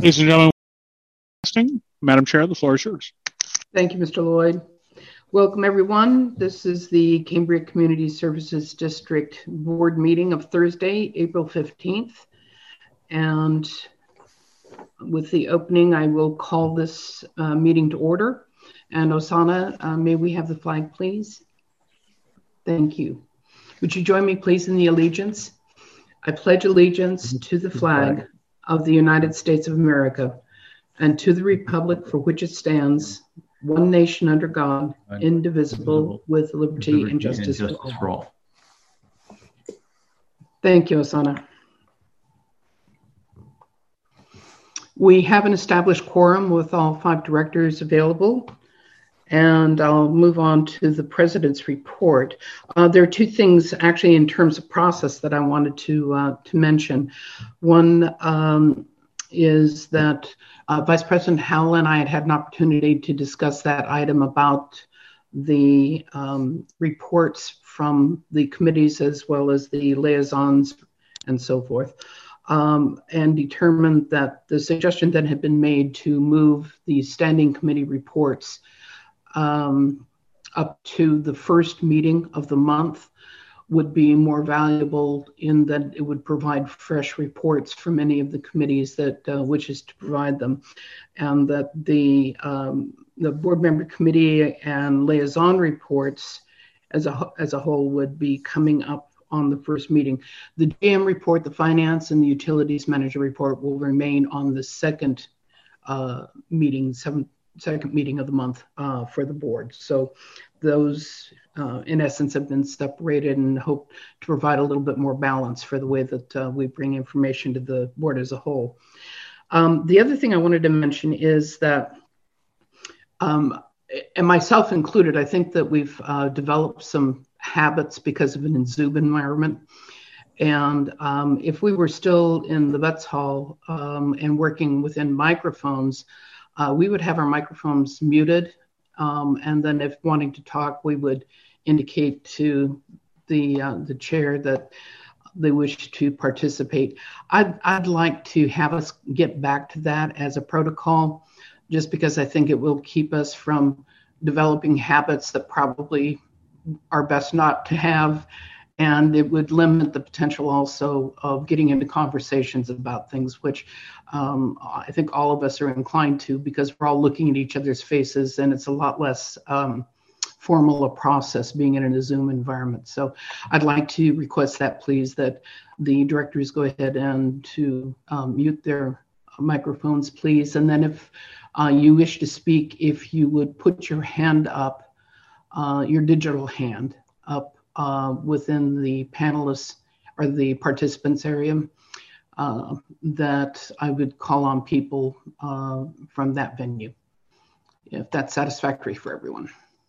Ladies and gentlemen, Madam Chair, the floor is yours. Thank you, Mr. Lloyd. Welcome, everyone. This is the Cambria Community Services District Board meeting of Thursday, April 15th. And with the opening, I will call this meeting to order. And Osana, may we have the flag, please? Thank you. Would you join me, please, in the allegiance? I pledge allegiance to the flag of the United States of America and to the republic for which it stands, one nation under God, indivisible, with liberty and justice for all. Thank you, Osana. We have an established quorum with all 5 directors available, and I'll move on to the president's report. There are 2 things actually in terms of process that I wanted to mention. One is that Vice President Howell and I had an opportunity to discuss that item about the reports from the committees as well as the liaisons and so forth, and determined that the suggestion that had been made to move the standing committee reports up to the first meeting of the month would be more valuable in that it would provide fresh reports from any of the committees that wishes to provide them, and that the board member committee and liaison reports as a whole would be coming up on the first meeting. The GM report, the finance and the utilities manager report will remain on the second meeting, second meeting of the month for the board. So those in essence have been separated and hope to provide a little bit more balance for the way that we bring information to the board as a whole. The other thing I wanted to mention is that, and myself included, I think that we've developed some habits because of an Zoom environment. And if we were still in the Vets Hall and working within microphones, we would have our microphones muted, and then if wanting to talk, we would indicate to the chair that they wish to participate. I'd like to have us get back to that as a protocol, just because I think it will keep us from developing habits that probably are best not to have. And it would limit the potential also of getting into conversations about things, which I think all of us are inclined to, because we're all looking at each other's faces and it's a lot less formal a process being in a Zoom environment. So I'd like to request that, please, that the directors go ahead and to mute their microphones, please. And then if you wish to speak, if you would put your hand up, your digital hand up within the panelists or the participants area, that I would call on people from that venue, if that's satisfactory for everyone.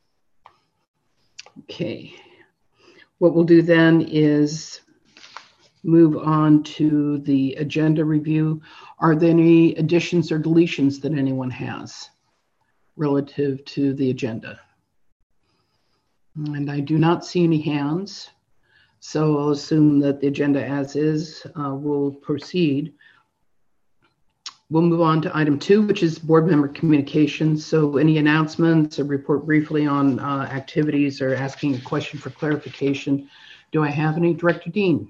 Okay, what we'll do then is move on to the agenda review. Are there any additions or deletions that anyone has relative to the agenda? And I do not see any hands, so I'll assume that the agenda as is will proceed. We'll move on to item 2, which is board member communications. So any announcements or report briefly on activities or asking a question for clarification. Do I have any? Director Dean?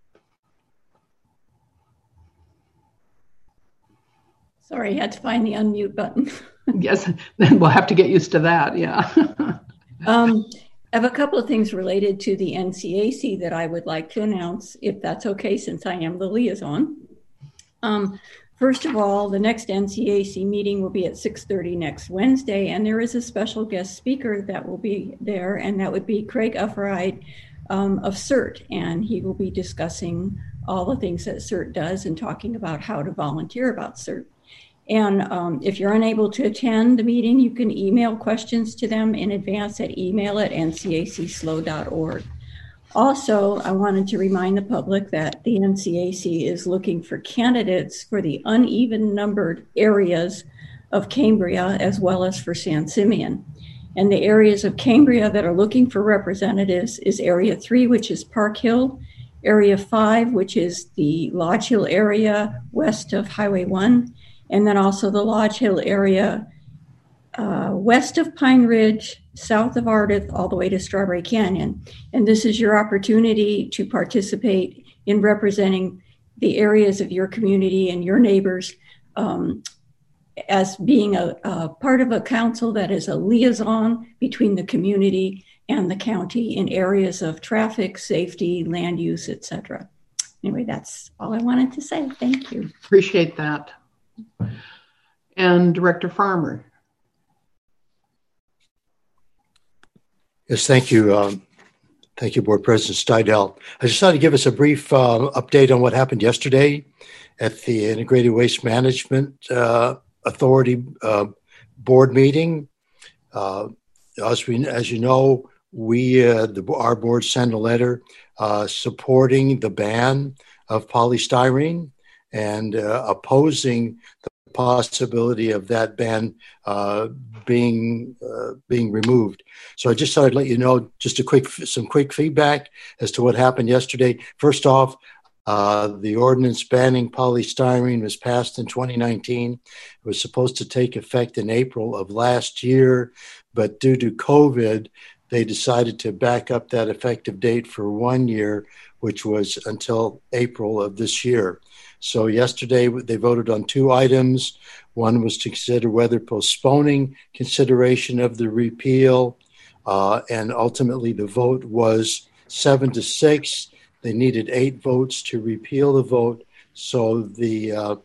Sorry, I had to find the unmute button. Yes, then we'll have to get used to that, yeah. I have a couple of things related to the NCAC that I would like to announce, if that's okay, since I am the liaison. First of all, the next NCAC meeting will be at 6:30 next Wednesday, and there is a special guest speaker that will be there, and that would be Craig Ufferide of CERT, and he will be discussing all the things that CERT does and talking about how to volunteer about CERT. And if you're unable to attend the meeting, you can email questions to them in advance at email@ncacslo.org. Also, I wanted to remind the public that the NCAC is looking for candidates for the uneven numbered areas of Cambria as well as for San Simeon. And the areas of Cambria that are looking for representatives is Area 3, which is Park Hill, Area 5, which is the Lodge Hill area west of Highway 1, and then also the Lodge Hill area, west of Pine Ridge, south of Ardith, all the way to Strawberry Canyon. And this is your opportunity to participate in representing the areas of your community and your neighbors, as being a part of a council that is a liaison between the community and the county in areas of traffic, safety, land use, etc. Anyway, that's all I wanted to say. Thank you. Appreciate that. And Director Farmer. Yes, thank you. Thank you, Board President Steidel. I just thought to give us a brief update on what happened yesterday at the Integrated Waste Management Authority board meeting. As you know, our board sent a letter supporting the ban of polystyrene and opposing the possibility of that ban being removed. So I just thought I'd let you know just some quick feedback as to what happened yesterday. First off, the ordinance banning polystyrene was passed in 2019. It was supposed to take effect in April of last year, but due to COVID, they decided to back up that effective date for 1 year, which was until April of this year. So yesterday they voted on 2 items. One was to consider whether postponing consideration of the repeal, and ultimately the vote was 7-6. They needed 8 votes to repeal the vote. So the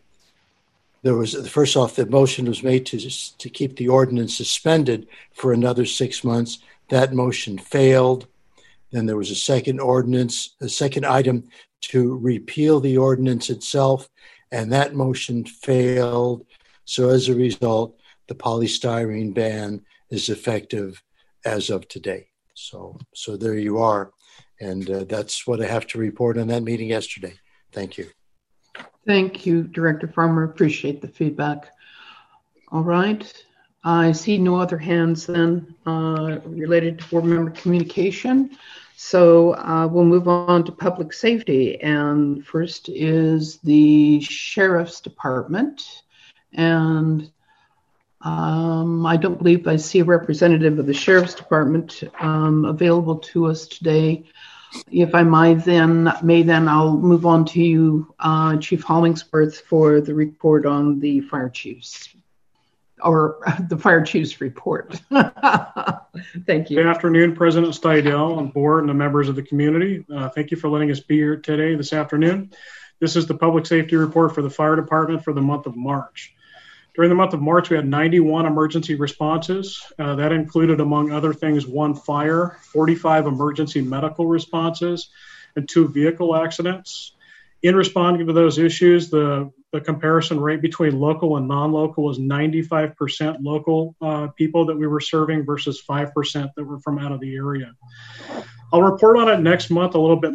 motion was made to keep the ordinance suspended for another 6 months. That motion failed. Then there was a second item to repeal the ordinance itself, and that motion failed. So as a result, the polystyrene ban is effective as of today. So there you are. And that's what I have to report on that meeting yesterday. Thank you. Thank you, Director Farmer. Appreciate the feedback. All right. I see no other hands then related to board member communication. So we'll move on to public safety. And first is the Sheriff's Department. And I don't believe I see a representative of the Sheriff's Department available to us today. If I may then I'll move on to you, Chief Hollingsworth, for the report on the fire chiefs, or the fire chief's report. Thank you. Good afternoon, President Steidel and board and the members of the community. Thank you for letting us be here today, this afternoon. This is the public safety report for the fire department for the month of March. During the month of March, we had 91 emergency responses. That included, among other things, 1 fire, 45 emergency medical responses, and 2 vehicle accidents. In responding to those issues, the comparison rate between local and non-local was 95% local people that we were serving versus 5% that were from out of the area. I'll report on it next month a little bit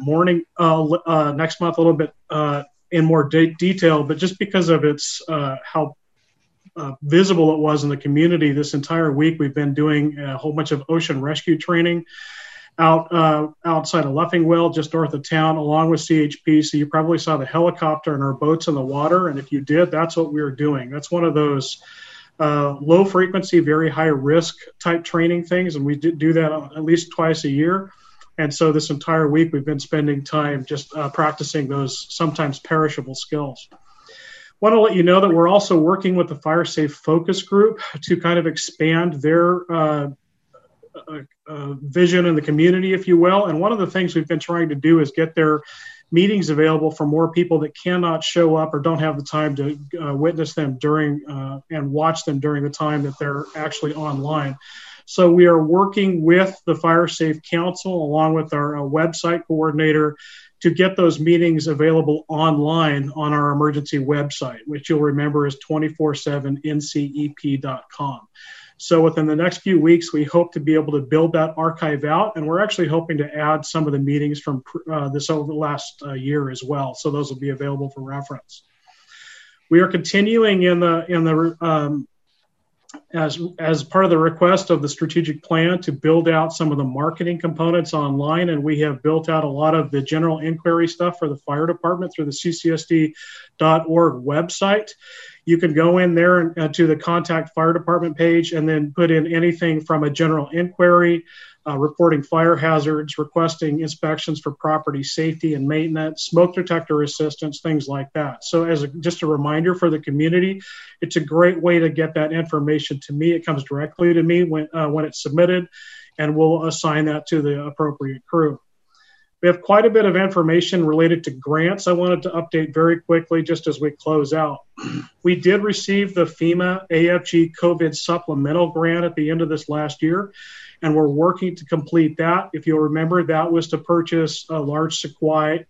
in more detail, but just because of its how visible it was in the community this entire week, we've been doing a whole bunch of ocean rescue training outside of Leffingwell, just north of town, along with CHP. So you probably saw the helicopter and our boats in the water. And if you did, that's what we were doing. That's one of those low frequency, very high risk type training things. And we do that at least twice a year. And so this entire week, we've been spending time just practicing those sometimes perishable skills. Want to let you know that we're also working with the Fire Safe Focus Group to kind of expand their vision in the community, if you will. And one of the things we've been trying to do is get their meetings available for more people that cannot show up or don't have the time to witness them during and watch them during the time that they're actually online. So we are working with the Fire Safe Council along with our website coordinator to get those meetings available online on our emergency website, which you'll remember is 247ncep.com. So within the next few weeks, we hope to be able to build that archive out, and we're actually hoping to add some of the meetings from this over the last year as well. So those will be available for reference. We are continuing in the as part of the request of the strategic plan to build out some of the marketing components online. And we have built out a lot of the general inquiry stuff for the fire department through the ccsd.org website. You can go in there and to the contact fire department page and then put in anything from a general inquiry, reporting fire hazards, requesting inspections for property safety and maintenance, smoke detector assistance, things like that. So just a reminder for the community, it's a great way to get that information to me. It comes directly to me when it's submitted, and we'll assign that to the appropriate crew. We have quite a bit of information related to grants I wanted to update very quickly just as we close out. We did receive the FEMA AFG COVID supplemental grant at the end of this last year, and we're working to complete that. If you'll remember, that was to purchase a large supply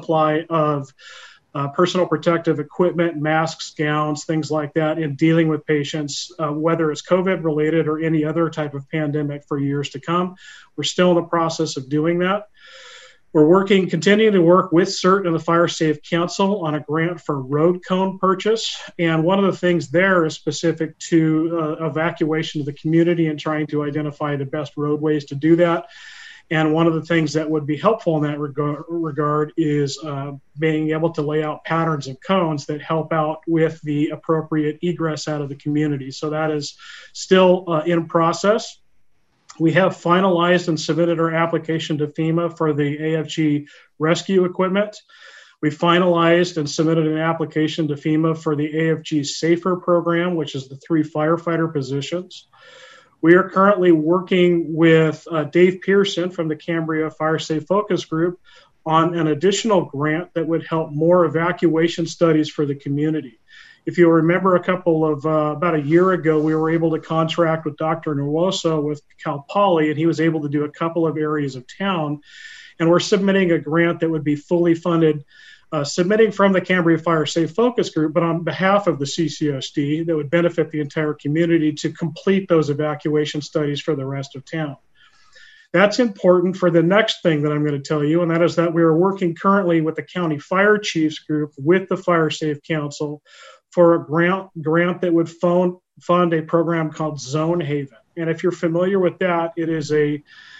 of personal protective equipment, masks, gowns, things like that in dealing with patients, whether it's COVID related or any other type of pandemic for years to come. We're still in the process of doing that. We're continuing to work with CERT and the Fire Safe Council on a grant for road cone purchase. And one of the things there is specific to evacuation of the community and trying to identify the best roadways to do that. And one of the things that would be helpful in that regard is being able to lay out patterns of cones that help out with the appropriate egress out of the community. So that is still in process. We have finalized and submitted our application to FEMA for the AFG rescue equipment. We finalized and submitted an application to FEMA for the AFG SAFER program, which is the 3 firefighter positions. We are currently working with Dave Pearson from the Cambria Fire Safe Focus Group on an additional grant that would help more evacuation studies for the community. If you'll remember about a year ago, we were able to contract with Dr. Nuoso with Cal Poly, and he was able to do a couple of areas of town. And we're submitting a grant that would be fully funded, submitting from the Cambria Fire Safe Focus Group, but on behalf of the CCSD that would benefit the entire community to complete those evacuation studies for the rest of town. That's important for the next thing that I'm going to tell you, and that is that we are working currently with the County Fire Chiefs Group with the Fire Safe Council for a grant that would fund a program called Zone Haven. And if you're familiar with that, it is a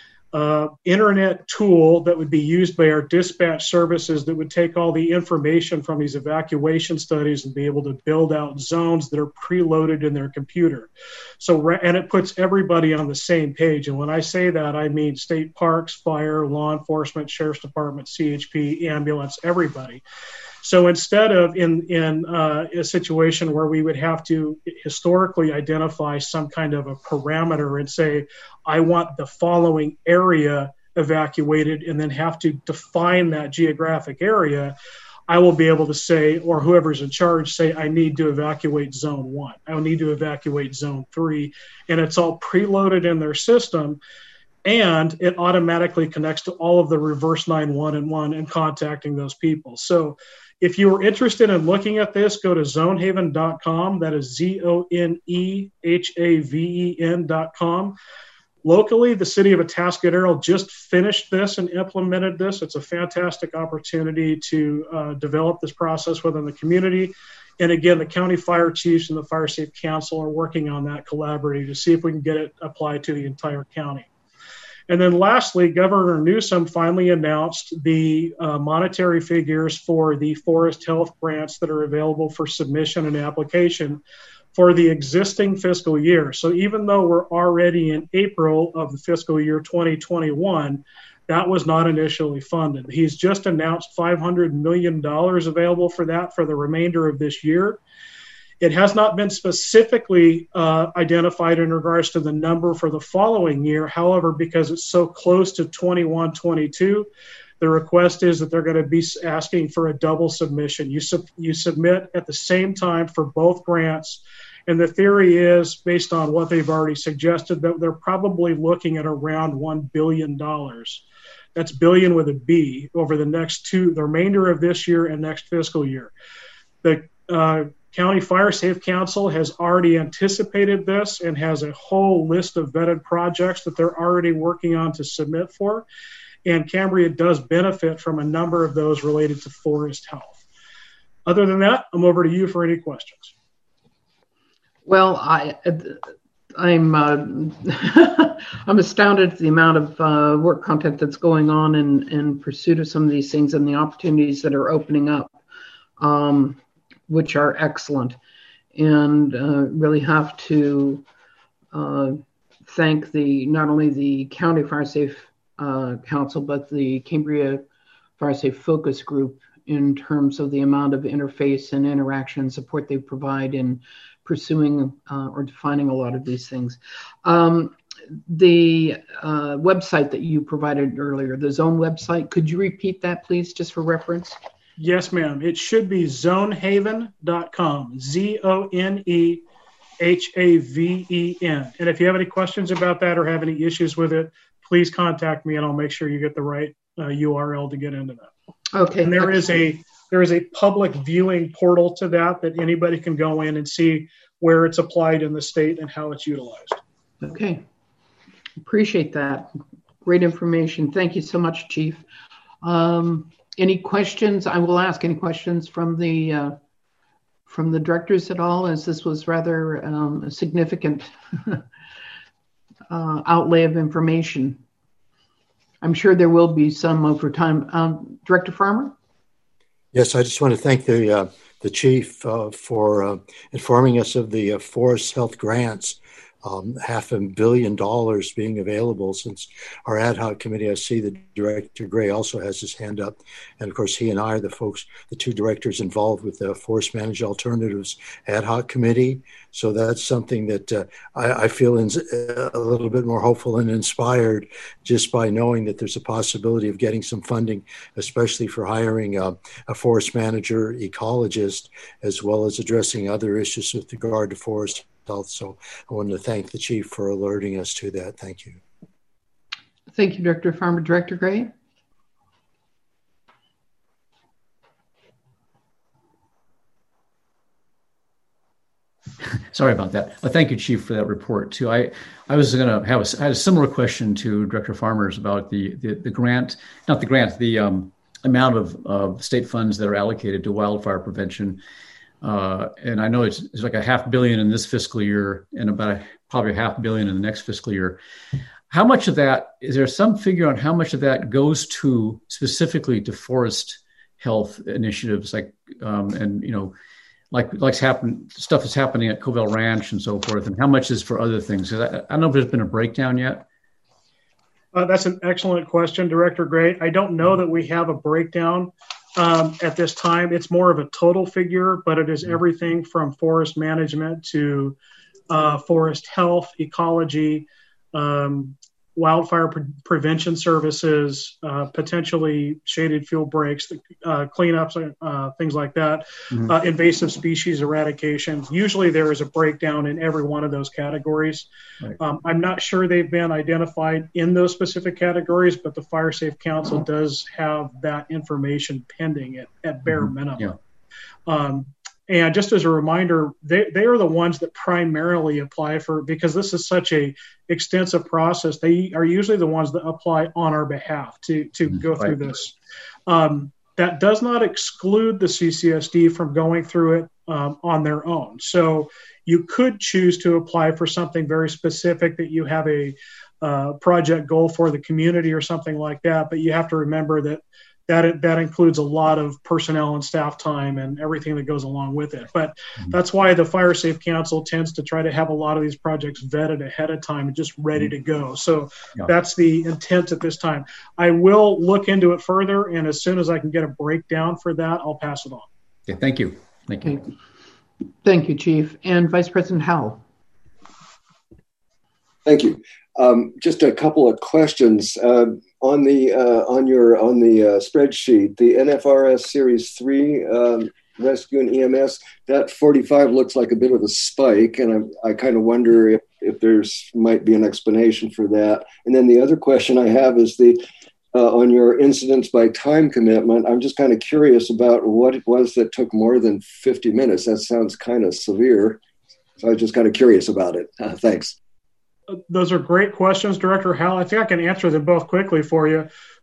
internet tool that would be used by our dispatch services that would take all the information from these evacuation studies and be able to build out zones that are preloaded in their computer. And it puts everybody on the same page. And when I say that, I mean state parks, fire, law enforcement, sheriff's department, CHP, ambulance, everybody. So instead of in a situation where we would have to historically identify some kind of a parameter and say, I want the following area evacuated, and then have to define that geographic area, I will be able to say, or whoever's in charge, say, I need to evacuate zone 1. I will need to evacuate zone 3. And it's all preloaded in their system. And it automatically connects to all of the reverse 911 and contacting those people. So if you are interested in looking at this, go to zonehaven.com. That is ZONEHAVEN.com. Locally, the city of Atascadero just finished this and implemented this. It's a fantastic opportunity to develop this process within the community. And again, the county fire chiefs and the Fire Safe Council are working on that collaboratively to see if we can get it applied to the entire county. And then lastly, Governor Newsom finally announced the monetary figures for the forest health grants that are available for submission and application for the existing fiscal year. So even though we're already in April of the fiscal year 2021, that was not initially funded. He's just announced $500 million available for that for the remainder of this year. It has not been specifically identified in regards to the number for the following year. However, because it's so close to 21-22, the request is that they're going to be asking for a double submission. You submit at the same time for both grants. And the theory is, based on what they've already suggested, that they're probably looking at around $1 billion. That's billion with a B over the remainder of this year and next fiscal year. The County Fire Safe Council has already anticipated this and has a whole list of vetted projects that they're already working on to submit for. And Cambria does benefit from a number of those related to forest health. Other than that, I'm over to you for any questions. Well, I'm I'm astounded at the amount of work content that's going on in pursuit of some of these things and the opportunities that are opening up, which are excellent, and really have to thank not only the County Fire Safe Council but the Cambria Fire Safe Focus Group in terms of the amount of interface and interaction support they provide in pursuing or defining a lot of these things. The website that you provided earlier, the Zone website, could you repeat that, please, just for reference? Yes, ma'am. It should be zonehaven.com, ZONEHAVEN. And if you have any questions about that or have any issues with it, please contact me and I'll make sure you get the right URL to get into that. Okay. And there is a public viewing portal to that anybody can go in and see where it's applied in the state and how it's utilized. Okay. Appreciate that. Great information. Thank you so much, Chief. Any questions? I will ask any questions from the directors at all, as this was rather a significant outlay of information. I'm sure there will be some over time. Director Farmer? Yes, I just want to thank the chief for informing us of the Forest Health grants. $500 million being available since our ad hoc committee. I see that Director Gray also has his hand up. And of course, he and I are the two directors involved with the Forest Managed Alternatives ad hoc committee. So that's something that I feel a little bit more hopeful and inspired just by knowing that there's a possibility of getting some funding, especially for hiring a forest manager, ecologist, as well as addressing other issues with regard to forest health. So I wanted to thank the chief for alerting us to that. Thank you. Thank you, Director Farmer. Director Gray? Sorry about that. Well, thank you, Chief, for that report too. I was going to I had a similar question to Director Farmer's about the grant, not the grant, the amount of state funds that are allocated to wildfire prevention. And I know it's like $500 million in this fiscal year and about probably $500 million in the next fiscal year. How much of that, is there some figure on how much of that goes to specifically to forest health initiatives like, and, you know, like stuff that's happening at Covell Ranch and so forth, and how much is for other things? I don't know if there's been a breakdown yet. That's an excellent question, Director Gray. I don't know that we have a breakdown at this time. It's more of a total figure, but it is everything from forest management to forest health, ecology, wildfire prevention services, potentially shaded fuel breaks, cleanups, things like that, invasive species eradication. Usually there is a breakdown in every one of those categories. Right. I'm not sure they've been identified in those specific categories, but the Fire Safe Council does have that information pending at bare minimum. Yeah. And just as a reminder, they are the ones that primarily apply for, because this is such a extensive process, they are usually the ones that apply on our behalf to go through this. That does not exclude the CCSD from going through it on their own. So you could choose to apply for something very specific that you have a project goal for the community or something like that, but you have to remember that includes a lot of personnel and staff time and everything that goes along with it. But that's why the Fire Safe Council tends to try to have a lot of these projects vetted ahead of time and just ready to go. So that's the intent at this time. I will look into it further, and as soon as I can get a breakdown for that, I'll pass it on. Okay, thank you. Thank you. Thank you, Chief. And Vice President Howell. Thank you. Just a couple of questions. On the spreadsheet, the NFRS Series 3 rescue and EMS, that 45 looks like a bit of a spike, and I kind of wonder if there's might be an explanation for that. And then the other question I have is on your incidents by time commitment. I'm just kind of curious about what it was that took more than 50 minutes. That sounds kind of severe. So I was just kind of curious about it. Thanks. Those are great questions, Director Howell. I think I can answer them both quickly for you.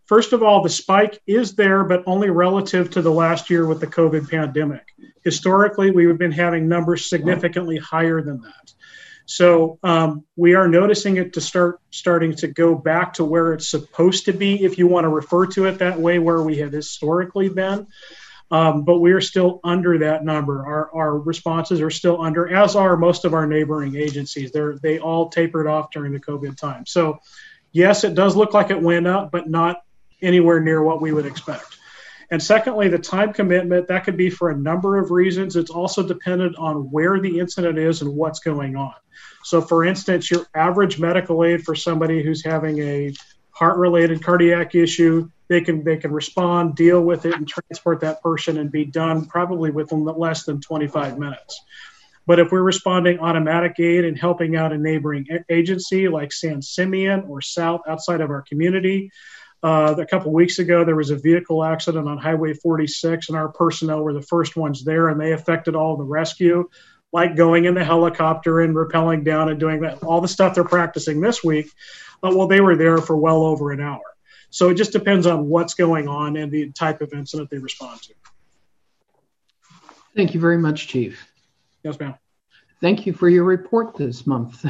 First of all, the spike is there, but only relative to the last year with the COVID pandemic. Historically, we've been having numbers significantly higher than that. So we are noticing it to starting to go back to where it's supposed to be, if you want to refer to it that way, where we have historically been. But we are still under that number. Our responses are still under, as are most of our neighboring agencies. They all tapered off during the COVID time. So yes, it does look like it went up, but not anywhere near what we would expect. And secondly, the time commitment, that could be for a number of reasons. It's also dependent on where the incident is and what's going on. So for instance, your average medical aid for somebody who's having a heart-related cardiac issue, they can respond, deal with it, and transport that person and be done probably within less than 25 minutes. But if we're responding automatic aid and helping out a neighboring agency like San Simeon or South outside of our community, a couple of weeks ago, there was a vehicle accident on Highway 46, and our personnel were the first ones there, and they affected all the rescue, like going in the helicopter and rappelling down and doing that, all the stuff they're practicing this week. Well, they were there for well over an hour. So it just depends on what's going on and the type of incident they respond to. Thank you very much, Chief. Yes, ma'am. Thank you for your report this month.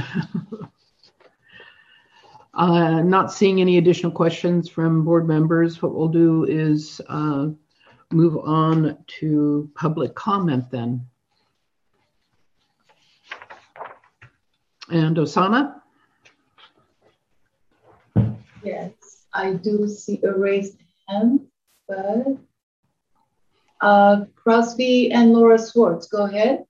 Not seeing any additional questions from board members. What we'll do is move on to public comment then. And Osana? Yes, I do see a raised hand, but Crosby and Laura Swartz, go ahead.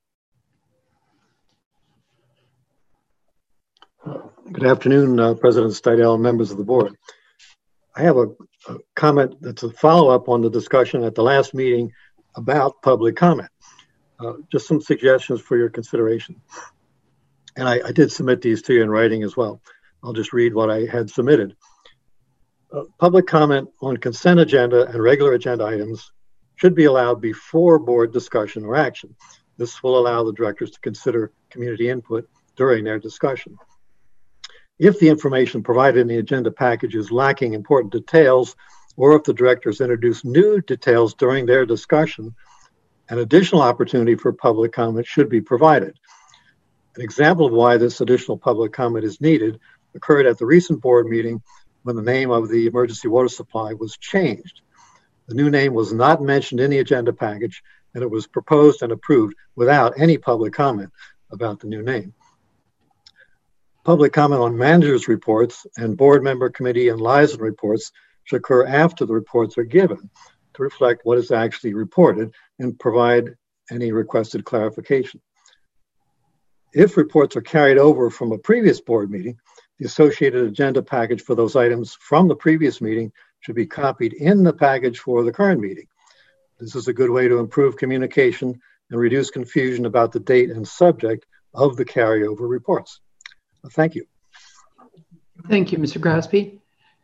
Good afternoon, President Steidel and members of the board. I have a comment that's a follow-up on the discussion at the last meeting about public comment. Just some suggestions for your consideration. And I did submit these to you in writing as well. I'll just read what I had submitted. Public comment on consent agenda and regular agenda items should be allowed before board discussion or action. This will allow the directors to consider community input during their discussion. If the information provided in the agenda package is lacking important details, or if the directors introduce new details during their discussion, an additional opportunity for public comment should be provided. An example of why this additional public comment is needed occurred at the recent board meeting when the name of the emergency water supply was changed. The new name was not mentioned in the agenda package, and it was proposed and approved without any public comment about the new name. Public comment on managers' reports and board member committee and liaison reports should occur after the reports are given to reflect what is actually reported and provide any requested clarification. If reports are carried over from a previous board meeting, the associated agenda package for those items from the previous meeting should be copied in the package for the current meeting. This is a good way to improve communication and reduce confusion about the date and subject of the carryover reports. Thank you. Thank you, Mr. Crosby.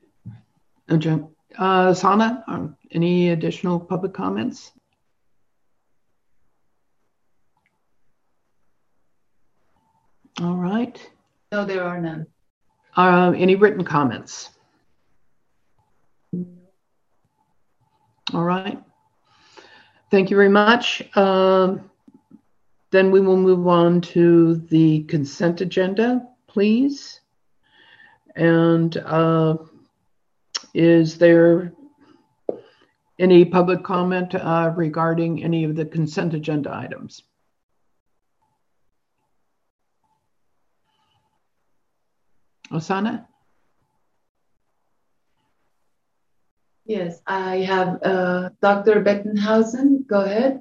Sana, any additional public comments? All right. No, there are none. Any written comments? All right. Thank you very much. Then we will move on to the consent agenda, please. And is there any public comment regarding any of the consent agenda items? Osana? Yes, I have Dr. Bettenhausen. Go ahead.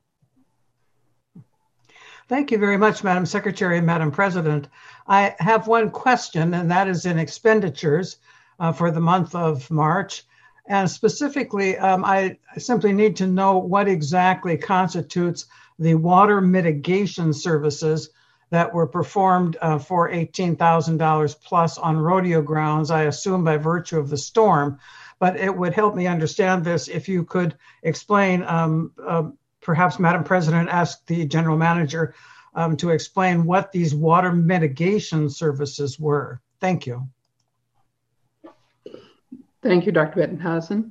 Thank you very much, Madam Secretary and Madam President. I have one question, and that is in expenditures for the month of March. And specifically, I simply need to know what exactly constitutes the water mitigation services that were performed for $18,000 plus on rodeo grounds, I assume by virtue of the storm. But it would help me understand this if you could explain, perhaps Madam President, ask the General Manager to explain what these water mitigation services were. Thank you. Thank you, Dr. Bettenhausen.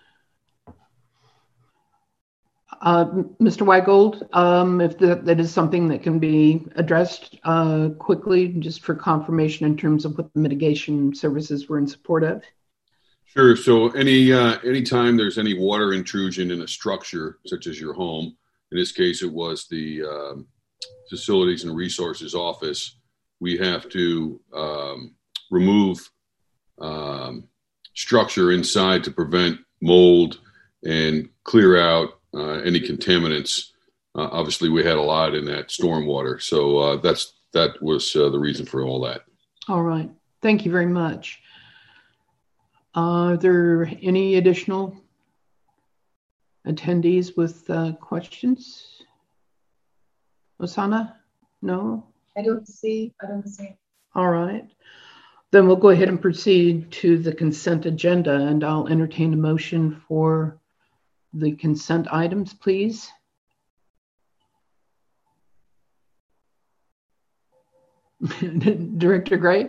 Mr. Weigold, if that is something that can be addressed quickly, just for confirmation in terms of what the mitigation services were in support of. Sure. So anytime there's any water intrusion in a structure, such as your home, in this case it was the Facilities and Resources Office, we have to remove structure inside to prevent mold and clear out any contaminants. Obviously, we had a lot in that stormwater, so that was the reason for all that. All right. Thank you very much. Are there any additional attendees with questions? Osana? No? I don't see. All right. Then we'll go ahead and proceed to the consent agenda, and I'll entertain a motion for the consent items, please. Director Gray?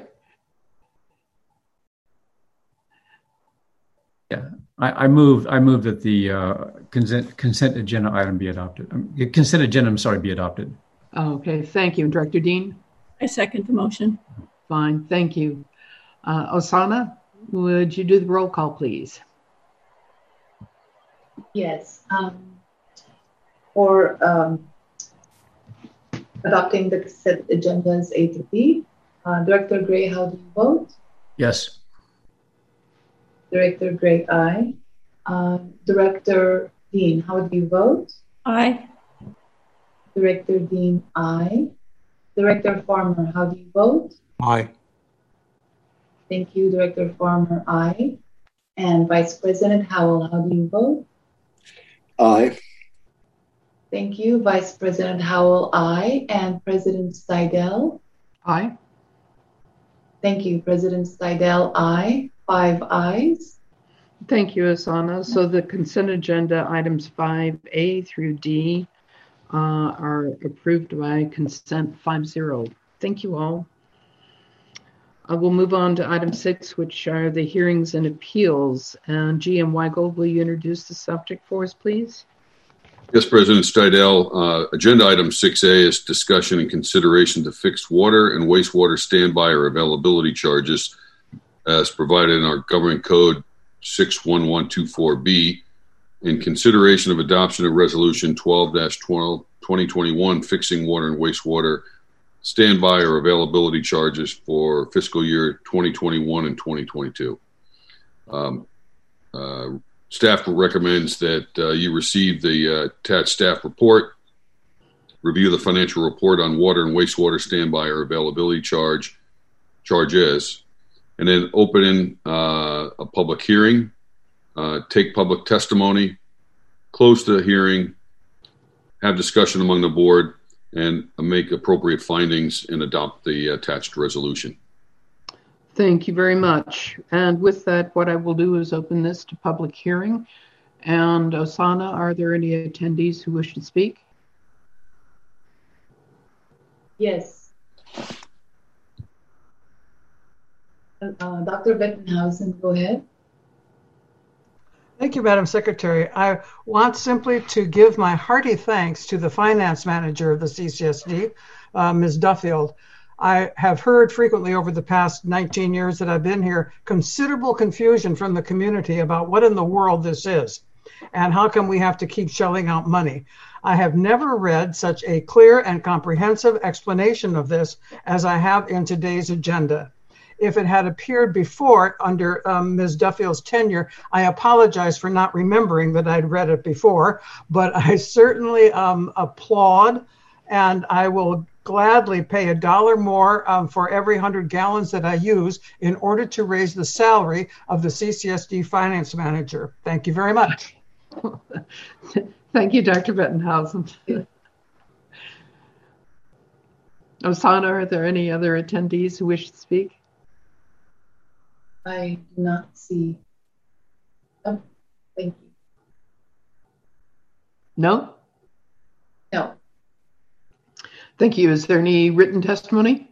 Yeah, I move that the consent agenda item be adopted. Consent agenda, be adopted. Okay, thank you. Director Dean? I second the motion. Fine, thank you. Osana, would you do the roll call, please? Yes. For adopting the consent agendas A to B, Director Gray, how do you vote? Yes. Director Gray, aye. Director Dean, how do you vote? Aye. Director Dean, aye. Director Farmer, how do you vote? Aye. Thank you, Director Farmer, aye. And Vice President Howell, how do you vote? Aye. Thank you, Vice President Howell, aye. And President Steidel? Aye. Thank you, President Steidel, aye. 5 ayes. Thank you, Osana. So the consent agenda items 5A through D are approved by consent 5-0. Thank you all. We'll move on to item 6, which are the hearings and appeals. And GM Weigold, will you introduce the subject for us, please? Yes, President Steidel. Agenda item 6A is discussion and consideration to fixed water and wastewater standby or availability charges as provided in our Government Code 61124B, in consideration of adoption of Resolution 12-2021, fixing water and wastewater standby or availability charges for fiscal year 2021 and 2022. Staff recommends that you receive the attached staff report, review the financial report on water and wastewater standby or availability charges, and then open a public hearing, take public testimony, close the hearing, have discussion among the board, and make appropriate findings and adopt the attached resolution. Thank you very much. And with that, what I will do is open this to public hearing. And Osana, are there any attendees who wish to speak? Yes. Dr. Bettenhausen, go ahead. Thank you, Madam Secretary. I want simply to give my hearty thanks to the finance manager of the CCSD, Ms. Duffield. I have heard frequently over the past 19 years that I've been here considerable confusion from the community about what in the world this is and how come we have to keep shelling out money. I have never read such a clear and comprehensive explanation of this as I have in today's agenda. If it had appeared before under Ms. Duffield's tenure, I apologize for not remembering that I'd read it before, but I certainly applaud, and I will gladly pay $1 more for every 100 gallons that I use in order to raise the salary of the CCSD finance manager. Thank you very much. Thank you, Dr. Bettenhausen. Osana, are there any other attendees who wish to speak? I do not see. Oh, thank you. No? No. Thank you. Is there any written testimony?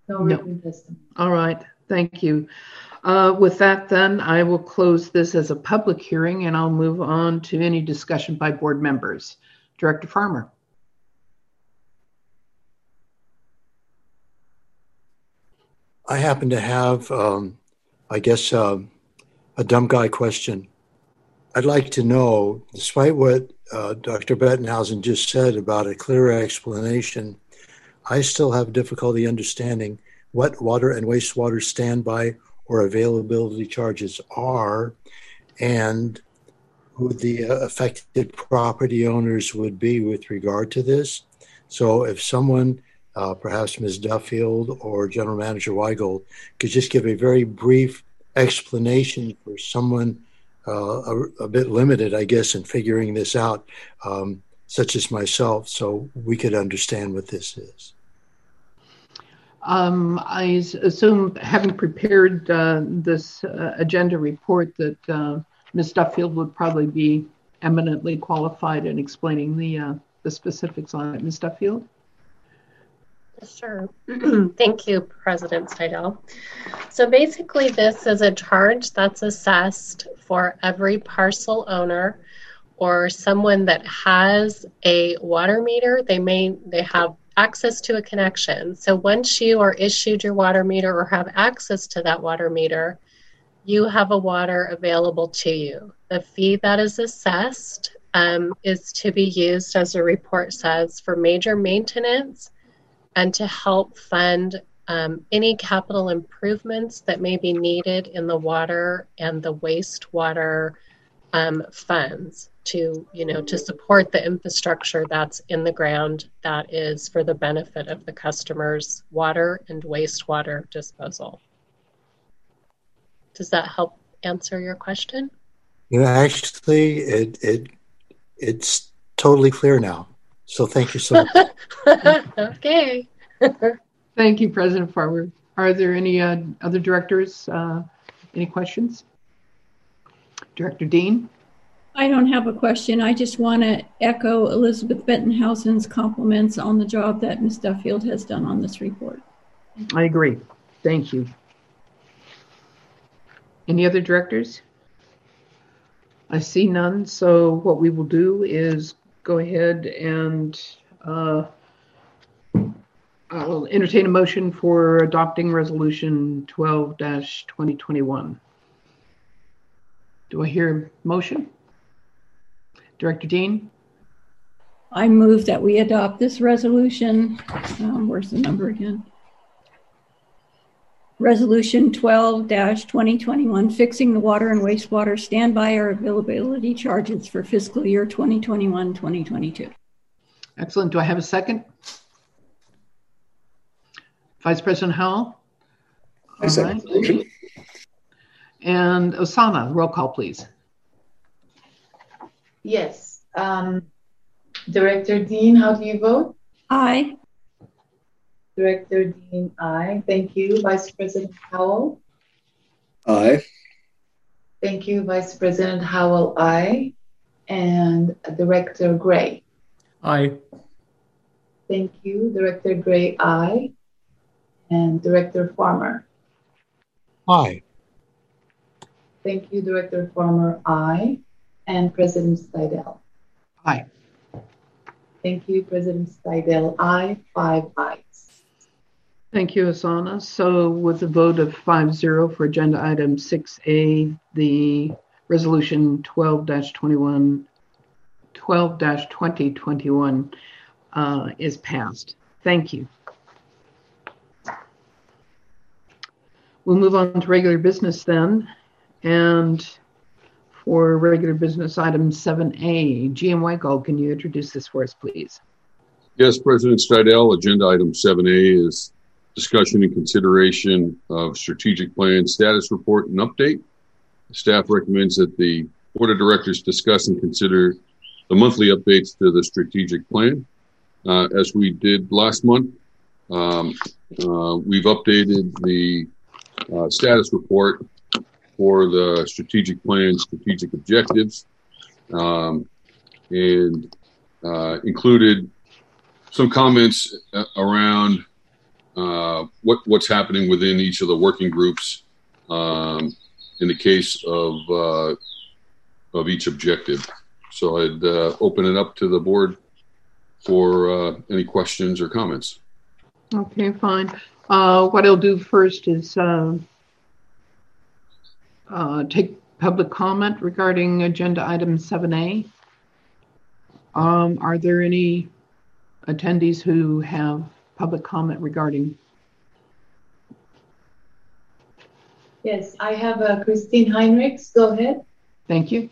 No written testimony. All right. Thank you. With that, then, I will close this as a public hearing, and I'll move on to any discussion by board members. Director Farmer. I happen to have, I guess, a dumb guy question. I'd like to know, despite what Dr. Bettenhausen just said about a clear explanation, I still have difficulty understanding what water and wastewater standby or availability charges are and who the affected property owners would be with regard to this. So if someone, perhaps Ms. Duffield or General Manager Weigold, could just give a very brief explanation for someone a bit limited, I guess, in figuring this out, such as myself, so we could understand what this is. I assume, having prepared this agenda report, that Ms. Duffield would probably be eminently qualified in explaining the specifics on it. Ms. Duffield? Sure. Thank you, President Steidel. So basically, this is a charge that's assessed for every parcel owner or someone that has a water meter. They have access to a connection. So once you are issued your water meter or have access to that water meter, you have a water available to you. The fee that is assessed is to be used, as the report says, for major maintenance and to help fund any capital improvements that may be needed in the water and the wastewater funds to support the infrastructure that's in the ground that is for the benefit of the customer's water and wastewater disposal. Does that help answer your question? Actually, it's totally clear now. So thank you so much. Okay. Thank you, President Farmer. Are there any other directors? Any questions? Director Dean? I don't have a question. I just want to echo Elizabeth Bettenhausen's compliments on the job that Ms. Duffield has done on this report. I agree. Thank you. Any other directors? I see none. So what we will do is go ahead and I'll entertain a motion for adopting Resolution 12-2021. Do I hear a motion? Director Dean? I move that we adopt this resolution. Where's the number again? Resolution 12-2021, fixing the water and wastewater standby or availability charges for fiscal year 2021-2022. Excellent. Do I have a second? Vice President Howell? I second the motion. And Osana, roll call, please. Yes. Director Dean, how do you vote? Aye. Director Dean, aye. Thank you. Vice President Howell? Aye. Thank you, Vice President Howell, aye. And Director Gray? Aye. Thank you. Director Gray, aye. And Director Farmer? Aye. Thank you, Director Farmer, aye. And President Steidel? Aye. Thank you, President Steidel, aye. 5 ayes. Thank you, Asana. So with a vote of 5-0 for agenda item 6A, the resolution 12-2021 is passed. Thank you. We'll move on to regular business then. And for regular business item 7A, GM Weigold, can you introduce this for us, please? Yes, President Steidel, agenda item 7A is discussion and consideration of strategic plan status report and update. Staff recommends that the Board of Directors discuss and consider the monthly updates to the strategic plan. As we did last month, we've updated the status report for the strategic plan, strategic objectives, and included some comments around what's happening within each of the working groups in the case of each objective. So I'd open it up to the board for any questions or comments. Okay, fine. What I'll do first is take public comment regarding agenda item 7A. Are there any attendees who have public comment regarding? Yes, I have Christine Heinrichs. Go ahead. Thank you.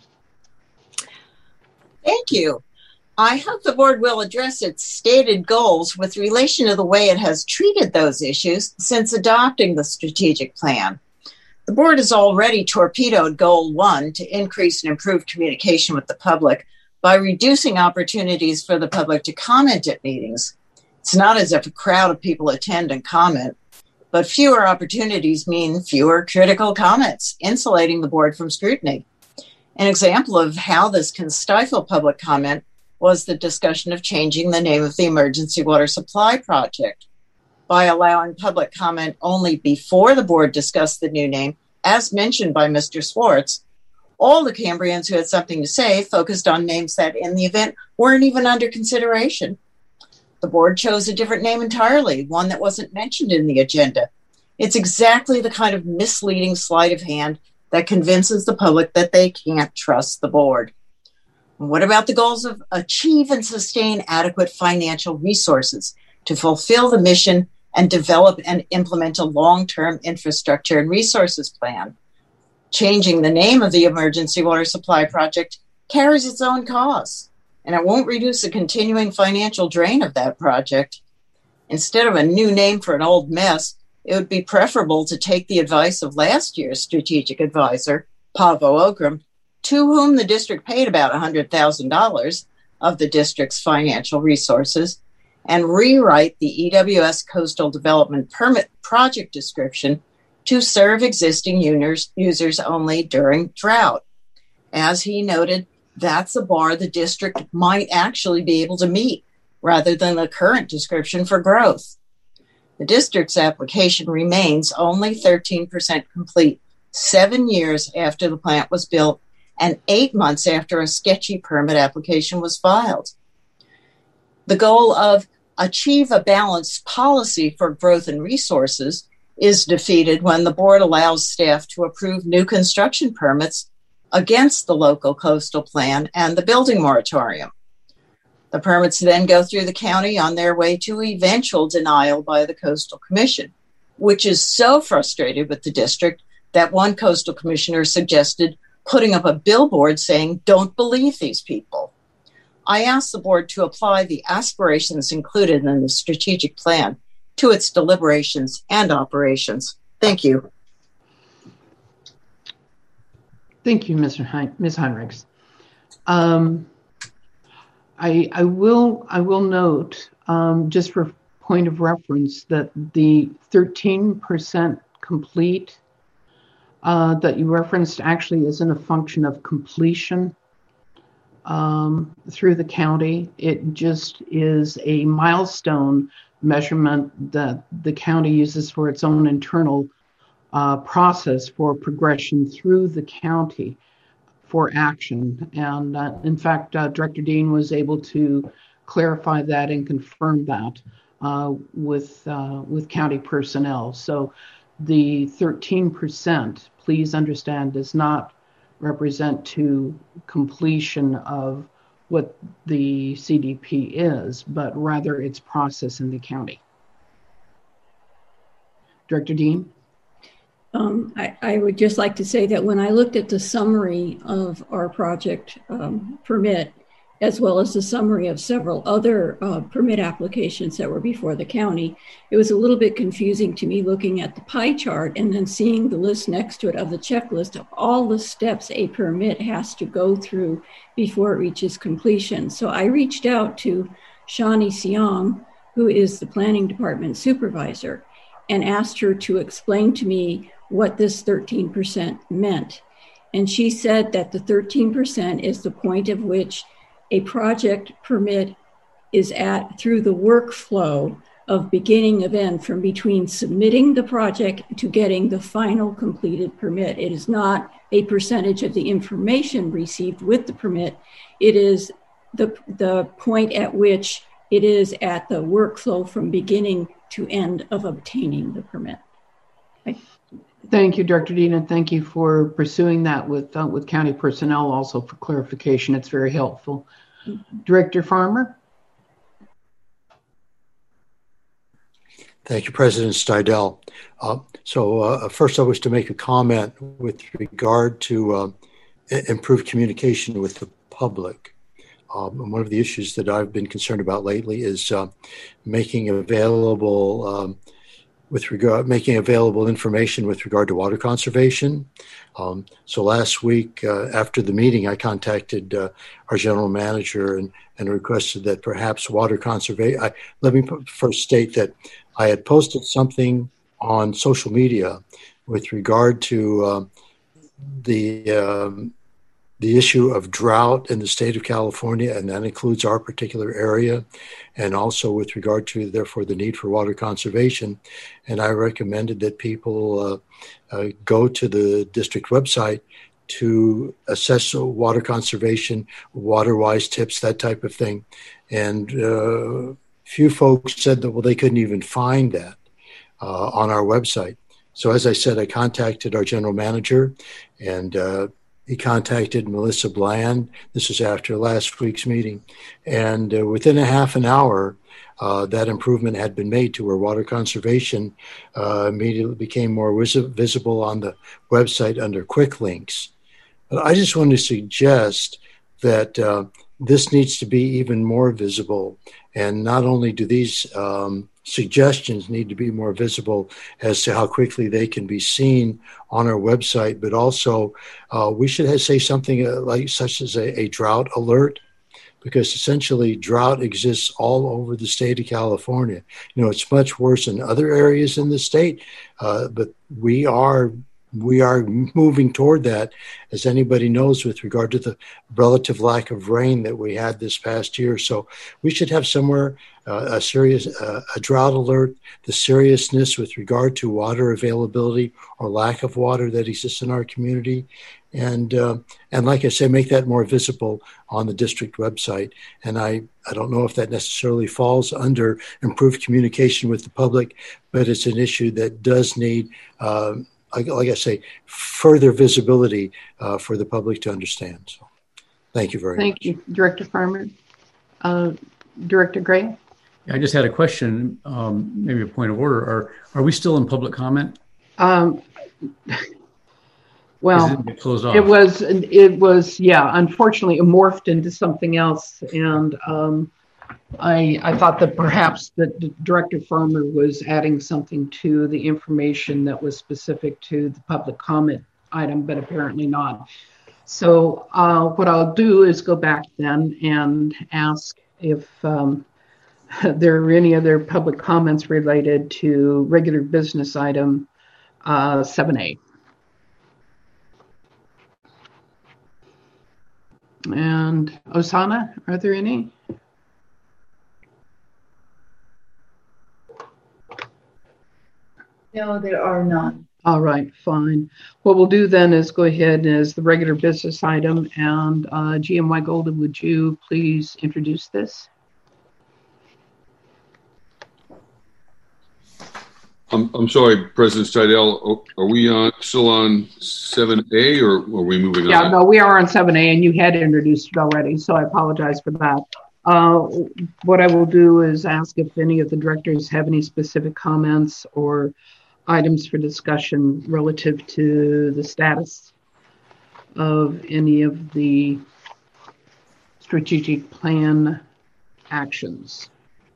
Thank you. I hope the board will address its stated goals with relation to the way it has treated those issues since adopting the strategic plan. The board has already torpedoed Goal 1 to increase and improve communication with the public by reducing opportunities for the public to comment at meetings. It's not as if a crowd of people attend and comment, but fewer opportunities mean fewer critical comments, insulating the board from scrutiny. An example of how this can stifle public comment was the discussion of changing the name of the emergency water supply project. By allowing public comment only before the board discussed the new name, as mentioned by Mr. Swartz, all the Cambrians who had something to say focused on names that, in the event, weren't even under consideration. The board chose a different name entirely, one that wasn't mentioned in the agenda. It's exactly the kind of misleading sleight of hand that convinces the public that they can't trust the board. And what about the goals of achieve and sustain adequate financial resources to fulfill the mission and develop and implement a long-term infrastructure and resources plan? Changing the name of the emergency water supply project carries its own costs, and it won't reduce the continuing financial drain of that project. Instead of a new name for an old mess, it would be preferable to take the advice of last year's strategic advisor, Paavo Okram, to whom the district paid about $100,000 of the district's financial resources, and rewrite the EWS Coastal Development Permit project description to serve existing users only during drought. As he noted, that's a bar the district might actually be able to meet, rather than the current description for growth. The district's application remains only 13% complete, 7 years after the plant was built and 8 months after a sketchy permit application was filed. The goal of achieve a balanced policy for growth and resources is defeated when the board allows staff to approve new construction permits against the local coastal plan and the building moratorium. The permits then go through the county on their way to eventual denial by the Coastal Commission, which is so frustrated with the district that one coastal commissioner suggested putting up a billboard saying, "Don't believe these people." I asked the board to apply the aspirations included in the strategic plan to its deliberations and operations. Thank you. Thank you, Ms. Heinrichs. I will note, just for point of reference, that the 13% complete that you referenced actually isn't a function of completion through the county. It just is a milestone measurement that the county uses for its own internal process for progression through the county for action. And in fact, Director Dean was able to clarify that and confirm that with county personnel. So the 13%, please understand, does not represent to completion of what the CDP is, but rather its process in the county. Director Dean? I would just like to say that when I looked at the summary of our project permit, as well as the summary of several other permit applications that were before the county, it was a little bit confusing to me looking at the pie chart and then seeing the list next to it of the checklist of all the steps a permit has to go through before it reaches completion. So I reached out to Shani Siam, who is the planning department supervisor, and asked her to explain to me what this 13% meant. And she said that the 13% is the point of which a project permit is at through the workflow of beginning of end from between submitting the project to getting the final completed permit. It is not a percentage of the information received with the permit. It is the point at which it is at the workflow from beginning to end of obtaining the permit. Thank you, Director Dean, and thank you for pursuing that with county personnel also for clarification. It's very helpful. Director Farmer? Thank you, President Steidel. First, I wish to make a comment with regard to improved communication with the public. One of the issues that I've been concerned about lately is making available information with regard to water conservation. So last week, after the meeting, I contacted our general manager and requested that perhaps water conservation. Let me first state that I had posted something on social media with regard to the issue of drought in the state of California, and that includes our particular area, and also with regard to, therefore, the need for water conservation. And I recommended that people go to the district website to assess water conservation, water-wise tips, that type of thing. And few folks said that, well, they couldn't even find that on our website. So as I said, I contacted our general manager, and he contacted Melissa Bland. This was after last week's meeting. And within a half an hour, that improvement had been made to where water conservation immediately became more visible on the website under quick links. But I just want to suggest that this needs to be even more visible. And not only do these suggestions need to be more visible as to how quickly they can be seen on our website, but also we should say something such as a drought alert, because essentially drought exists all over the state of California. You know, it's much worse in other areas in the state, but we are moving toward that, as anybody knows, with regard to the relative lack of rain that we had this past year. So we should have somewhere a drought alert, the seriousness with regard to water availability or lack of water that exists in our community. And like I say, make that more visible on the district website. And I don't know if that necessarily falls under improved communication with the public, but it's an issue that does need like I say, further visibility for the public to understand. So thank you very much. Thank you, Director Farmer. Director Gray? I just had a question, maybe a point of order. Are we still in public comment? Well, it closed off? It was, yeah, unfortunately it morphed into something else. And I thought that perhaps that Director Farmer was adding something to the information that was specific to the public comment item, but apparently not. So what I'll do is go back then and ask if there are any other public comments related to regular business item 7A. And Osana, are there any? No, there are none. All right, fine. What we'll do then is go ahead as the regular business item, and GM Golden, would you please introduce this? I'm sorry, President Steidel, are we still on 7A, or are we moving on? Yeah, no, we are on 7A, and you had introduced it already, so I apologize for that. What I will do is ask if any of the directors have any specific comments or items for discussion relative to the status of any of the strategic plan actions.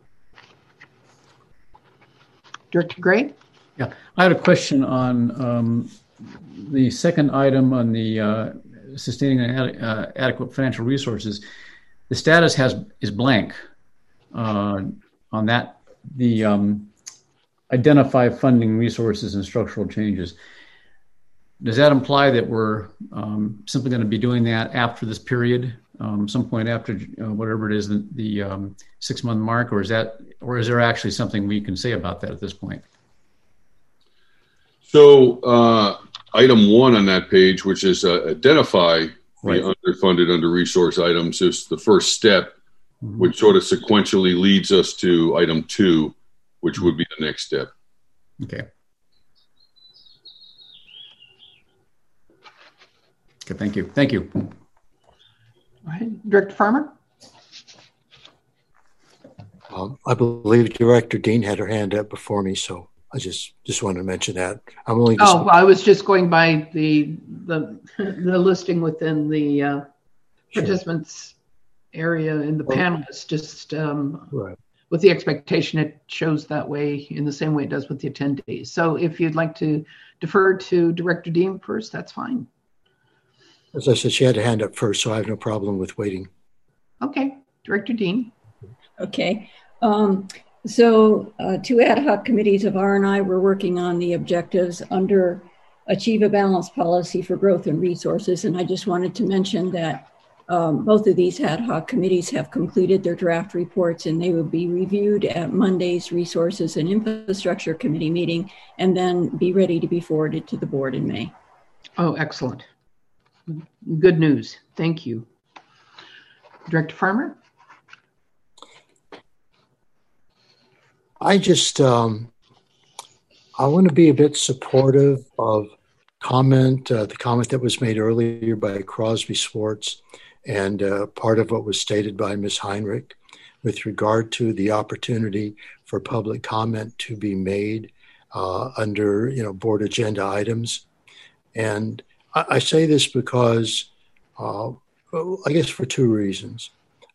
Director Gray? Yeah, I had a question on the second item on the sustaining adequate financial resources. The status is blank on that. The identify funding resources and structural changes. does that imply that we're simply going to be doing that after this period, some point after whatever it is, the 6 month mark, or is there actually something we can say about that at this point? So item 1 on that page, which is identify Right. the underfunded, under-resourced items, is the first step, which sort of sequentially leads us to item 2, which would be the next step. Okay. Okay, thank you. Thank you. All right, Director Farmer? I believe Director Dean had her hand up before me, so I just wanted to mention that. I'm only. Well, I was just going by the listing within the participants area in the panelists, just right. With the expectation it shows that way in the same way it does with the attendees. So if you'd like to defer to Director Dean first, that's fine. As I said, she had a hand up first, so I have no problem with waiting. Okay, Director Dean. Okay. So 2 ad hoc committees of R&I were working on the objectives under Achieve a Balanced Policy for Growth and Resources. And I just wanted to mention that both of these ad hoc committees have completed their draft reports, and they will be reviewed at Monday's Resources and Infrastructure Committee meeting, and then be ready to be forwarded to the board in May. Oh, excellent. Good news. Thank you. Director Farmer? I just, I want to be a bit supportive of the comment that was made earlier by Crosby Swartz and part of what was stated by Ms. Heinrich with regard to the opportunity for public comment to be made under, board agenda items. And I say this because, I guess for 2 reasons.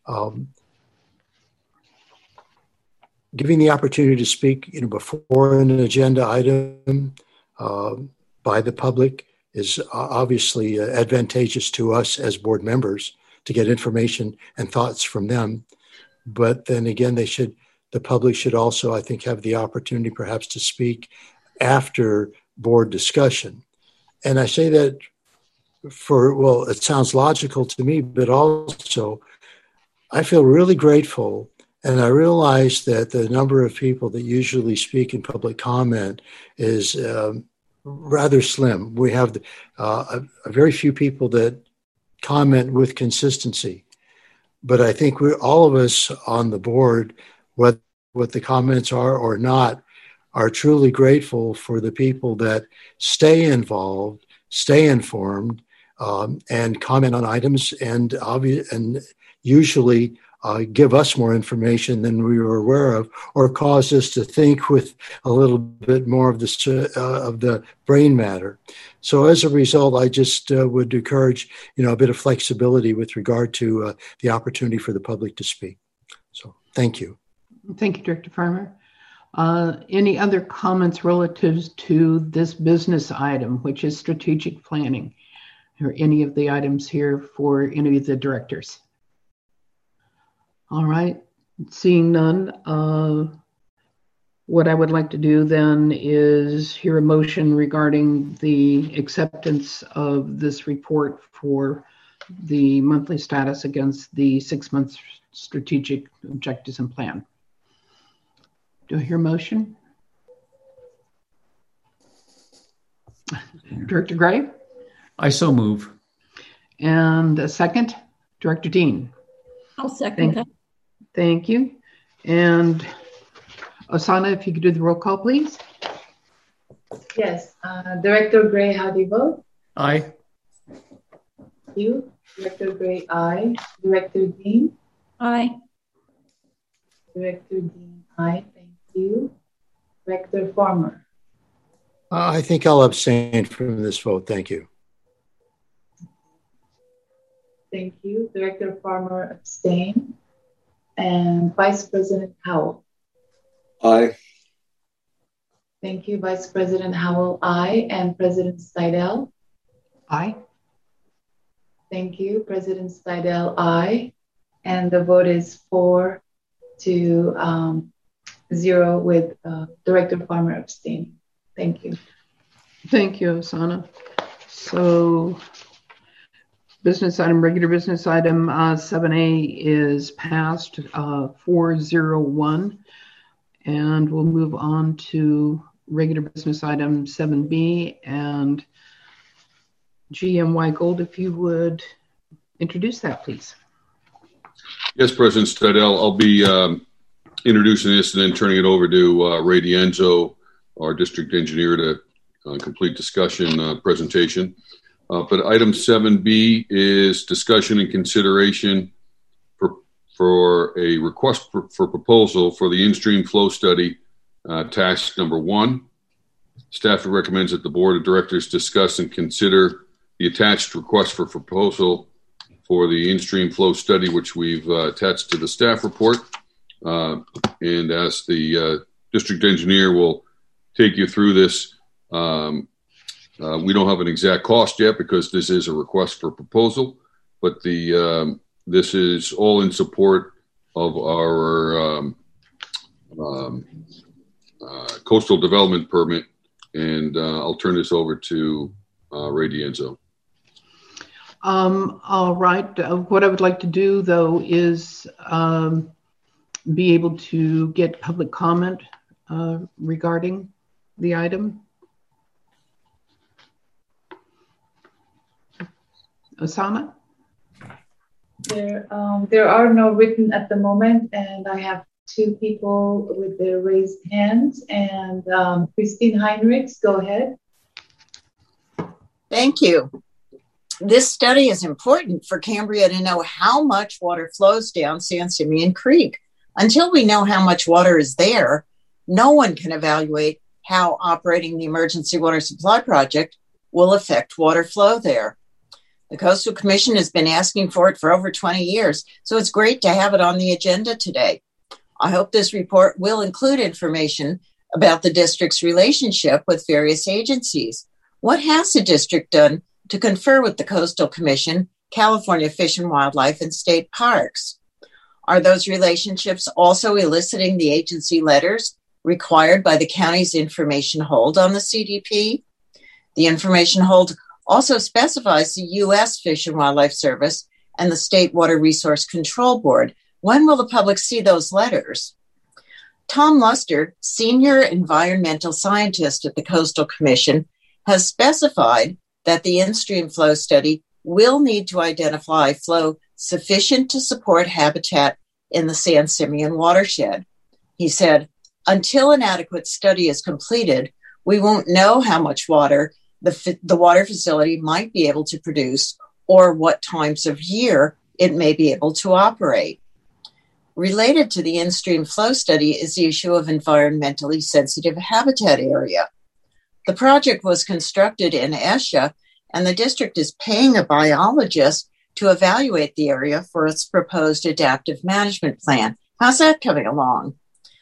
Giving the opportunity to speak, before an agenda item by the public is obviously advantageous to us as board members to get information and thoughts from them. But then again, the public should also, I think, have the opportunity perhaps to speak after board discussion. And I say that it sounds logical to me, but also I feel really grateful. And I realize that the number of people that usually speak in public comment is rather slim. We have a very few people that comment with consistency. But I think all of us on the board, what the comments are or not, are truly grateful for the people that stay involved, stay informed, and comment on items, and usually give us more information than we were aware of, or cause us to think with a little bit more of the brain matter. So as a result, I just would encourage, a bit of flexibility with regard to the opportunity for the public to speak. So thank you. Thank you, Director Farmer. Any other comments relative to this business item, which is strategic planning, or any of the items here for any of the directors? All right, seeing none, what I would like to do then is hear a motion regarding the acceptance of this report for the monthly status against the 6-month strategic objectives and plan. Do I hear a motion? Director Gray? I so move. And a second? Director Dean? I'll second that. Thank you. And Osana, if you could do the roll call, please. Yes. Director Gray, how do you vote? Aye. Thank you. Director Gray, aye. Director Dean? Aye. Director Dean, aye. Thank you. Director Farmer? I think I'll abstain from this vote. Thank you. Thank you. Director Farmer abstain. And Vice President Howell? Aye. Thank you, Vice President Howell, aye. And President Steidel? Aye. Thank you, President Steidel, aye. And the vote is 4-0 with Director Farmer abstaining. Thank you. Thank you, Osana. So regular business item 7A is passed 401. And we'll move on to regular business item 7B. And GM Weigold, if you would introduce that, please. Yes, President Stidel, I'll be introducing this and then turning it over to Ray D'Enzo, our district engineer, to complete discussion presentation. But item 7B is discussion and consideration for a request for proposal for the in-stream flow study, task number 1. Staff recommends that the Board of Directors discuss and consider the attached request for proposal for the in-stream flow study, which we've attached to the staff report. And as the district engineer will take you through this, we don't have an exact cost yet because this is a request for proposal, but this is all in support of our coastal development permit. And I'll turn this over to Ray D'Enzo. All right. What I would like to do, though, is be able to get public comment regarding the item. Osama? There are no written at the moment, and I have 2 people with their raised hands. And Christine Heinrichs, go ahead. Thank you. This study is important for Cambria to know how much water flows down San Simeon Creek. Until we know how much water is there, no one can evaluate how operating the emergency water supply project will affect water flow there. The Coastal Commission has been asking for it for over 20 years, so it's great to have it on the agenda today. I hope this report will include information about the district's relationship with various agencies. What has the district done to confer with the Coastal Commission, California Fish and Wildlife, and state parks? Are those relationships also eliciting the agency letters required by the county's information hold on the CDP? The information hold also specifies the U.S. Fish and Wildlife Service and the State Water Resource Control Board. When will the public see those letters? Tom Luster, senior environmental scientist at the Coastal Commission, has specified that the in-stream flow study will need to identify flow sufficient to support habitat in the San Simeon watershed. He said, until an adequate study is completed, we won't know how much water the water facility might be able to produce or what times of year it may be able to operate. Related to the in-stream flow study is the issue of environmentally sensitive habitat area. The project was constructed in Esha, and the district is paying a biologist to evaluate the area for its proposed adaptive management plan. How's that coming along?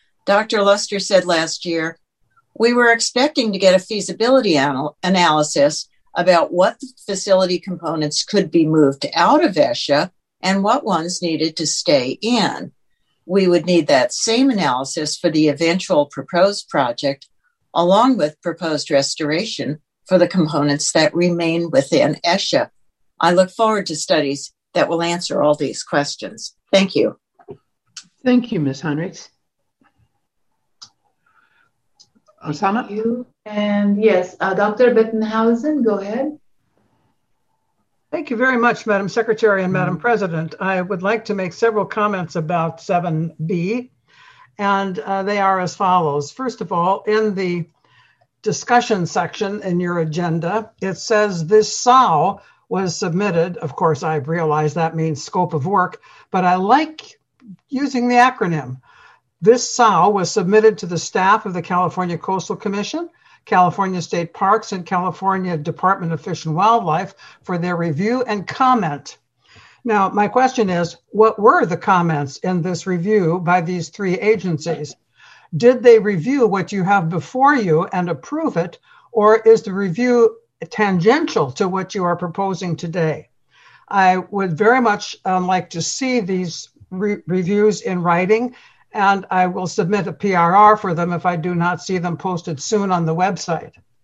Dr. Luster said last year, we were expecting to get a feasibility analysis about what facility components could be moved out of Esha and what ones needed to stay in. We would need that same analysis for the eventual proposed project, along with proposed restoration for the components that remain within Esha. I look forward to studies that will answer all these questions. Thank you. Thank you, Ms. Heinrichs. Osama? Thank you. And yes, Dr. Bettenhausen, go ahead. Thank you very much, Madam Secretary and Madam President. I would like to make several comments about 7B, and they are as follows. First of all, in the discussion section in your agenda, it says this SOW was submitted. Of course, I realize that means scope of work, but I like using the acronym. This SOW was submitted to the staff of the California Coastal Commission, California State Parks, and California Department of Fish and Wildlife for their review and comment. Now, my question is, what were the comments in this review by these 3 agencies? Did they review what you have before you and approve it, or is the review tangential to what you are proposing today? I would very much like to see these reviews in writing, and I will submit a PRR for them if I do not see them posted soon on the website.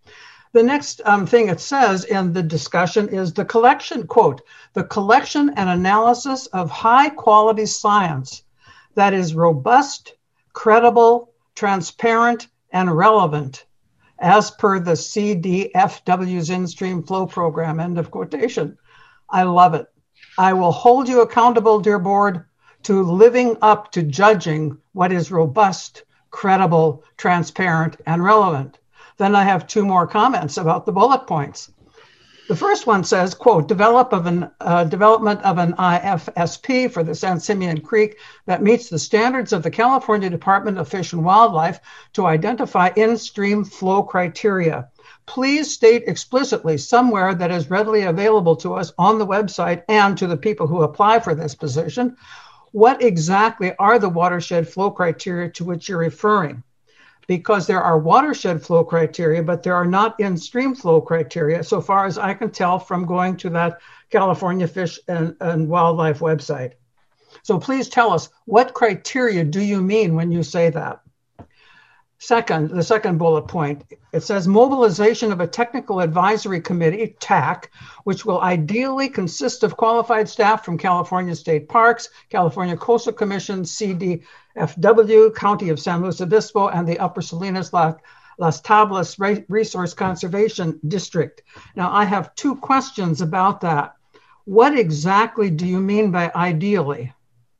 The next thing it says in the discussion is the collection, quote, the collection and analysis of high quality science that is robust, credible, transparent, and relevant as per the CDFW's in-stream flow program, end of quotation. I love it. I will hold you accountable, dear board, to living up to judging what is robust, credible, transparent, and relevant. Then I have two more comments about the bullet points. The first one says, quote, development of an IFSP for the San Simeon Creek that meets the standards of the California Department of Fish and Wildlife to identify in-stream flow criteria. Please state explicitly somewhere that is readily available to us on the website and to the people who apply for this position, what exactly are the watershed flow criteria to which you're referring? Because there are watershed flow criteria, but there are not in-stream flow criteria, so far as I can tell from going to that California Fish and Wildlife website. So please tell us, what criteria do you mean when you say that? Second, the second bullet point, it says mobilization of a technical advisory committee, TAC, which will ideally consist of qualified staff from California State Parks, California Coastal Commission, CDFW, County of San Luis Obispo, and the Upper Salinas Las Tablas Resource Conservation District. Now, I have two questions about that. What exactly do you mean by ideally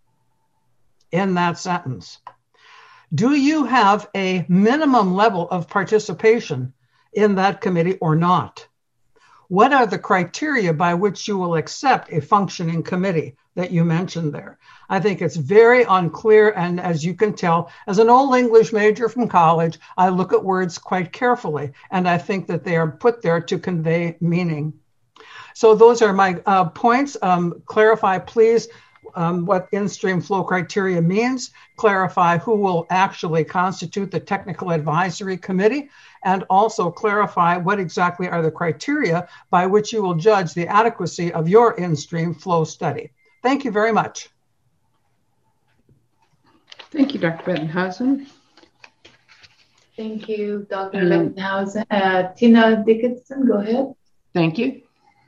in that sentence? Do you have a minimum level of participation in that committee or not? What are the criteria by which you will accept a functioning committee that you mentioned there? I think it's very unclear, and as you can tell, as an old English major from college, I look at words quite carefully, and I think that they are put there to convey meaning. So those are my points. Clarify, please, what in-stream flow criteria means, clarify who will actually constitute the technical advisory committee, and also clarify what exactly are the criteria by which you will judge the adequacy of your in-stream flow study. Thank you very much. Thank you, Dr. Bettenhausen. Thank you, Dr. Bettenhausen. Tina Dickinson, go ahead. Thank you.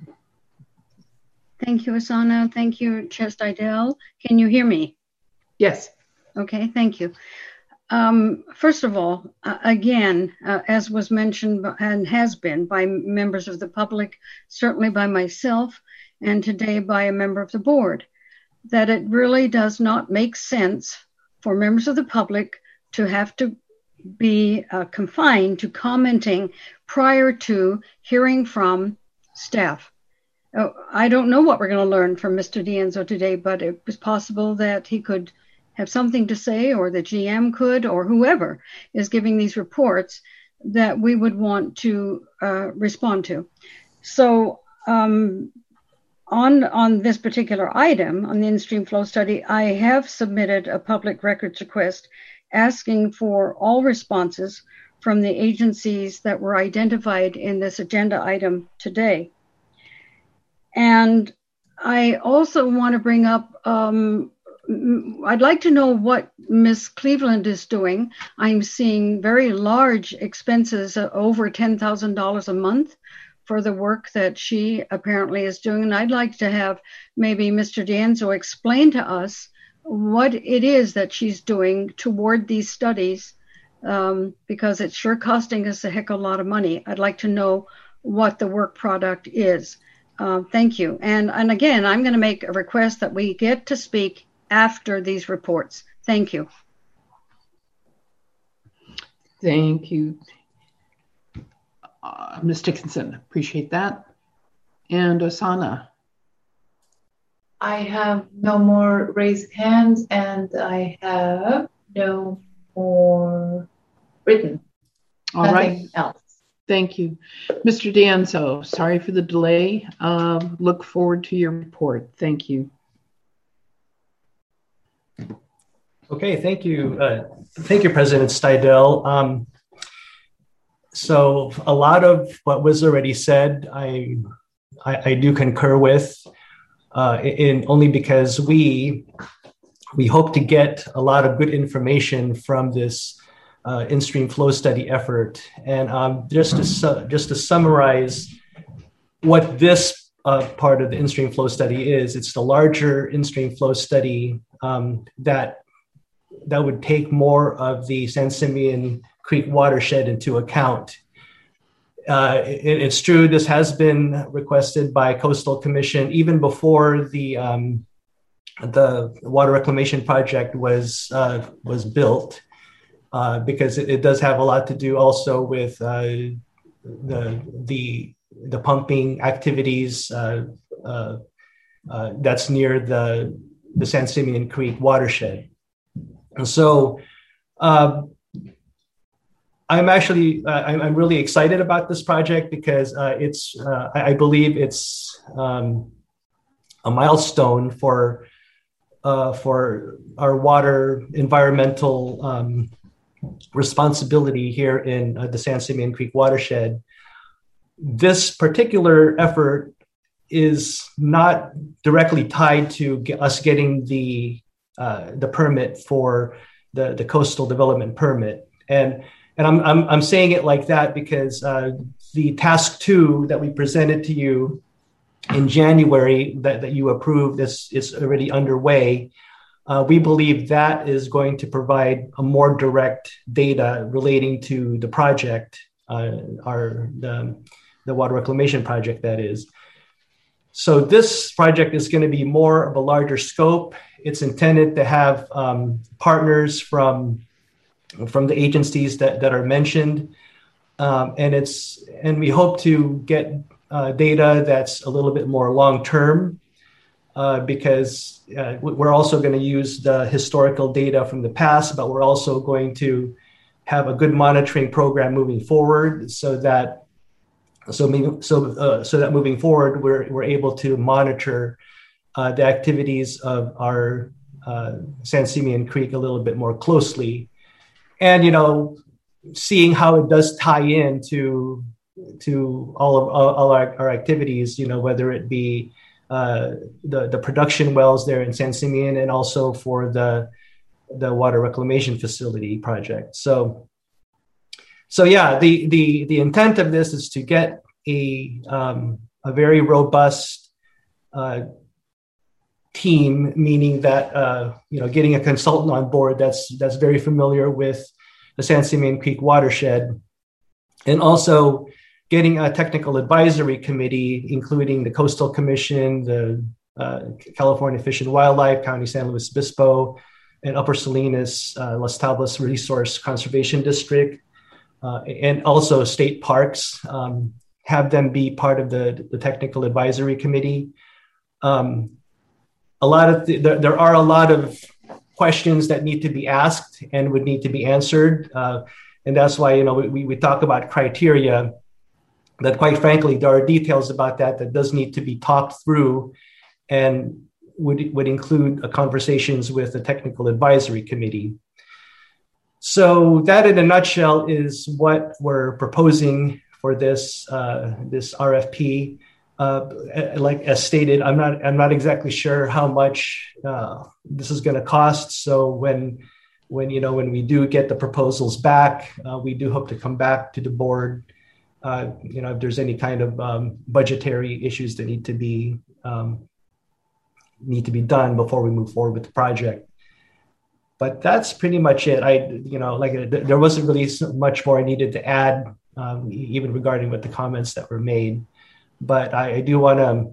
Thank you, Asana. Thank you, Chair Steidel. Can you hear me? Yes. Okay, thank you. First of all, again, as was mentioned and has been by members of the public, certainly by myself, and today by a member of the board, that it really does not make sense for members of the public to have to be confined to commenting prior to hearing from staff. I don't know what we're going to learn from Mr. D'Anzo today, but it was possible that he could have something to say, or the GM could, or whoever is giving these reports that we would want to respond to. So on this particular item, on the in-stream flow study, I have submitted a public records request asking for all responses from the agencies that were identified in this agenda item today. And I also want to bring up, I'd like to know what Ms. Cleveland is doing. I'm seeing very large expenses, over $10,000 a month for the work that she apparently is doing. And I'd like to have maybe Mr. D'Anzo explain to us what it is that she's doing toward these studies, because it's sure costing us a heck of a lot of money. I'd like to know what the work product is. Thank you. And again, I'm going to make a request that we get to speak after these reports. Thank you. Thank you, Ms. Dickinson. Appreciate that. And Osana. I have no more raised hands, and I have no more written. All right. Else. Thank you. Mr. D'Anzo, sorry for the delay. Look forward to your report. Thank you. Okay, thank you. Thank you, President Steidel. So a lot of what was already said, I do concur with, only because we hope to get a lot of good information from this in-stream flow study effort. And just to summarize what this part of the in-stream flow study is, it's the larger in-stream flow study that would take more of the San Simeon Creek watershed into account. It's true, this has been requested by Coastal Commission even before the water reclamation project was built, because it does have a lot to do also with the pumping activities that's near the San Simeon Creek watershed. And so I'm really excited about this project because I believe it's a milestone for our water environmental responsibility here in the San Simeon Creek watershed. This particular effort is not directly tied to us getting the permit for the coastal development permit, and I'm saying it like that because the task 2 that we presented to you in January that you approved is already underway. We believe that is going to provide a more direct data relating to the project, the water reclamation project, that is. So this project is going to be more of a larger scope. It's intended to have partners from the agencies that are mentioned, and we hope to get data that's a little bit more long term, because we're also going to use the historical data from the past, but we're also going to have a good monitoring program moving forward, so that moving forward we're able to monitor the activities of our San Simeon Creek a little bit more closely, and seeing how it does tie in to all our activities, whether it be the production wells there in San Simeon and also for the water reclamation facility project. So yeah, the intent of this is to get a very robust team, meaning that getting a consultant on board that's very familiar with the San Simeon Creek watershed, and also getting a technical advisory committee, including the Coastal Commission, the California Fish and Wildlife, County San Luis Obispo, and Upper Salinas, Las Tablas Resource Conservation District, and also state parks, have them be part of the technical advisory committee. There are a lot of questions that need to be asked and would need to be answered. And that's why, we talk about criteria, that quite frankly, there are details about that does need to be talked through and would include conversations with the technical advisory committee. So that in a nutshell is what we're proposing for this RFP. Like as stated, I'm not exactly sure how much this is going to cost. So when we do get the proposals back, we do hope to come back to the board. If there's any kind of budgetary issues that need to be done before we move forward with the project. But that's pretty much it. There wasn't really so much more I needed to add, even regarding what the comments that were made. But I do want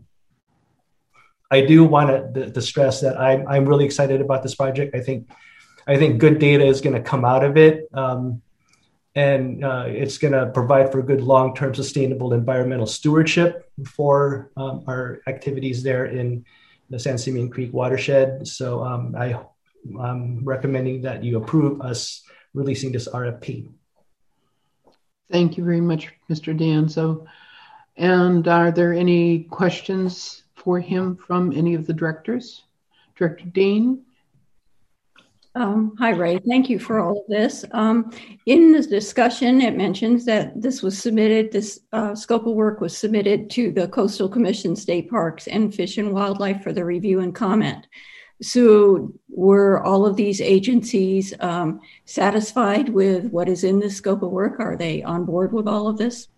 to stress that I'm really excited about this project. I think good data is going to come out of it, and it's going to provide for good long-term sustainable environmental stewardship for our activities there in the San Simeon Creek watershed. So I'm recommending that you approve us releasing this RFP. Thank you very much, Mr. D'Anzo. And are there any questions for him from any of the directors? Director Dean? Hi, Ray. Thank you for all of this. In the discussion, it mentions that this scope of work was submitted to the Coastal Commission, State Parks, and Fish and Wildlife for the review and comment. So were all of these agencies satisfied with what is in this scope of work? Are they on board with all of this?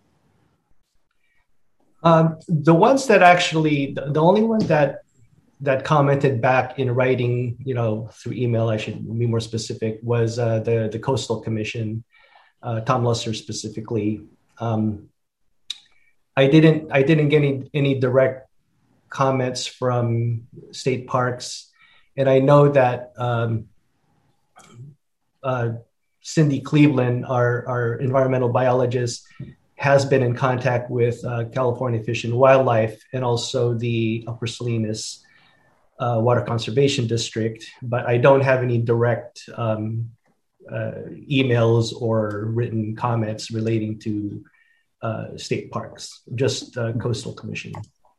The ones that actually, the only one that commented back in writing, through email, I should be more specific, was the Coastal Commission, Tom Lusser specifically. I didn't get any direct comments from state parks. And I know that Cindy Cleveland, our environmental biologist, has been in contact with California Fish and Wildlife and also the Upper Salinas Water Conservation District, but I don't have any direct emails or written comments relating to state parks, just Coastal Commission.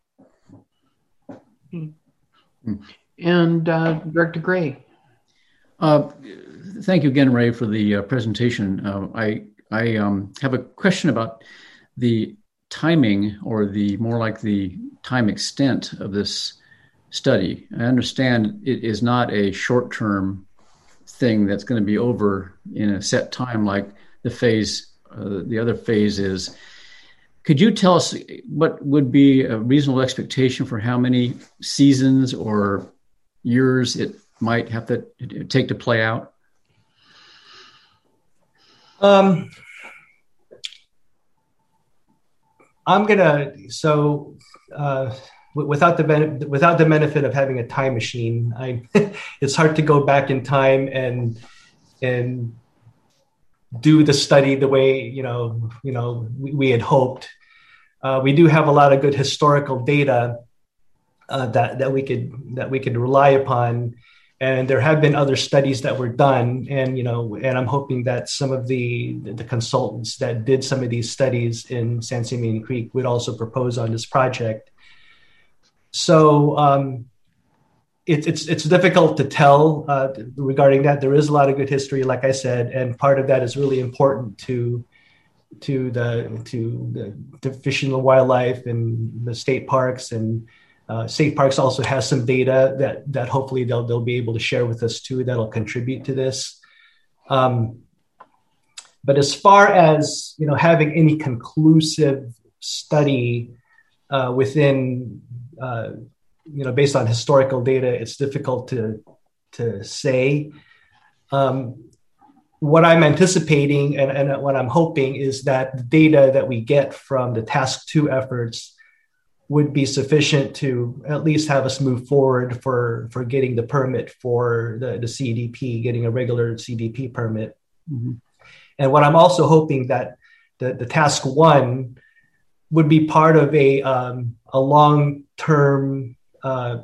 And Director Gray. Thank you again, Ray, for the presentation. I have a question about the timing, or more like the time extent of this study. I understand it is not a short-term thing that's going to be over in a set time like the other phase is. Could you tell us what would be a reasonable expectation for how many seasons or years it might have to take to play out? Without the benefit of having a time machine, it's hard to go back in time and do the study the way we had hoped. We do have a lot of good historical data that we could rely upon, and there have been other studies that were done, and I'm hoping that some of the consultants that did some of these studies in San Simeon Creek would also propose on this project. So it's difficult to tell regarding that. There is a lot of good history, like I said, and part of that is really important to the Fish and Wildlife and the state parks, and state parks also has some data that hopefully they'll be able to share with us too, that'll contribute to this. But as far as having any conclusive study within based on historical data, it's difficult to say. What I'm anticipating and what I'm hoping is that the data that we get from the Task 2 efforts would be sufficient to at least have us move forward for getting the permit for the CDP, getting a regular CDP permit. Mm-hmm. And what I'm also hoping that the Task 1 would be part of a long-term, part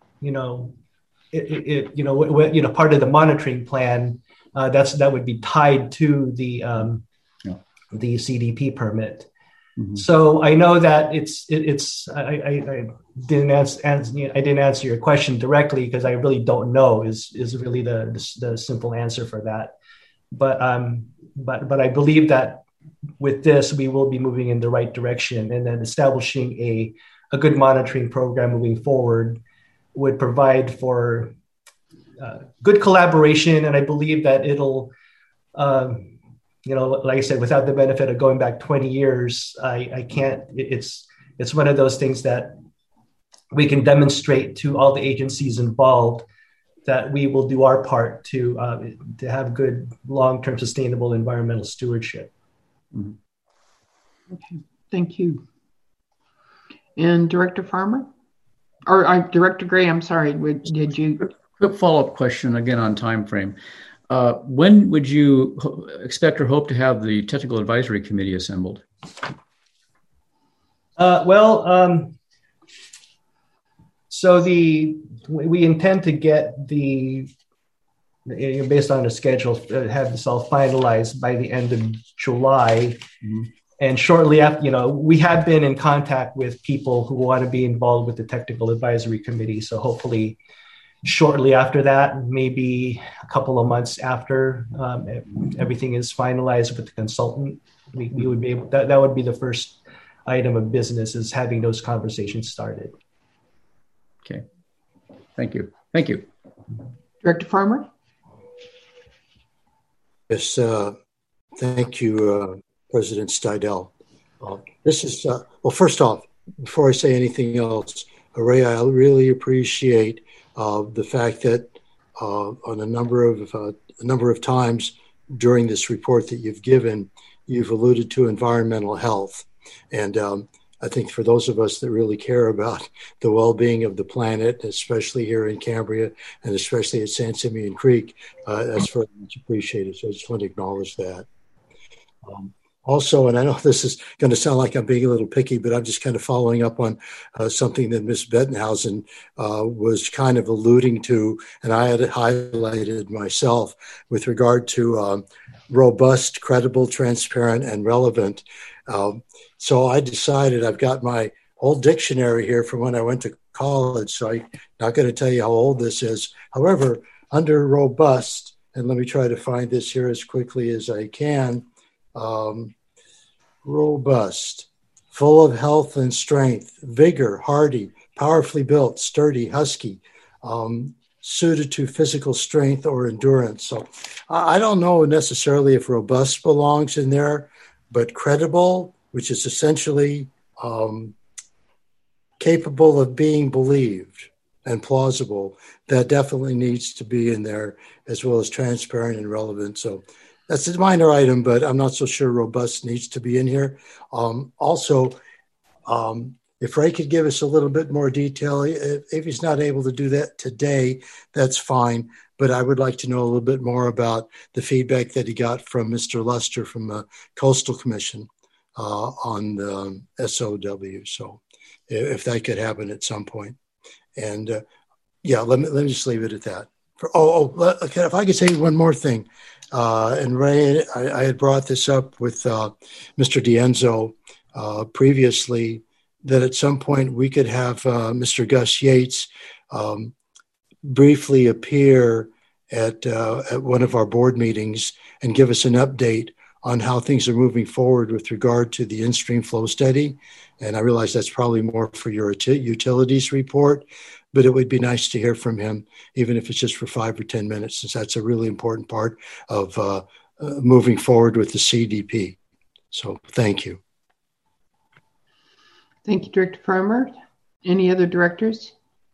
of the monitoring plan that would be tied to the CDP permit. Mm-hmm. So I know that I didn't answer your question directly because I really don't know is really the simple answer for that. But I believe that with this we will be moving in the right direction, and then establishing a good monitoring program moving forward would provide for good collaboration. And I believe that it'll, like I said, without the benefit of going back 20 years, I can't, it's one of those things that we can demonstrate to all the agencies involved that we will do our part to have good long-term sustainable environmental stewardship. Mm-hmm. Okay, thank you. And Director Farmer? Or Director Gray, I'm sorry, did you? Quick follow-up question again on time frame. When would you expect or hope to have the Technical Advisory Committee assembled? So we intend to get based on the schedule, have this all finalized by the end of July. Mm-hmm. And shortly after, we have been in contact with people who want to be involved with the Technical Advisory Committee. So hopefully shortly after that, maybe a couple of months after everything is finalized with the consultant, we would be able, that would be the first item of business, is having those conversations started. Okay. Thank you. Thank you. Director Farmer? Yes, thank you, President Steidel. This is, well, first off, before I say anything else, Ray, I really appreciate the fact that on a number of times during this report that you've given, you've alluded to environmental health. And I think for those of us that really care about the well-being of the planet, especially here in Cambria and especially at San Simeon Creek, that's very much appreciated. So I just want to acknowledge that. Also, and I know this is going to sound like I'm being a little picky, but I'm just kind of following up on something that Ms. Bettenhausen was kind of alluding to, and I had highlighted myself with regard to robust, credible, transparent, and relevant. So I decided, I've got my old dictionary here from when I went to college, so I'm not going to tell you how old this is. However, under robust, and let me try to find this here as quickly as I can, robust, full of health and strength, vigor, hardy, powerfully built, sturdy, husky, suited to physical strength or endurance. So I don't know necessarily if robust belongs in there, but credible, which is essentially capable of being believed and plausible, that definitely needs to be in there, as well as transparent and relevant. So that's a minor item, but I'm not so sure robust needs to be in here. Also, if Ray could give us a little bit more detail, if he's not able to do that today, that's fine. But I would like to know a little bit more about the feedback that he got from Mr. Luster from the Coastal Commission on the SOW. So if that could happen at some point. And yeah, let me just leave it at that. Okay, if I could say one more thing. And Ray, I had brought this up with Mr. D'Enzo previously, that at some point we could have Mr. Gus Yates briefly appear at one of our board meetings and give us an update on how things are moving forward with regard to the in-stream flow study. And I realize that's probably more for your utilities report, but it would be nice to hear from him, even if it's just for 5 or 10 minutes, since that's a really important part of moving forward with the CDP. So thank you. Thank you, Director Farmer. Any other directors?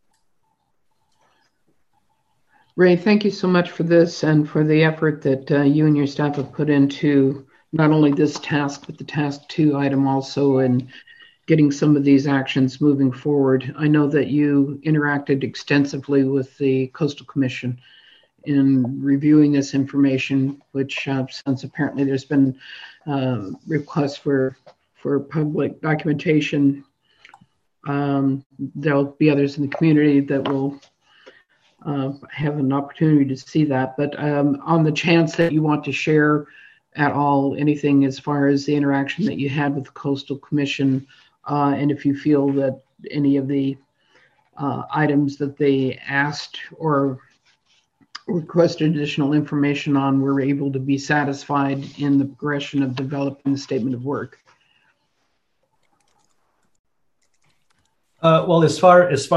Ray, thank you so much for this and for the effort that you and your staff have put into not only this task, but the task 2 item also, in getting some of these actions moving forward. I know that you interacted extensively with the Coastal Commission in reviewing this information, which since apparently there's been requests for public documentation, there'll be others in the community that will have an opportunity to see that. But on the chance that you want to share at all anything as far as the interaction that you had with the Coastal Commission, and if you feel that any of the items that they asked or requested additional information on were able to be satisfied in the progression of developing the statement of work. Well, as far as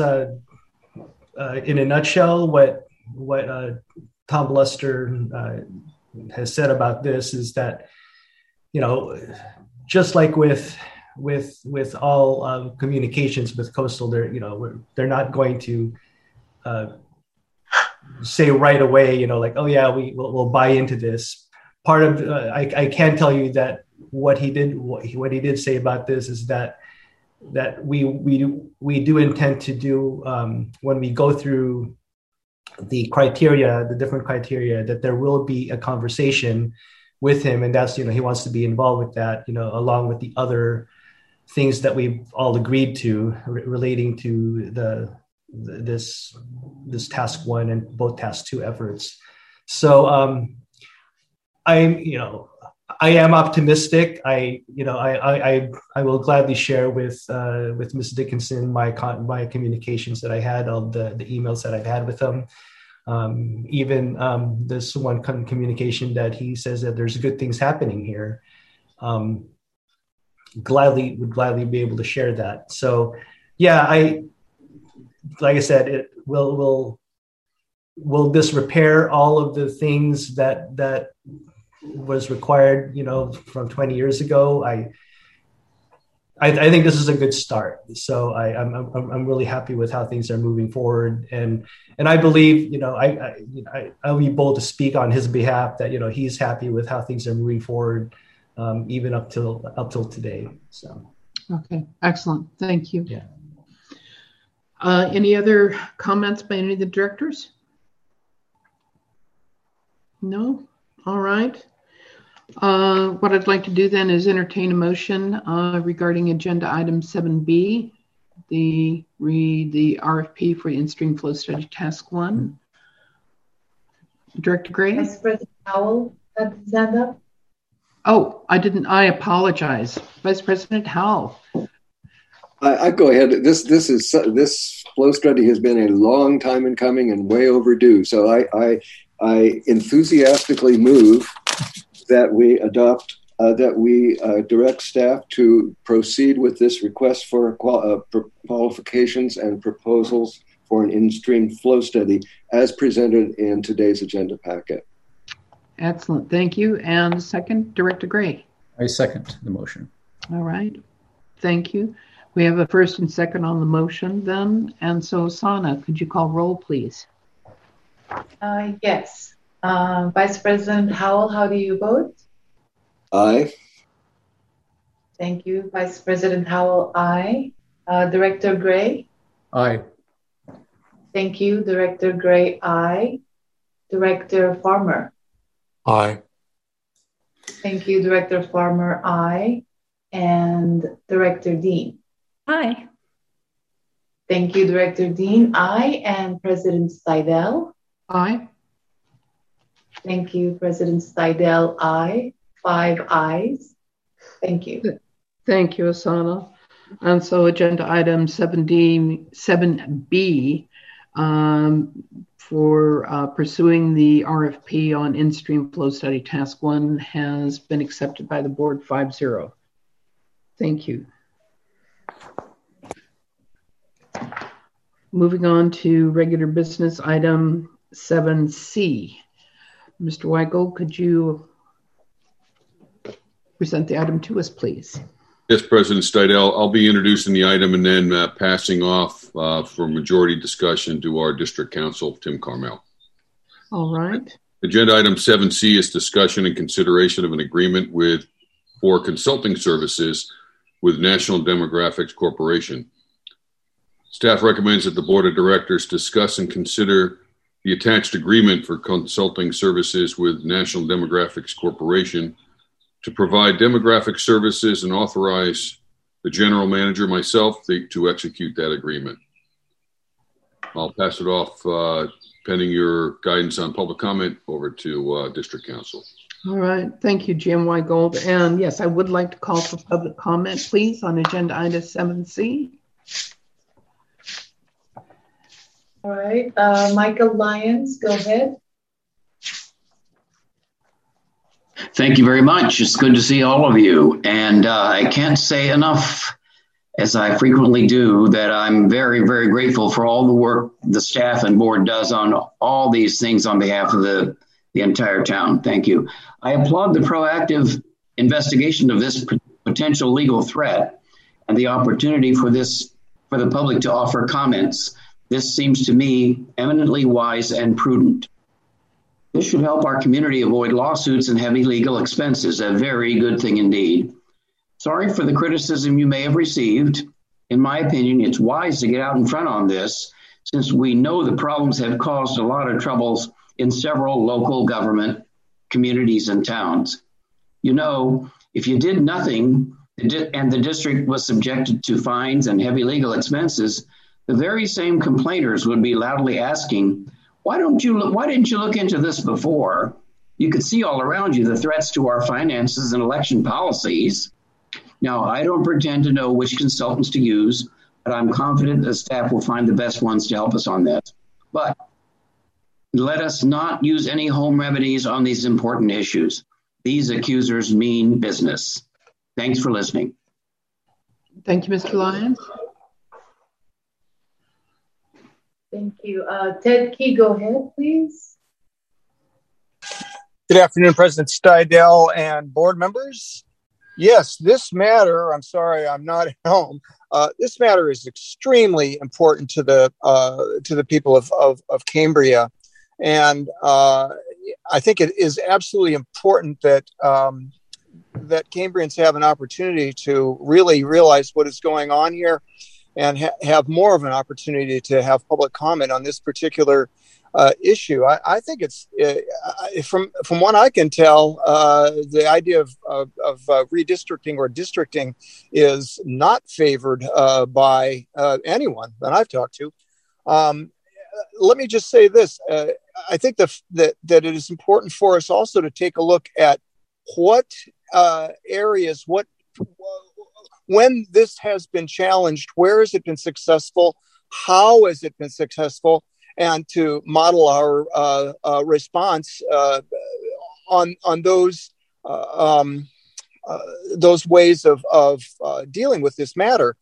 in a nutshell, what Tom Luster has said about this is that, you know, just like with all communications with Coastal, they're not going to say right away, you know, like, oh yeah, we'll buy into this. Part of I can tell you that what he did say about this is that we do intend to do when we go through the different criteria, that there will be a conversation with him, and that's, you know, he wants to be involved with that, you know, along with the other things that we've all agreed to relating to this task 1 and both task 2 efforts. So I am optimistic. I will gladly share with Ms. Dickinson my communications that I had, all the emails that I've had with them. Even this one communication that he says that there's good things happening here. Would gladly be able to share that. So yeah, like I said, we'll will this repair all of the things that was required, from 20 years ago? I think this is a good start. So I'm really happy with how things are moving forward, and I believe I'll be bold to speak on his behalf that he's happy with how things are moving forward, even up till today. So okay, excellent, thank you. Yeah. Any other comments by any of the directors? No. All right. What I'd like to do then is entertain a motion regarding agenda item 7B, the RFP for in-stream flow study task 1. Director Gray? Vice President Howell had his hand up. Oh, I apologize. Vice President Howell. I go ahead. This flow study has been a long time in coming and way overdue. So I enthusiastically move that we direct staff to proceed with this request for qualifications and proposals for an in-stream flow study as presented in today's agenda packet. Excellent, thank you. And second, Director Gray. I second the motion. All right, thank you. We have a first and second on the motion then. And so Sana, could you call roll, please? Yes. Vice President Howell, how do you vote? Aye. Thank you. Vice President Howell, aye. Director Gray? Aye. Thank you. Director Gray, aye. Director Farmer? Aye. Thank you. Director Farmer, aye. And Director Dean? Aye. Thank you. Director Dean, aye. And President Steidel? Aye. Thank you, President Steidel, aye. 5 ayes. Thank you. Thank you, Asana. And so agenda item 7B for pursuing the RFP on in-stream flow study task 1 has been accepted by the board 5-0. Thank you. Moving on to regular business item 7C. Mr. Weigel, could you present the item to us, please? Yes, President Steidel. I'll be introducing the item and then passing off for majority discussion to our district counsel, Tim Carmel. All right. Agenda item 7C is discussion and consideration of an agreement for consulting services with National Demographics Corporation. Staff recommends that the Board of Directors discuss and consider the attached agreement for consulting services with National Demographics Corporation to provide demographic services and authorize the general manager, myself, to execute that agreement. I'll pass it off, pending your guidance on public comment, over to District Counsel. All right. Thank you, Jim Weigold. And yes, I would like to call for public comment, please, on agenda item 7C. All right. Michael Lyons, go ahead. Thank you very much. It's good to see all of you. And I can't say enough, as I frequently do, that I'm very, very grateful for all the work the staff and board does on all these things on behalf of the entire town. Thank you. I applaud the proactive investigation of this potential legal threat and the opportunity for the public to offer comments. This seems to me eminently wise and prudent. This should help our community avoid lawsuits and heavy legal expenses, a very good thing indeed. Sorry for the criticism you may have received. In my opinion, it's wise to get out in front on this, since we know the problems have caused a lot of troubles in several local government communities and towns. You know, if you did nothing and the district was subjected to fines and heavy legal expenses, the very same complainers would be loudly asking, why didn't you look into this before? You could see all around you the threats to our finances and election policies. Now, I don't pretend to know which consultants to use, but I'm confident the staff will find the best ones to help us on this. But let us not use any home remedies on these important issues. These accusers mean business. Thanks for listening. Thank you, Mr. Lyons. Thank you. Ted Key, go ahead, please. Good afternoon, President Steidel and board members. Yes, this matter, I'm sorry, I'm not at home. This matter is extremely important to the people of Cambria. And I think it is absolutely important that that Cambrians have an opportunity to really realize what is going on here and have more of an opportunity to have public comment on this particular issue. I think it's from what I can tell, the idea of redistricting or districting is not favored by anyone that I've talked to. Let me just say this: I think that it is important for us also to take a look at what areas, when this has been challenged, where has it been successful, how has it been successful, and to model our response on those ways of dealing with this matter.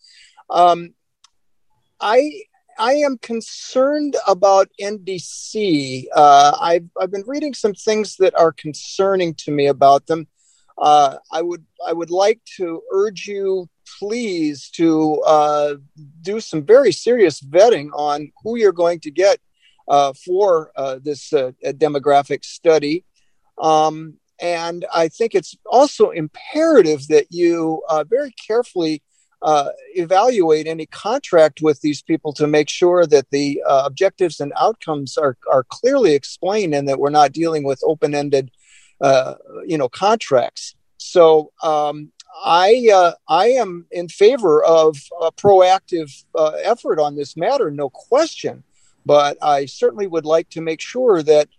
I am concerned about NDC. I've been reading some things that are concerning to me about them. I would like to urge you, please, to do some very serious vetting on who you're going to get for this demographic study. And I think it's also imperative that you very carefully evaluate any contract with these people to make sure that the objectives and outcomes are clearly explained and that we're not dealing with open-ended contracts. So I am in favor of a proactive effort on this matter, no question. But I certainly would like to make sure that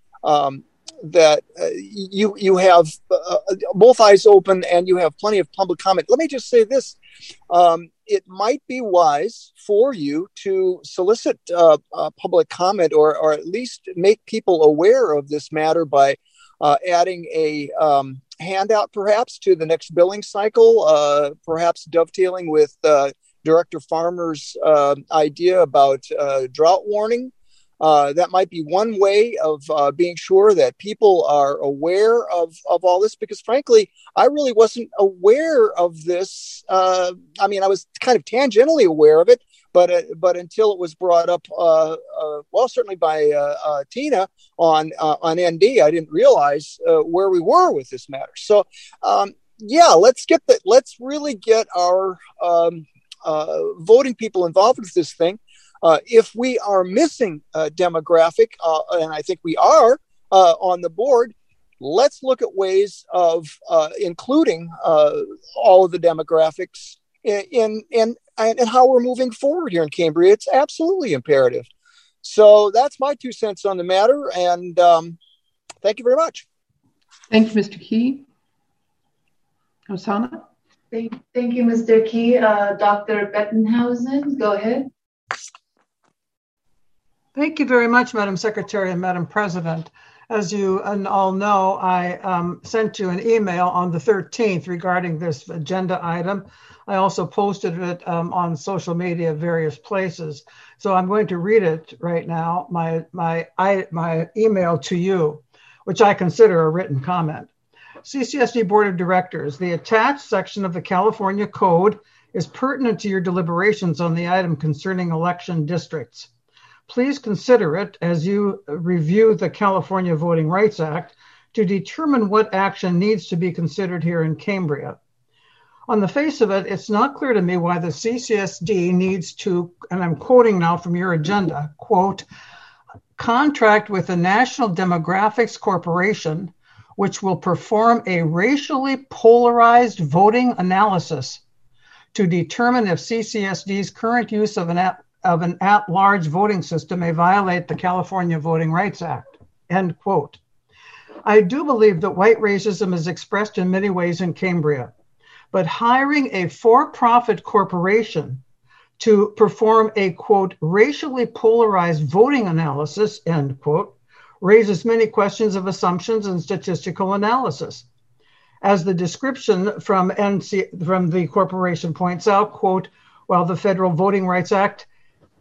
you have both eyes open and you have plenty of public comment. Let me just say this. It might be wise for you to solicit public comment or at least make people aware of this matter by adding a handout perhaps to the next billing cycle, perhaps dovetailing with Director Farmer's idea about drought warning. That might be one way of being sure that people are aware of all this, because frankly, I really wasn't aware of this. I mean, I was kind of tangentially aware of it, but until it was brought up, certainly by Tina on ND, I didn't realize where we were with this matter. So, let's really get our voting people involved with this thing. If we are missing a demographic, and I think we are on the board, let's look at ways of including all of the demographics in how we're moving forward here in Cambria. It's absolutely imperative. So that's my 2 cents on the matter, and thank you very much. Thank you, Mr. Key. Osana? Thank you, Mr. Key. Dr. Bettenhausen, go ahead. Thank you very much, Madam Secretary and Madam President. As you all know, I sent you an email on the 13th regarding this agenda item. I also posted it on social media, various places. So I'm going to read it right now, my email to you, which I consider a written comment. CCSD Board of Directors, the attached section of the California Code is pertinent to your deliberations on the item concerning election districts. Please consider it as you review the California Voting Rights Act to determine what action needs to be considered here in Cambria. On the face of it, it's not clear to me why the CCSD needs to, and I'm quoting now from your agenda, quote, contract with the National Demographics Corporation, which will perform a racially polarized voting analysis to determine if CCSD's current use of an at-large voting system may violate the California Voting Rights Act, end quote. I do believe that white racism is expressed in many ways in Cambria, but hiring a for-profit corporation to perform a, quote, racially polarized voting analysis, end quote, raises many questions of assumptions and statistical analysis. As the description from the corporation points out, quote, while the Federal Voting Rights Act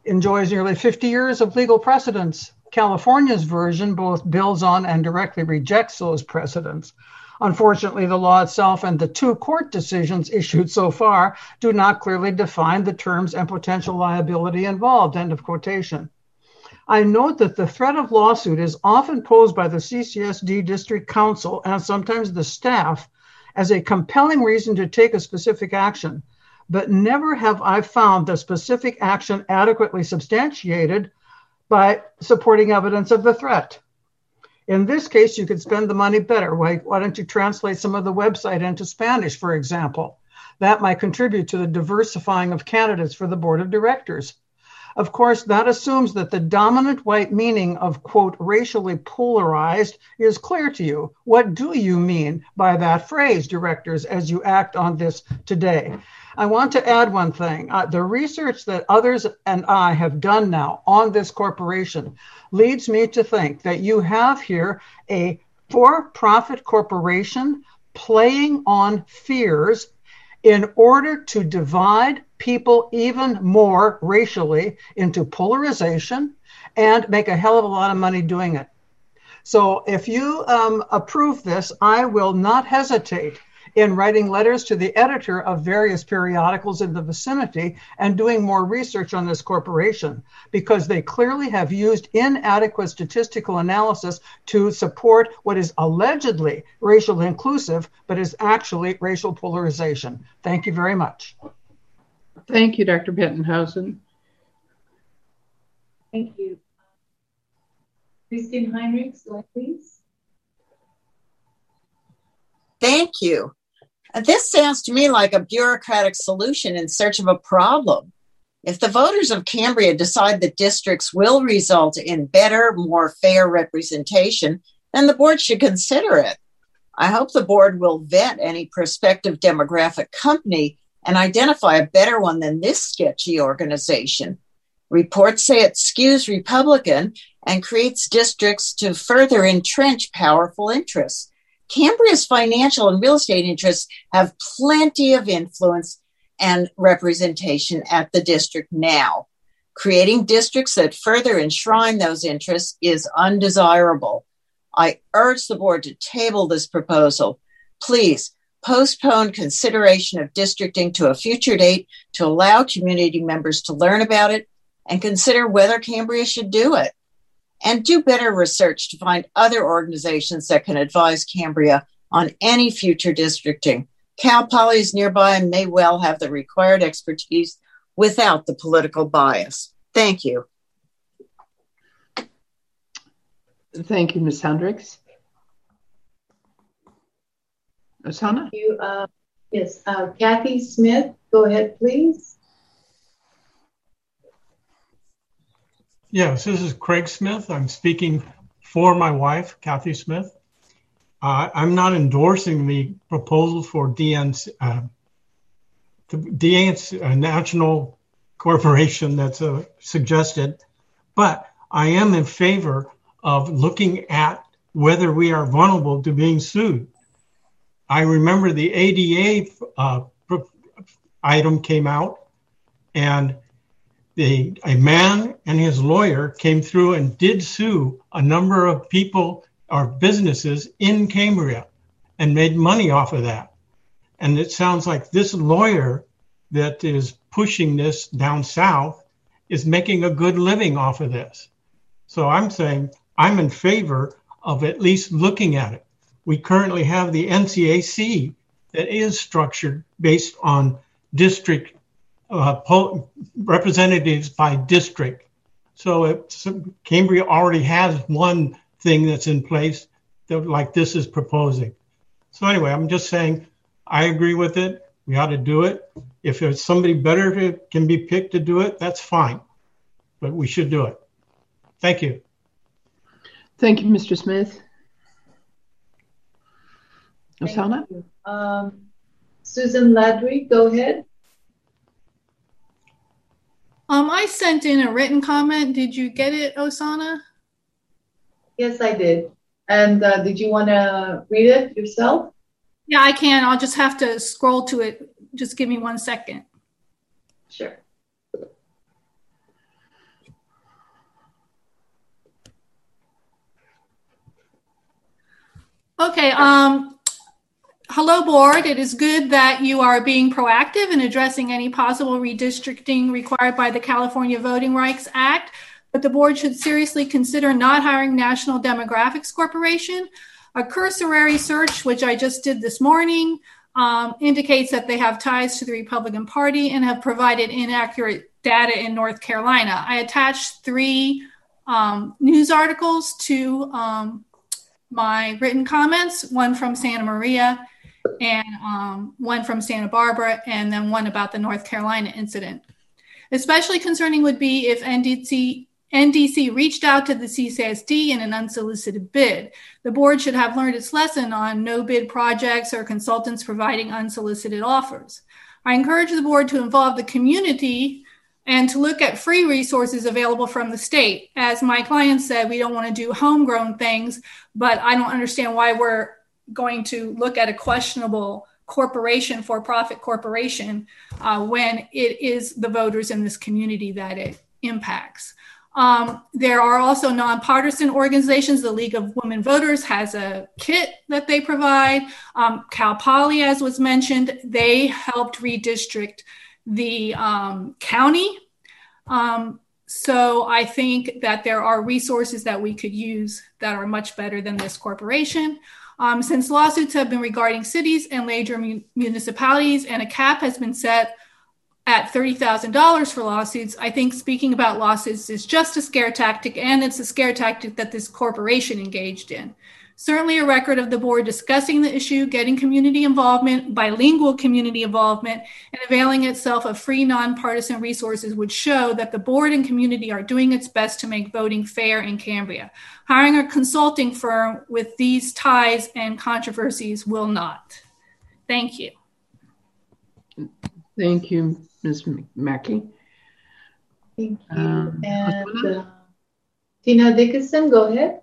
enjoys nearly 50 years of legal precedence. California's version both builds on and directly rejects those precedents. Unfortunately, the law itself and the 2 court decisions issued so far do not clearly define the terms and potential liability involved, end of quotation. I note that the threat of lawsuit is often posed by the CCSD District Council and sometimes the staff as a compelling reason to take a specific action, but never have I found the specific action adequately substantiated by supporting evidence of the threat. In this case, you could spend the money better. Why don't you translate some of the website into Spanish, for example? That might contribute to the diversifying of candidates for the board of directors. Of course, that assumes that the dominant white meaning of, quote, racially polarized is clear to you. What do you mean by that phrase, directors, as you act on this today? I want to add one thing. The research that others and I have done now on this corporation leads me to think that you have here a for-profit corporation playing on fears in order to divide people even more racially into polarization and make a hell of a lot of money doing it. So if you approve this, I will not hesitate in writing letters to the editor of various periodicals in the vicinity and doing more research on this corporation, because they clearly have used inadequate statistical analysis to support what is allegedly racial inclusive, but is actually racial polarization. Thank you very much. Thank you, Dr. Bettenhausen. Thank you. Christine Heinrichs, go ahead, please. Thank you. This sounds to me like a bureaucratic solution in search of a problem. If the voters of Cambria decide that districts will result in better, more fair representation, then the board should consider it. I hope the board will vet any prospective demographic company and identify a better one than this sketchy organization. Reports say it skews Republican and creates districts to further entrench powerful interests. Cambria's financial and real estate interests have plenty of influence and representation at the district now. Creating districts that further enshrine those interests is undesirable. I urge the board to table this proposal. Please postpone consideration of districting to a future date to allow community members to learn about it and consider whether Cambria should do it. And do better research to find other organizations that can advise Cambria on any future districting. Cal Poly is nearby and may well have the required expertise without the political bias. Thank you. Thank you, Ms. Hendricks. Osana? Thank you. Yes, Kathy Smith, go ahead, please. Yes, this is Craig Smith. I'm speaking for my wife, Kathy Smith. I'm not endorsing the proposal for DN's national corporation that's suggested, but I am in favor of looking at whether we are vulnerable to being sued. I remember the ADA item came out, and a man and his lawyer came through and did sue a number of people or businesses in Cambria and made money off of that. And it sounds like this lawyer that is pushing this down south is making a good living off of this. So I'm saying I'm in favor of at least looking at it. We currently have the NCAC that is structured based on district representatives by district. So Cambria already has one thing that's in place that like this is proposing. So anyway, I'm just saying I agree with it. We ought to do it. If there's somebody better who can be picked to do it, that's fine. But we should do it. Thank you. Thank you, Mr. Smith. Osana? Susan Ladry, go ahead. I sent in a written comment. Did you get it, Osana? Yes, I did. And did you want to read it yourself? Yeah, I can. I'll just have to scroll to it. Just give me 1 second. Sure. Okay. Hello, board. It is good that you are being proactive in addressing any possible redistricting required by the California Voting Rights Act, but the board should seriously consider not hiring National Demographics Corporation. A cursory search, which I just did this morning, indicates that they have ties to the Republican Party and have provided inaccurate data in North Carolina. I attached 3 news articles to my written comments, one from Santa Maria and one from Santa Barbara, and then one about the North Carolina incident. Especially concerning would be if NDC reached out to the CCSD in an unsolicited bid. The board should have learned its lesson on no bid projects or consultants providing unsolicited offers. I encourage the board to involve the community and to look at free resources available from the state. As my client said, we don't want to do homegrown things, but I don't understand why we're going to look at a questionable corporation, for-profit corporation, when it is the voters in this community that it impacts. There are also nonpartisan organizations. The League of Women Voters has a kit that they provide. Cal Poly, as was mentioned, they helped redistrict the county. So I think that there are resources that we could use that are much better than this corporation. Since lawsuits have been regarding cities and major municipalities and a cap has been set at $30,000 for lawsuits, I think speaking about lawsuits is just a scare tactic, and it's a scare tactic that this corporation engaged in. Certainly a record of the board discussing the issue, getting community involvement, bilingual community involvement, and availing itself of free nonpartisan resources would show that the board and community are doing its best to make voting fair in Cambria. Hiring a consulting firm with these ties and controversies will not. Thank you. Thank you, Ms. Mackey. Thank you. And Tina Dickinson, go ahead.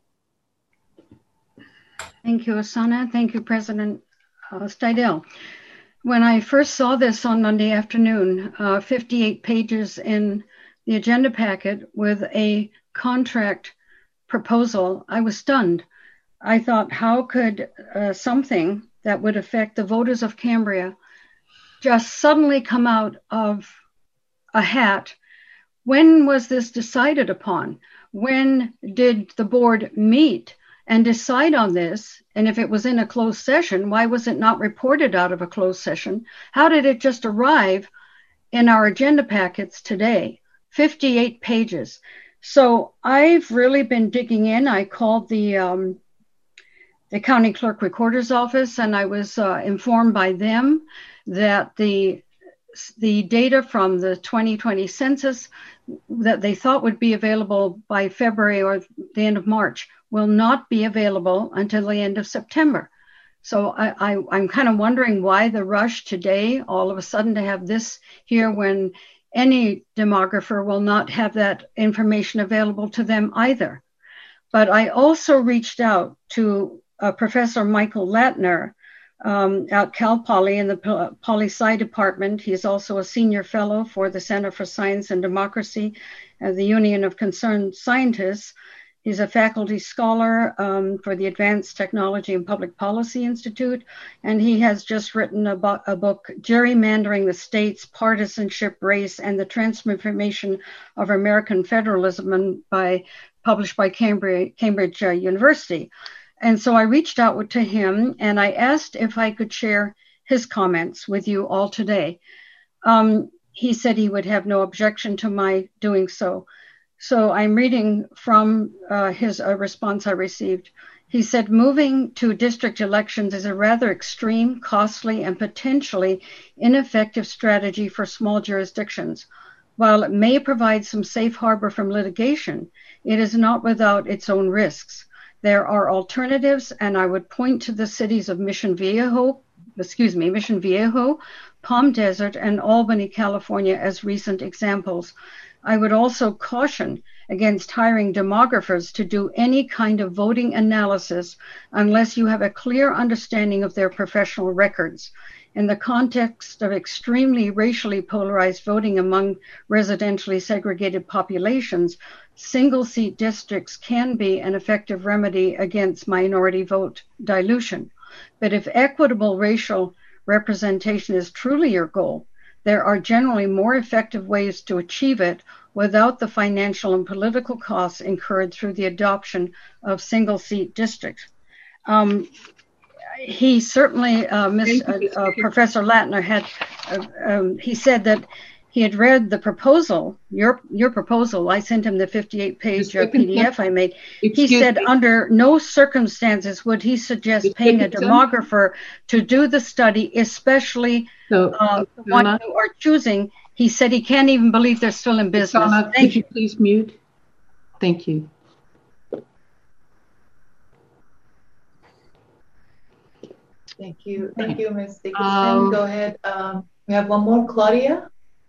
Thank you, Osana. Thank you, President Steidel. When I first saw this on Monday afternoon, 58 pages in the agenda packet with a contract proposal, I was stunned. I thought, how could something that would affect the voters of Cambria just suddenly come out of a hat? When was this decided upon? When did the board meet and decide on this? And if it was in a closed session, why was it not reported out of a closed session? How did it just arrive in our agenda packets today? 58 pages. So I've really been digging in. I called the county clerk recorder's office, and I was informed by them that the data from the 2020 census that they thought would be available by February or the end of March will not be available until the end of September. So I'm kind of wondering why the rush today, all of a sudden, to have this here when any demographer will not have that information available to them either. But I also reached out to Professor Michael Latner at Cal Poly in the Poli-Sci department. He's also a senior fellow for the Center for Science and Democracy at the Union of Concerned Scientists. He's a faculty scholar for the Advanced Technology and Public Policy Institute, and he has just written a book, Gerrymandering the States, Partisanship, Race, and the Transformation of American Federalism, published by Cambridge University. And so I reached out to him, and I asked if I could share his comments with you all today. He said he would have no objection to my doing so. So I'm reading from his response I received. He said, moving to district elections is a rather extreme, costly, and potentially ineffective strategy for small jurisdictions. While it may provide some safe harbor from litigation, it is not without its own risks. There are alternatives, and I would point to the cities of Mission Viejo, Palm Desert, and Albany, California as recent examples. I would also caution against hiring demographers to do any kind of voting analysis unless you have a clear understanding of their professional records. In the context of extremely racially polarized voting among residentially segregated populations, single-seat districts can be an effective remedy against minority vote dilution. But if equitable racial representation is truly your goal, there are generally more effective ways to achieve it without the financial and political costs incurred through the adoption of single-seat districts. He certainly, Professor Latner had, he said that he had read the proposal, your proposal. I sent him the 58-page PDF I made. He said under no circumstances would he suggest paying a demographer to do the study, especially the one who are choosing. He said he can't even believe they're still in business. Could you please mute? Thank you. Thank you, Ms. Dickinson. Go ahead. We have one more, Claudia.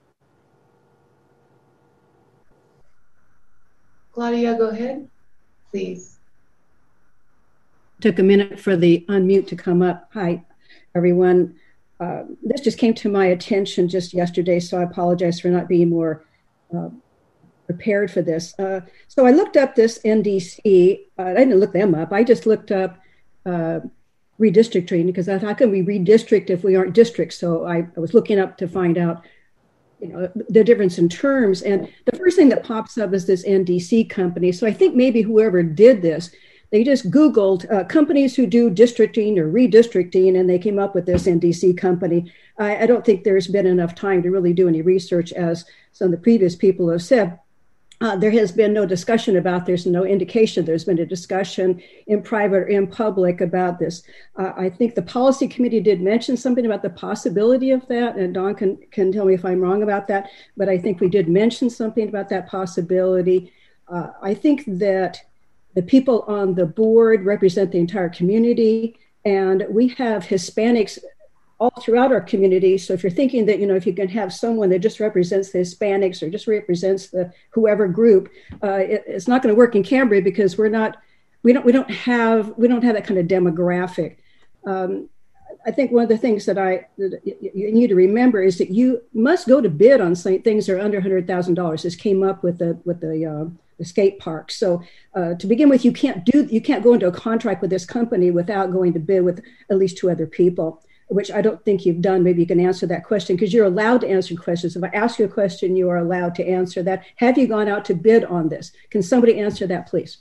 Claudia, go ahead, please. Took a minute for the unmute to come up. Hi, everyone. This just came to my attention just yesterday, so I apologize for not being more prepared for this. So I looked up this NDC. I didn't look them up. I just looked up redistricting because I thought, how can we redistrict if we aren't districts? So I was looking up to find out, you know, the difference in terms. And the first thing that pops up is this NDC company. So I think maybe whoever did this, they just Googled companies who do districting or redistricting, and they came up with this NDC company. I don't think there's been enough time to really do any research, as some of the previous people have said. There has been no discussion about this, no indication there's been a discussion in private or in public about this. I think the policy committee did mention something about the possibility of that, and Dawn can tell me if I'm wrong about that, but I think we did mention something about that possibility. I think that the people on the board represent the entire community, and we have Hispanics all throughout our community. So if you're thinking that, you know, if you can have someone that just represents the Hispanics or just represents the whoever group, it's not going to work in Cambria because we don't have that kind of demographic. I think one of the things that you need to remember is that you must go to bid on things that are under $100,000. This came up with the skate park. So to begin with, you can't go into a contract with this company without going to bid with at least 2 other people, which I don't think you've done. Maybe you can answer that question because you're allowed to answer questions. If I ask you a question, you are allowed to answer that. Have you gone out to bid on this? Can somebody answer that, please?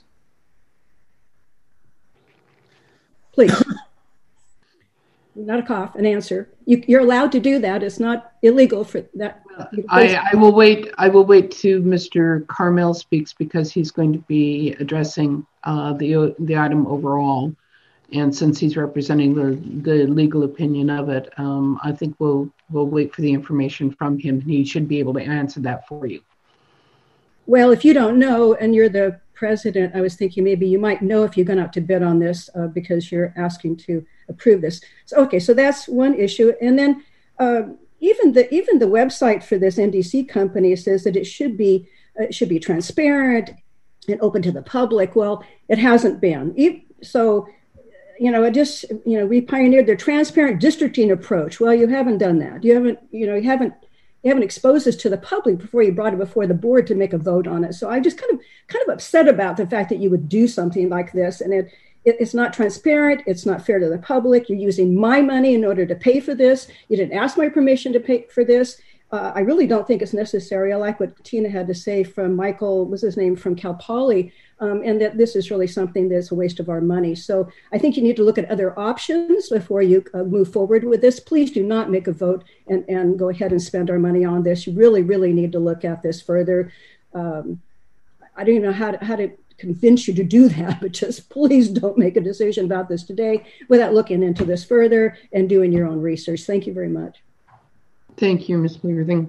Please. Not a cough, an answer. You're allowed to do that. It's not illegal for that. I will wait. I will wait till Mr. Carmel speaks because he's going to be addressing the item overall. And since he's representing the legal opinion of it, I think we'll wait for the information from him. He should be able to answer that for you. Well, if you don't know and you're the president, I was thinking maybe you might know if you're going out to bid on this because you're asking to approve this. So, okay, so that's one issue. And then even the website for this NDC company says that it should be transparent and open to the public. Well, it hasn't been. So, you know, we pioneered the transparent districting approach. Well, you haven't done that. You haven't exposed this to the public before you brought it before the board to make a vote on it. So I'm just kind of upset about the fact that you would do something like this, and it's not transparent. It's not fair to the public. You're using my money in order to pay for this. You didn't ask my permission to pay for this. I really don't think it's necessary. I like what Tina had to say from Michael, what's his name, from Cal Poly, and that this is really something that's a waste of our money. So I think you need to look at other options before you move forward with this. Please do not make a vote and go ahead and spend our money on this. You really, really need to look at this further. I don't even know how to convince you to do that, but just please don't make a decision about this today without looking into this further and doing your own research. Thank you very much. Thank you, Ms. Worthing.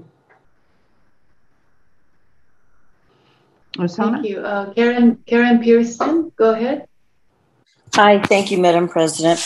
Thank you. Karen Pearson, go ahead. Hi, thank you, Madam President.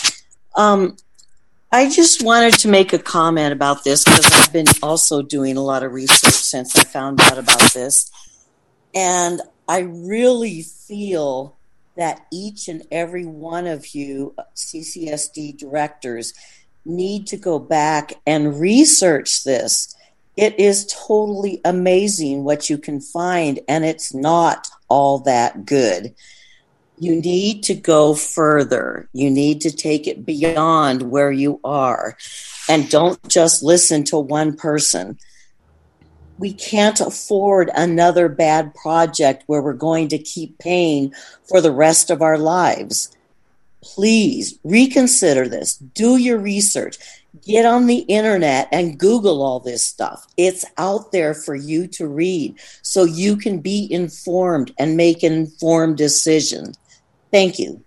I just wanted to make a comment about this because I've been also doing a lot of research since I found out about this. And I really feel that each and every one of you CCSD directors need to go back and research this. It is totally amazing what you can find, and it's not all that good. You need to go further. You need to take it beyond where you are, and don't just listen to one person. We can't afford another bad project where we're going to keep paying for the rest of our lives. Please reconsider this. Do your research. Get on the internet and Google all this stuff. It's out there for you to read so you can be informed and make an informed decision. Thank you.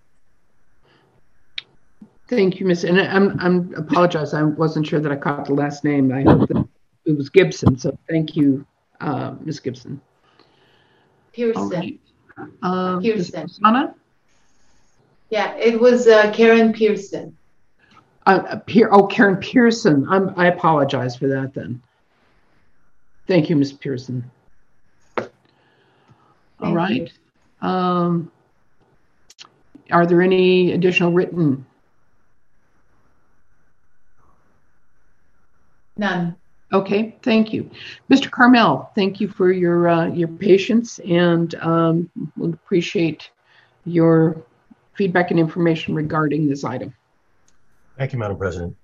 Thank you, Miss. And I'm apologize. I wasn't sure that I caught the last name. I hope that it was Gibson. So thank you, Ms. Gibson. Pearson. Right. Pearson. Anna? Yeah, it was Karen Pearson. Karen Pearson. I apologize for that then. Thank you, Ms. Pearson. All right. Are there any additional written? None. Okay, thank you. Mr. Carmel, thank you for your patience, and we'll appreciate your feedback and information regarding this item. Thank you, Madam President.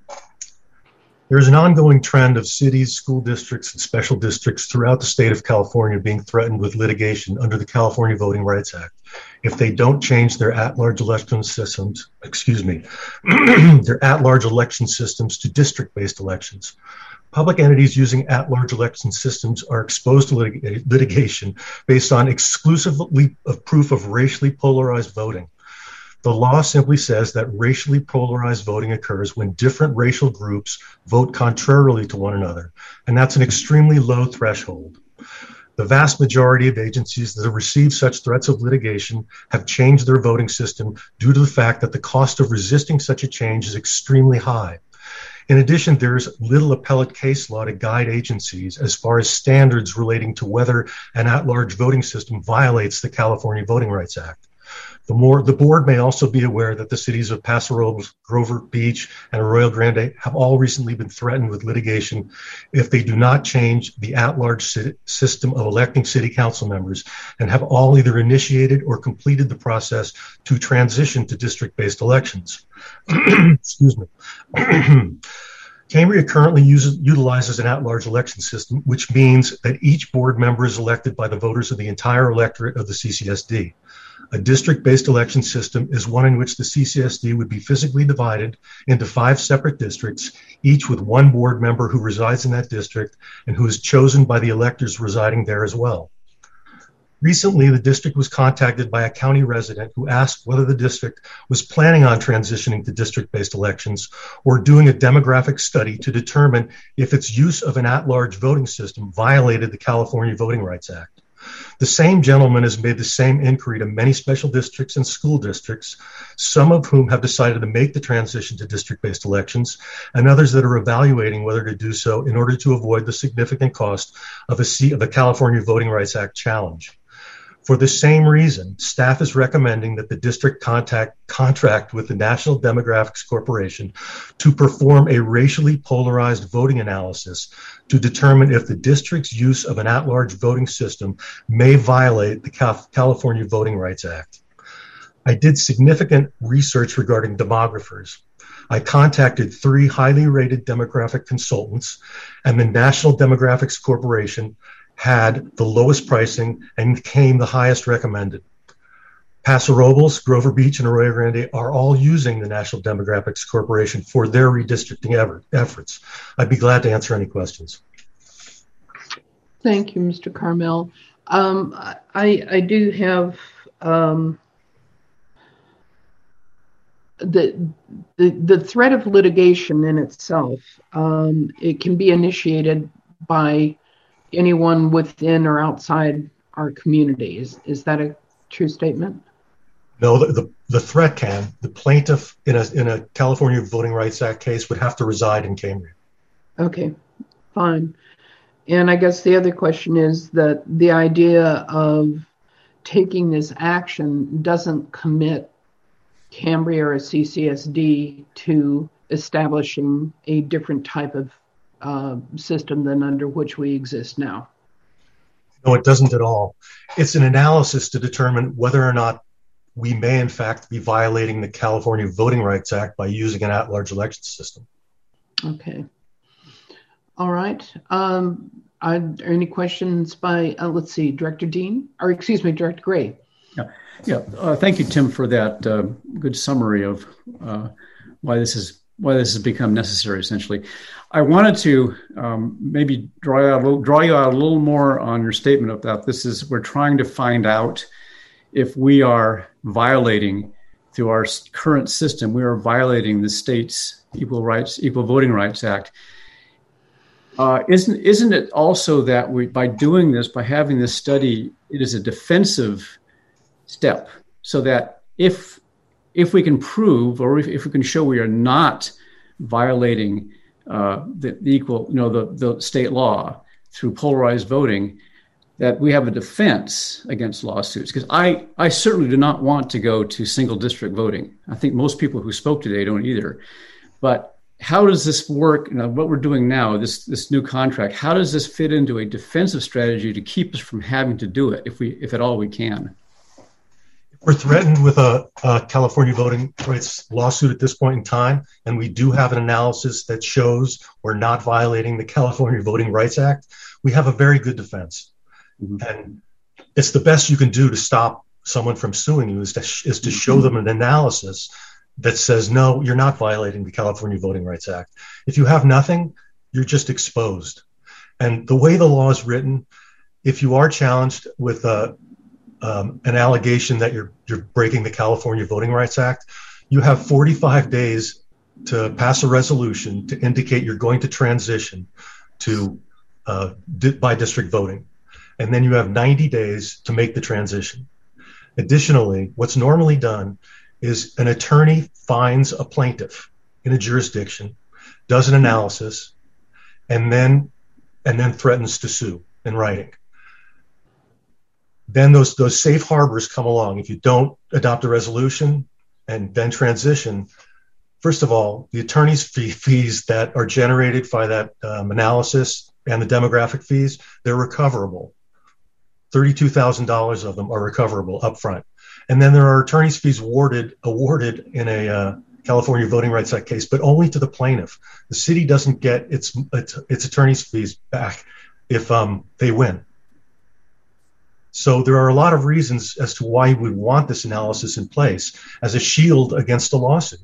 There is an ongoing trend of cities, school districts, and special districts throughout the state of California being threatened with litigation under the California Voting Rights Act if they don't change their at-large election systems, their at-large election systems to district-based elections. Public entities using at-large election systems are exposed to litigation based on exclusively of proof of racially polarized voting. The law simply says that racially polarized voting occurs when different racial groups vote contrarily to one another, and that's an extremely low threshold. The vast majority of agencies that have received such threats of litigation have changed their voting system due to the fact that the cost of resisting such a change is extremely high. In addition, there's little appellate case law to guide agencies as far as standards relating to whether an at-large voting system violates the California Voting Rights Act. The board may also be aware that the cities of Paso Robles, Grover Beach, and Arroyo Grande have all recently been threatened with litigation if they do not change the at-large system of electing city council members, and have all either initiated or completed the process to transition to district-based elections. Excuse me. Cambria currently utilizes an at-large election system, which means that each board member is elected by the voters of the entire electorate of the CCSD. A district-based election system is one in which the CCSD would be physically divided into 5 separate districts, each with one board member who resides in that district and who is chosen by the electors residing there as well. Recently, the district was contacted by a county resident who asked whether the district was planning on transitioning to district-based elections or doing a demographic study to determine if its use of an at-large voting system violated the California Voting Rights Act. The same gentleman has made the same inquiry to many special districts and school districts, some of whom have decided to make the transition to district-based elections, and others that are evaluating whether to do so in order to avoid the significant cost of a California Voting Rights Act challenge. For the same reason, staff is recommending that the district contract with the National Demographics Corporation to perform a racially polarized voting analysis to determine if the district's use of an at-large voting system may violate the California Voting Rights Act. I did significant research regarding demographers. I contacted 3 highly rated demographic consultants, and the National Demographics Corporation had the lowest pricing and became the highest recommended. Paso Robles, Grover Beach, and Arroyo Grande are all using the National Demographics Corporation for their redistricting efforts. I'd be glad to answer any questions. Thank you, Mr. Carmel. I do have the threat of litigation in itself. It can be initiated by anyone within or outside our community. Is that a true statement? No, the threat can. The plaintiff in a California Voting Rights Act case would have to reside in Cambria. Okay, fine. And I guess the other question is that the idea of taking this action doesn't commit Cambria or CCSD to establishing a different type of system than under which we exist now. No, it doesn't at all. It's an analysis to determine whether or not we may, in fact, be violating the California Voting Rights Act by using an at-large election system. Okay. All right. Are there any questions by, let's see, Director Dean, or excuse me, Director Gray? Thank you, Tim, for that good summary of why this has become necessary. Essentially, I wanted to maybe draw you out a little more on your statement about this. We're trying to find out if we are violating, through our current system, we are violating the state's Equal Voting Rights Act. Isn't it also that by doing this, by having this study, it is a defensive step, so that if we can prove, or if we can show we are not violating the state law through polarized voting, that we have a defense against lawsuits? Because I certainly do not want to go to single district voting. I think most people who spoke today don't either. But how does this work? What we're doing now, this new contract, how does this fit into a defensive strategy to keep us from having to do it, if at all we can? We're threatened with a California voting rights lawsuit at this point in time, and we do have an analysis that shows we're not violating the California Voting Rights Act. We have a very good defense. Mm-hmm. And it's the best you can do to stop someone from suing you is to show them an analysis that says, no, you're not violating the California Voting Rights Act. If you have nothing, you're just exposed. And the way the law is written, if you are challenged with an allegation that you're breaking the California Voting Rights Act, you have 45 days to pass a resolution to indicate you're going to transition to by district voting. And then you have 90 days to make the transition. Additionally, what's normally done is an attorney finds a plaintiff in a jurisdiction, does an analysis, and then threatens to sue in writing. Then those safe harbors come along. If you don't adopt a resolution and then transition, first of all, the attorney's fees that are generated by that analysis and the demographic fees, they're recoverable. $32,000 of them are recoverable upfront. And then there are attorney's fees awarded in a California Voting Rights Act case, but only to the plaintiff. The city doesn't get its attorney's fees back if they win. So there are a lot of reasons as to why we want this analysis in place as a shield against a lawsuit.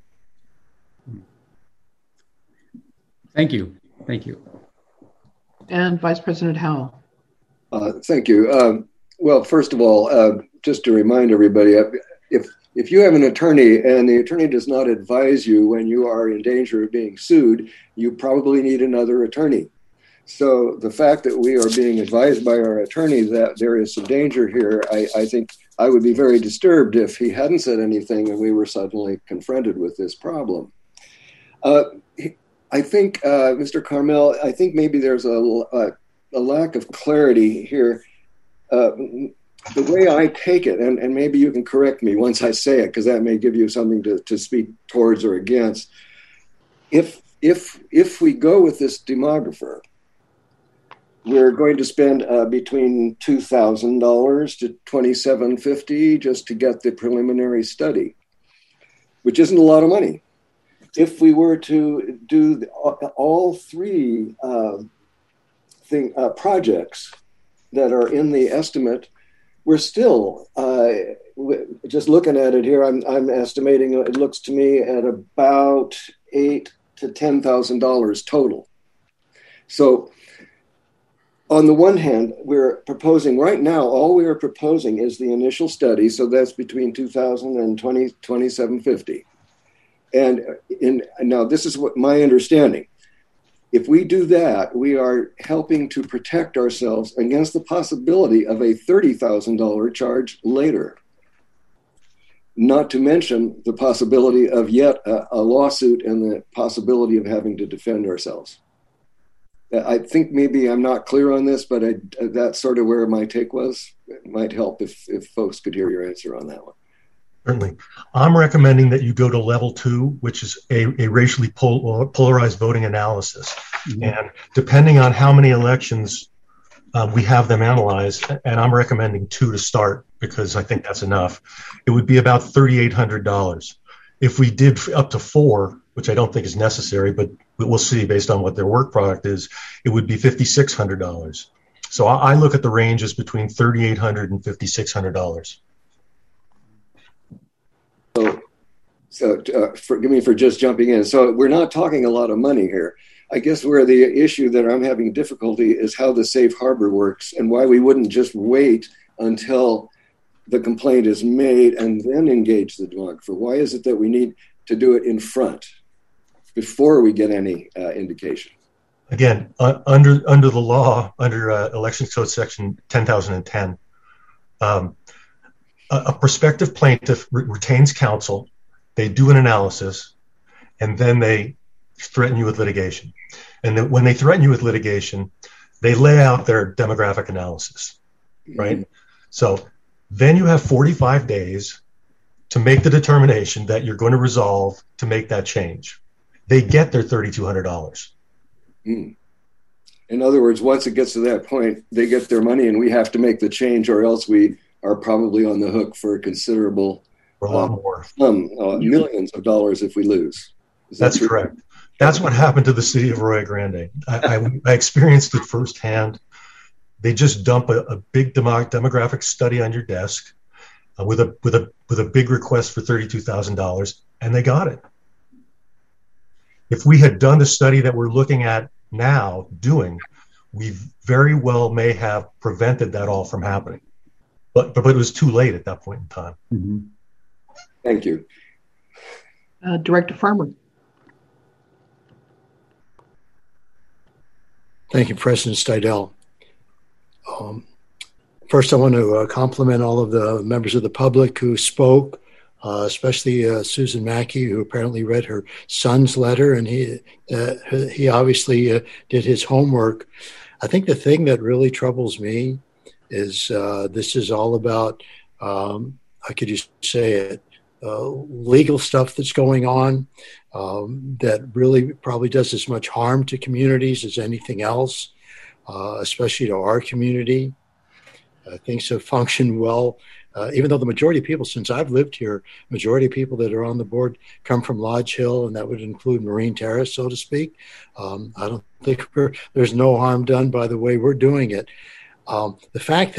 Thank you. Thank you. And Vice President Howell. Thank you. Well, first of all, just to remind everybody, if you have an attorney and the attorney does not advise you when you are in danger of being sued, you probably need another attorney. So the fact that we are being advised by our attorney that there is some danger here, I think I would be very disturbed if he hadn't said anything and we were suddenly confronted with this problem. I think, Mr. Carmel, I think maybe there's a lack of clarity here. The way I take it, and maybe you can correct me once I say it, because that may give you something to speak towards or against. If we go with this demographer, we're going to spend between $2,000 to $2,750 just to get the preliminary study, which isn't a lot of money. If we were to do all three projects that are in the estimate, we're still just looking at it here. I'm estimating it looks to me at about $8,000 to $10,000 total. So, on the one hand, we're proposing right now. All we are proposing is the initial study, so that's between $2,000 and $2,750. And now this is what my understanding. If we do that, we are helping to protect ourselves against the possibility of a $30,000 charge later. Not to mention the possibility of yet a lawsuit and the possibility of having to defend ourselves. I think maybe I'm not clear on this, but that's sort of where my take was. It might help if folks could hear your answer on that one. Certainly. I'm recommending that you go to level 2, which is a racially polarized voting analysis. Mm-hmm. And depending on how many elections we have them analyzed, and I'm recommending 2 to start because I think that's enough, it would be about $3,800. If we did up to 4, which I don't think is necessary, but we'll see based on what their work product is, it would be $5,600. So I look at the ranges between $3,800 and $5,600. So forgive me for just jumping in. So we're not talking a lot of money here. I guess where the issue that I'm having difficulty is how the safe harbor works and why we wouldn't just wait until the complaint is made and then engage the demographer. Why is it that we need to do it in front before we get any indication? Again, under the law, under Election Code Section 10,010, a prospective plaintiff retains counsel, they do an analysis, and then they threaten you with litigation. And then when they threaten you with litigation, they lay out their demographic analysis, right? Mm-hmm. So then you have 45 days to make the determination that you're going to resolve to make that change. They get their $3,200. Mm. In other words, once it gets to that point, they get their money and we have to make the change, or else we are probably on the hook for a considerable millions of dollars if we lose. That's correct. That's what happened to the city of Arroyo Grande. I experienced it firsthand. They just dump a big demographic study on your desk with a big request for $32,000, and they got it. If we had done the study that we're looking at now doing, we very well may have prevented that all from happening. But it was too late at that point in time. Mm-hmm. Thank you. Director Farmer. Thank you, President Steidel. First, I want to compliment all of the members of the public who spoke, especially Susan Mackey, who apparently read her son's letter, and he obviously did his homework. I think the thing that really troubles me is this is all about, how could you say it, legal stuff that's going on that really probably does as much harm to communities as anything else, especially to our community. Things have functioned well, even though the majority of people, since I've lived here, majority of people that are on the board come from Lodge Hill, and that would include Marine Terrace, so to speak. I don't think there's no harm done by the way we're doing it. The fact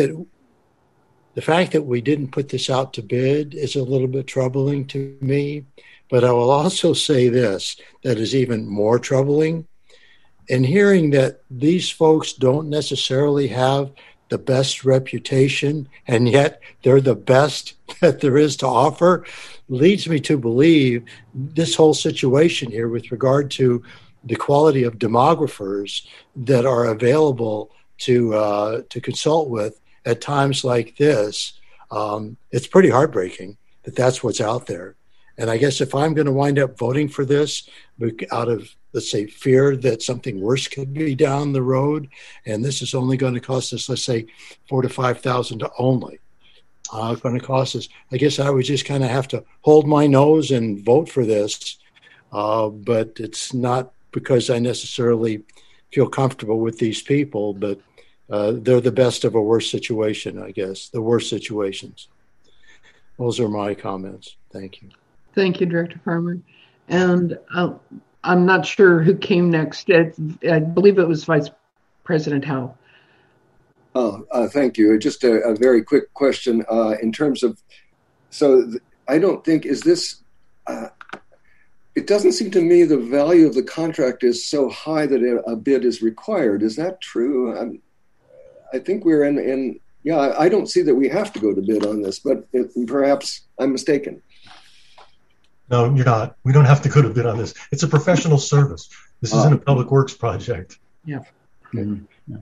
that we didn't put this out to bid is a little bit troubling to me, but I will also say this that is even more troubling. In hearing that these folks don't necessarily have the best reputation, and yet they're the best that there is to offer, leads me to believe this whole situation here with regard to the quality of demographers that are available to consult with at times like this. It's pretty heartbreaking that that's what's out there. And I guess if I'm going to wind up voting for this out of, let's say, fear that something worse could be down the road, and this is only going to cost us, let's say, $4,000 to $5,000 only, going to cost us, I guess I would just kind of have to hold my nose and vote for this. But it's not because I necessarily feel comfortable with these people, but they're the best of a worse situation, I guess, the worst situations. Those are my comments. Thank you. Thank you, Director Farmer. And I'm not sure who came next. I believe it was Vice President Howell. Thank you. Just a very quick question in terms of, I don't think, is this, it doesn't seem to me the value of the contract is so high that a bid is required. Is that true? I think we're I don't see that we have to go to bid on this, but perhaps I'm mistaken. No, you're not. We don't have to go to bid on this. It's a professional service. This isn't a public works project. Yeah. Mm-hmm. Yeah.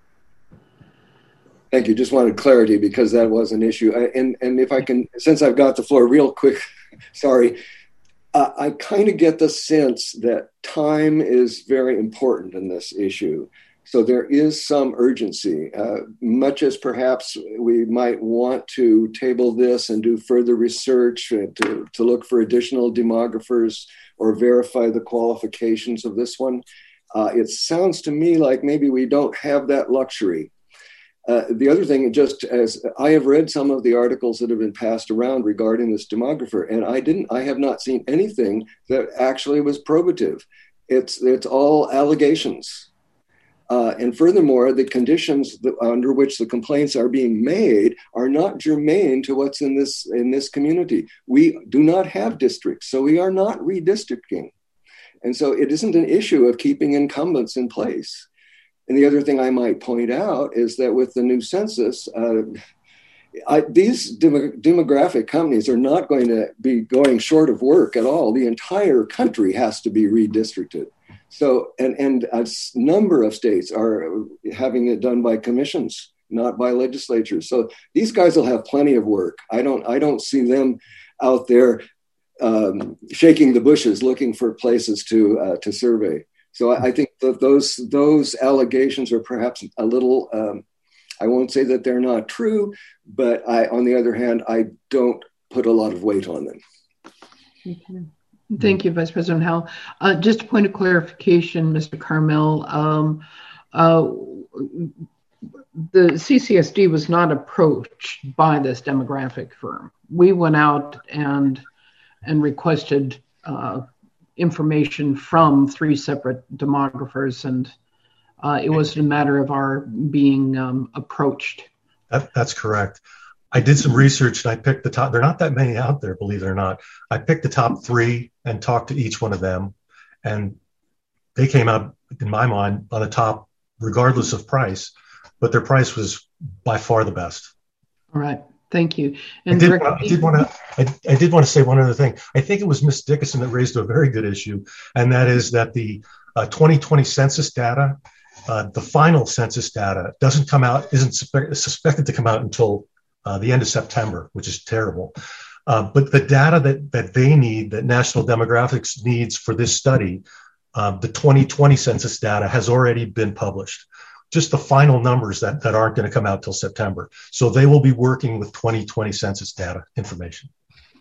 Thank you. Just wanted clarity because that was an issue. And if I can, since I've got the floor real quick, sorry, I kind of get the sense that time is very important in this issue. So there is some urgency, much as perhaps we might want to table this and do further research to look for additional demographers or verify the qualifications of this one. It sounds to me like maybe we don't have that luxury. The other thing, just as I have read some of the articles that have been passed around regarding this demographer, and I have not seen anything that actually was probative. It's all allegations. And furthermore, the conditions under which the complaints are being made are not germane to what's in this community. We do not have districts, so we are not redistricting. And so it isn't an issue of keeping incumbents in place. And the other thing I might point out is that with the new census, these demographic companies are not going to be going short of work at all. The entire country has to be redistricted. So, and a number of states are having it done by commissions, not by legislatures. So these guys will have plenty of work. I don't see them out there shaking the bushes looking for places to survey. So I think that those allegations are perhaps a little, I won't say that they're not true, but on the other hand, I don't put a lot of weight on them. Okay. Thank you, Vice President Howell. Just a point of clarification, Mr. Carmel. The CCSD was not approached by this demographic firm. We went out and requested information from 3 separate demographers, and it wasn't a matter of our being approached. That's correct. I did some research and I picked the top. There are not that many out there, believe it or not. I picked the top 3 and talked to each one of them, and they came out, in my mind, on the top, regardless of price. But their price was by far the best. All right. Thank you. And I did want to say one other thing. I think it was Ms. Dickinson that raised a very good issue, and that is that the 2020 census data, the final census data, isn't suspected to come out until the end of September, which is terrible. But the data that they need, that National Demographics needs for this study, the 2020 census data has already been published. Just the final numbers that aren't going to come out till September. So they will be working with 2020 census data information.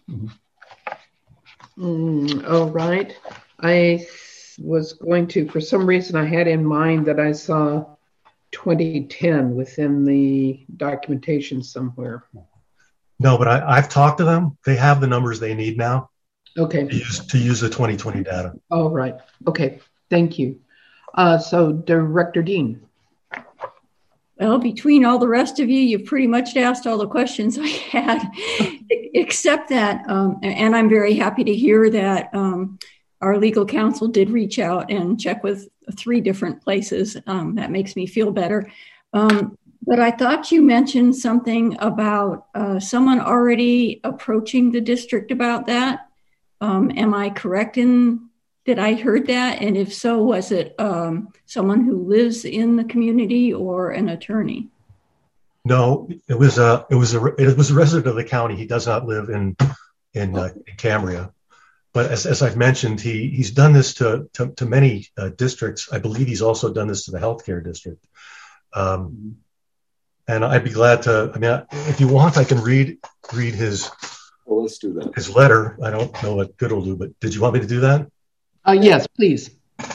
All right. I was going to, for some reason, I had in mind that I saw 2010 within the documentation somewhere. No, but I've talked to them. They have the numbers they need now. Okay. To use the 2020 data. All right. Okay. Thank you. So Director Dean. Well, between all the rest of you, you've pretty much asked all the questions I had, except that, and I'm very happy to hear that our legal counsel did reach out and check with 3 different places. That makes me feel better. But I thought you mentioned something about someone already approaching the district about that. Am I correct in that I heard that? And if so, was it someone who lives in the community or an attorney? No, it was a resident of the county. He does not live in Cambria. But as I've mentioned, he's done this to many districts. I believe he's also done this to the healthcare district. And I'd be glad to. I mean, if you want, I can read his. Well, let's do that. His letter. I don't know what good will do, but did you want me to do that? Yes, please.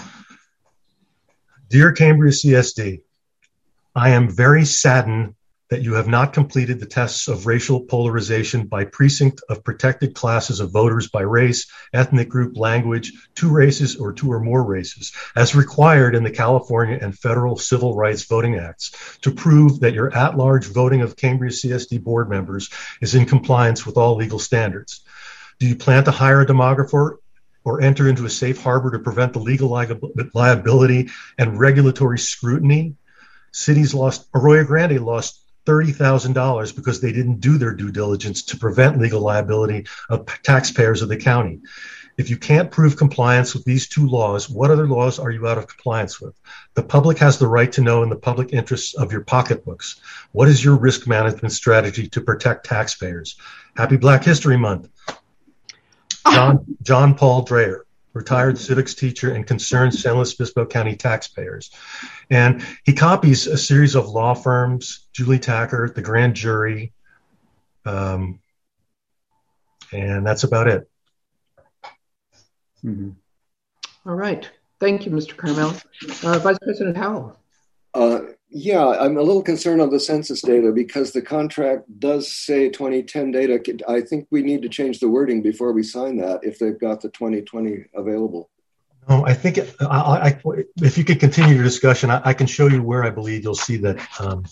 Dear Cambria CSD, I am very saddened that you have not completed the tests of racial polarization by precinct of protected classes of voters by race, ethnic group, language, 2 races or 2 or more races, as required in the California and federal civil rights voting acts, to prove that your at-large voting of Cambria CSD board members is in compliance with all legal standards. Do you plan to hire a demographer or enter into a safe harbor to prevent the legal liability and regulatory scrutiny? Cities lost, Arroyo Grande lost $30,000 because they didn't do their due diligence to prevent legal liability of taxpayers of the county. If you can't prove compliance with these 2 laws, what other laws are you out of compliance with? The public has the right to know in the public interests of your pocketbooks. What is your risk management strategy to protect taxpayers? Happy Black History Month. John Paul Dreyer. retired civics teacher, and concerned San Luis Obispo County taxpayers. And he copies a series of law firms, Julie Tacker, the grand jury, and that's about it. Mm-hmm. All right. Thank you, Mr. Carmel. Vice President Howell. Yeah, I'm a little concerned on the census data because the contract does say 2010 data. I think we need to change the wording before we sign that if they've got the 2020 available. No, I think if you could continue your discussion, I can show you where I believe you'll see that.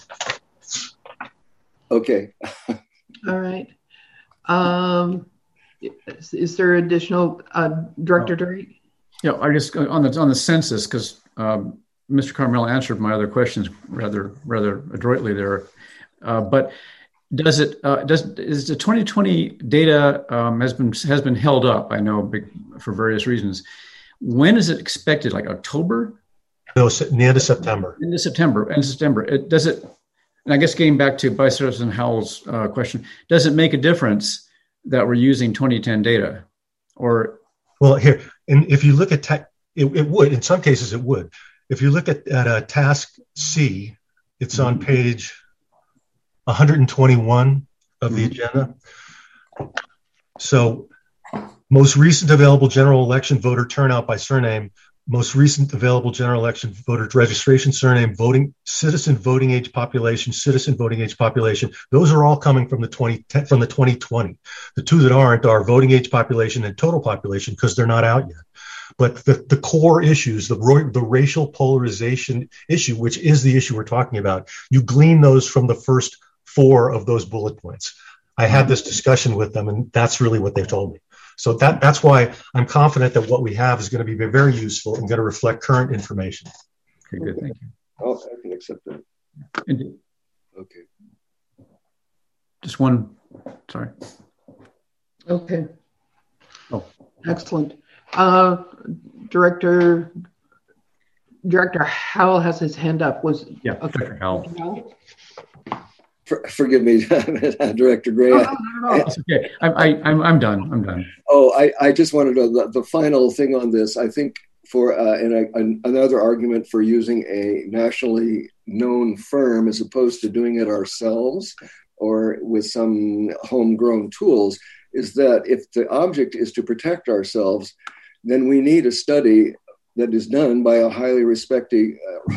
Okay. All right. Is there additional, Director Dury? Yeah, I just on the census, because Mr. Carmel answered my other questions rather adroitly there. But is the 2020 data has been held up? I know for various reasons. When is it expected? Like October? No, the end of September. End of September. Does it? And I guess getting back to Vice President Howell's question, does it make a difference that we're using 2010 data? Or well, here, and if you look at it would. In some cases, it would. If you look at task C, it's on page 121 of the agenda. So most recent available general election voter turnout by surname, most recent available general election voter registration surname, citizen voting age population. Those are all coming from the 2020. The two that aren't are voting age population and total population because they're not out yet. But the core issues, the racial polarization issue, which is the issue we're talking about, you glean those from the first 4 of those bullet points. I had this discussion with them, and that's really what they've told me. So that's why I'm confident that what we have is going to be very useful and going to reflect current information. Okay, good. Thank you. Oh, I can accept that. Indeed. Okay. Just one. Sorry. Okay. Oh, excellent. Director Howell has his hand up. Director Howell. Forgive me, Director Gray. No. It's okay. I'm done. Oh, I just wanted the final thing on this. I think for another argument for using a nationally known firm as opposed to doing it ourselves or with some homegrown tools is that if the object is to protect ourselves, then we need a study that is done by a highly respected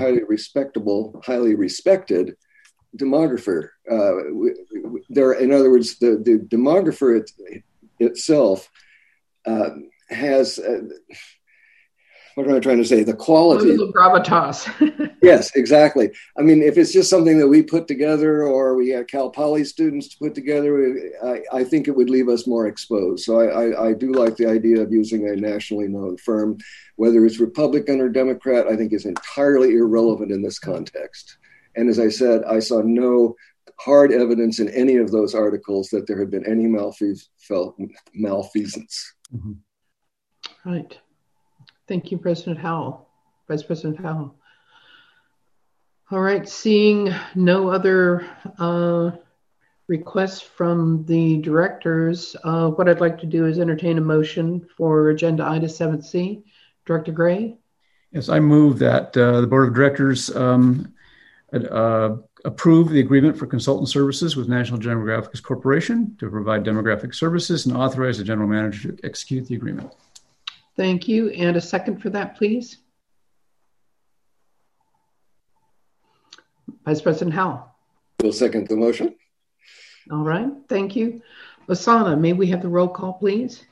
demographer. In other words, the demographer itself has, what am I trying to say? The quality. A little gravitas. Yes, exactly. I mean, if it's just something that we put together or we had Cal Poly students to put together, I think it would leave us more exposed. So I do like the idea of using a nationally known firm. Whether it's Republican or Democrat, I think is entirely irrelevant in this context. And as I said, I saw no hard evidence in any of those articles that there had been any malfeasance. Mm-hmm. Right. Thank you, President Howell. Vice President Howell. All right. Seeing no other requests from the directors, what I'd like to do is entertain a motion for Agenda Item 7C. Director Gray? Yes, I move that the Board of Directors approve the agreement for consultant services with National Demographics Corporation to provide demographic services and authorize the general manager to execute the agreement. Thank you. And a second for that, please. Vice President Howell. Will second the motion. All right. Thank you. Lasana, may we have the roll call, please?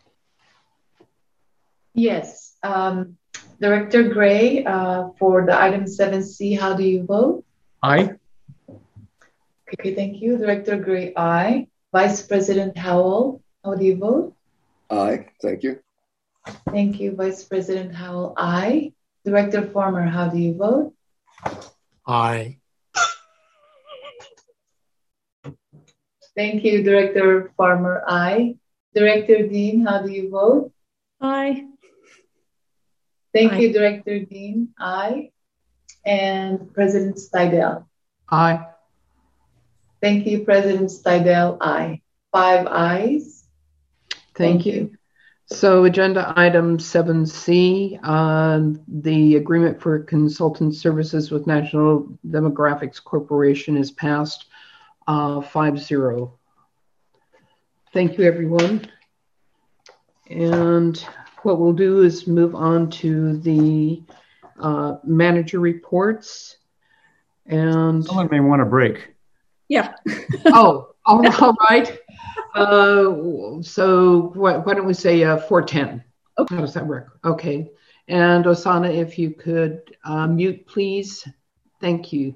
Yes. Director Gray, for the item 7C, how do you vote? Aye. Okay, thank you. Director Gray, aye. Vice President Howell, how do you vote? Aye, thank you. Thank you, Vice President Howell, aye. Director Farmer, how do you vote? Aye. Thank you, Director Farmer, aye. Director Dean, how do you vote? Aye. Thank you, Director Dean, aye. And President Steidel. Aye. Thank you, President Steidel, aye. 5 ayes. Thank you. So agenda item 7C, the agreement for consultant services with National Demographics Corporation is passed 5-0. Thank you, everyone. And what we'll do is move on to the manager reports. And someone may want a break. Yeah. Oh, all right. So why don't we say 4:10? Okay. How does that work? Okay. And Osana, if you could mute, please. Thank you.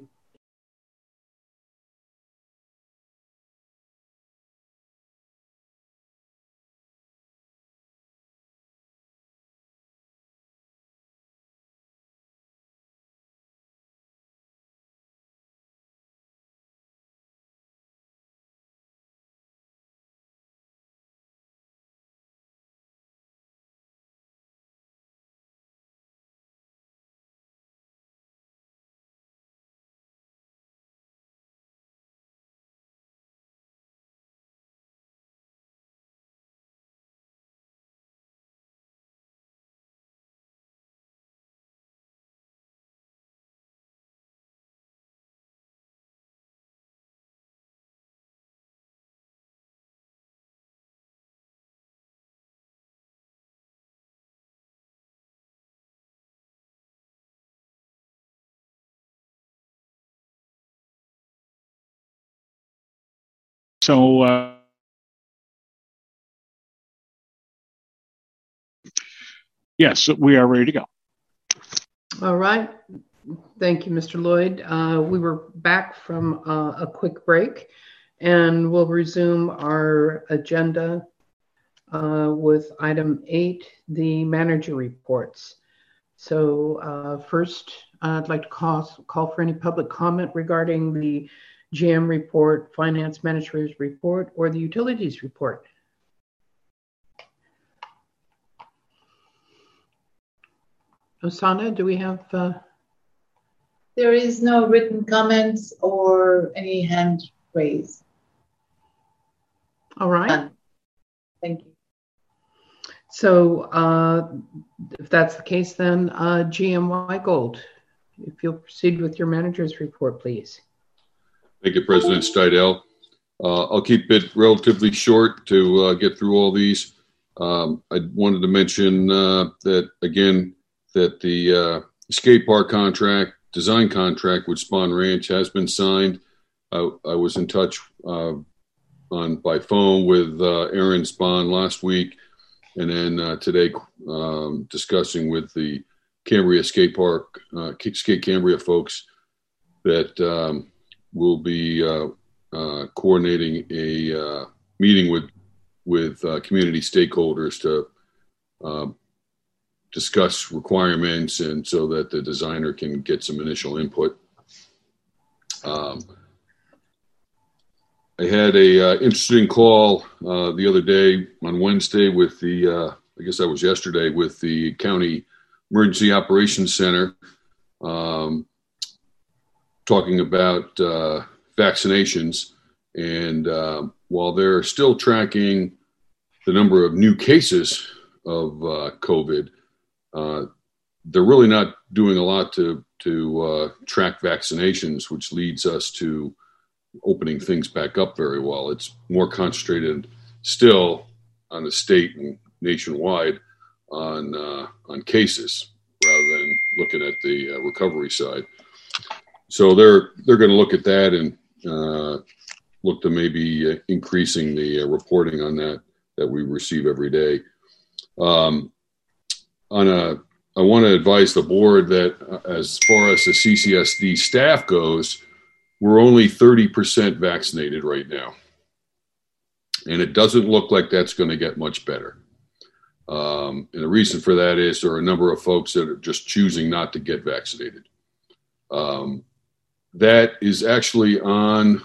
So yes, we are ready to go. All right. Thank you, Mr. Lloyd. We were back from a quick break, and we'll resume our agenda with item 8, the manager reports. So first, I'd like to call for any public comment regarding the GM report, finance manager's report, or the utilities report. Osana, do we have? There is no written comments or any hand raised. All right. Thank you. So if that's the case, then GM Weigold, if you'll proceed with your manager's report, please. Thank you, President Steidel. I'll keep it relatively short to get through all these. I wanted to mention that, again, that the skate park contract, design contract with Spahn Ranch has been signed. I was in touch by phone with Aaron Spahn last week, and then today discussing with the Cambria Skate Park, Skate Cambria folks that we'll be coordinating a meeting with community stakeholders to discuss requirements and so that the designer can get some initial input. I had a interesting call the other day on Wednesday with the, I guess that was yesterday, with the County Emergency Operations Center, talking about vaccinations. And while they're still tracking the number of new cases of COVID, they're really not doing a lot to track vaccinations, which leads us to opening things back up very well. It's more concentrated still on the state and nationwide on cases rather than looking at the recovery side. So they're going to look at that and look to maybe increasing the reporting on that we receive every day. I want to advise the board that as far as the CCSD staff goes, we're only 30% vaccinated right now. And it doesn't look like that's going to get much better. And the reason for that is there are a number of folks that are just choosing not to get vaccinated. That is actually on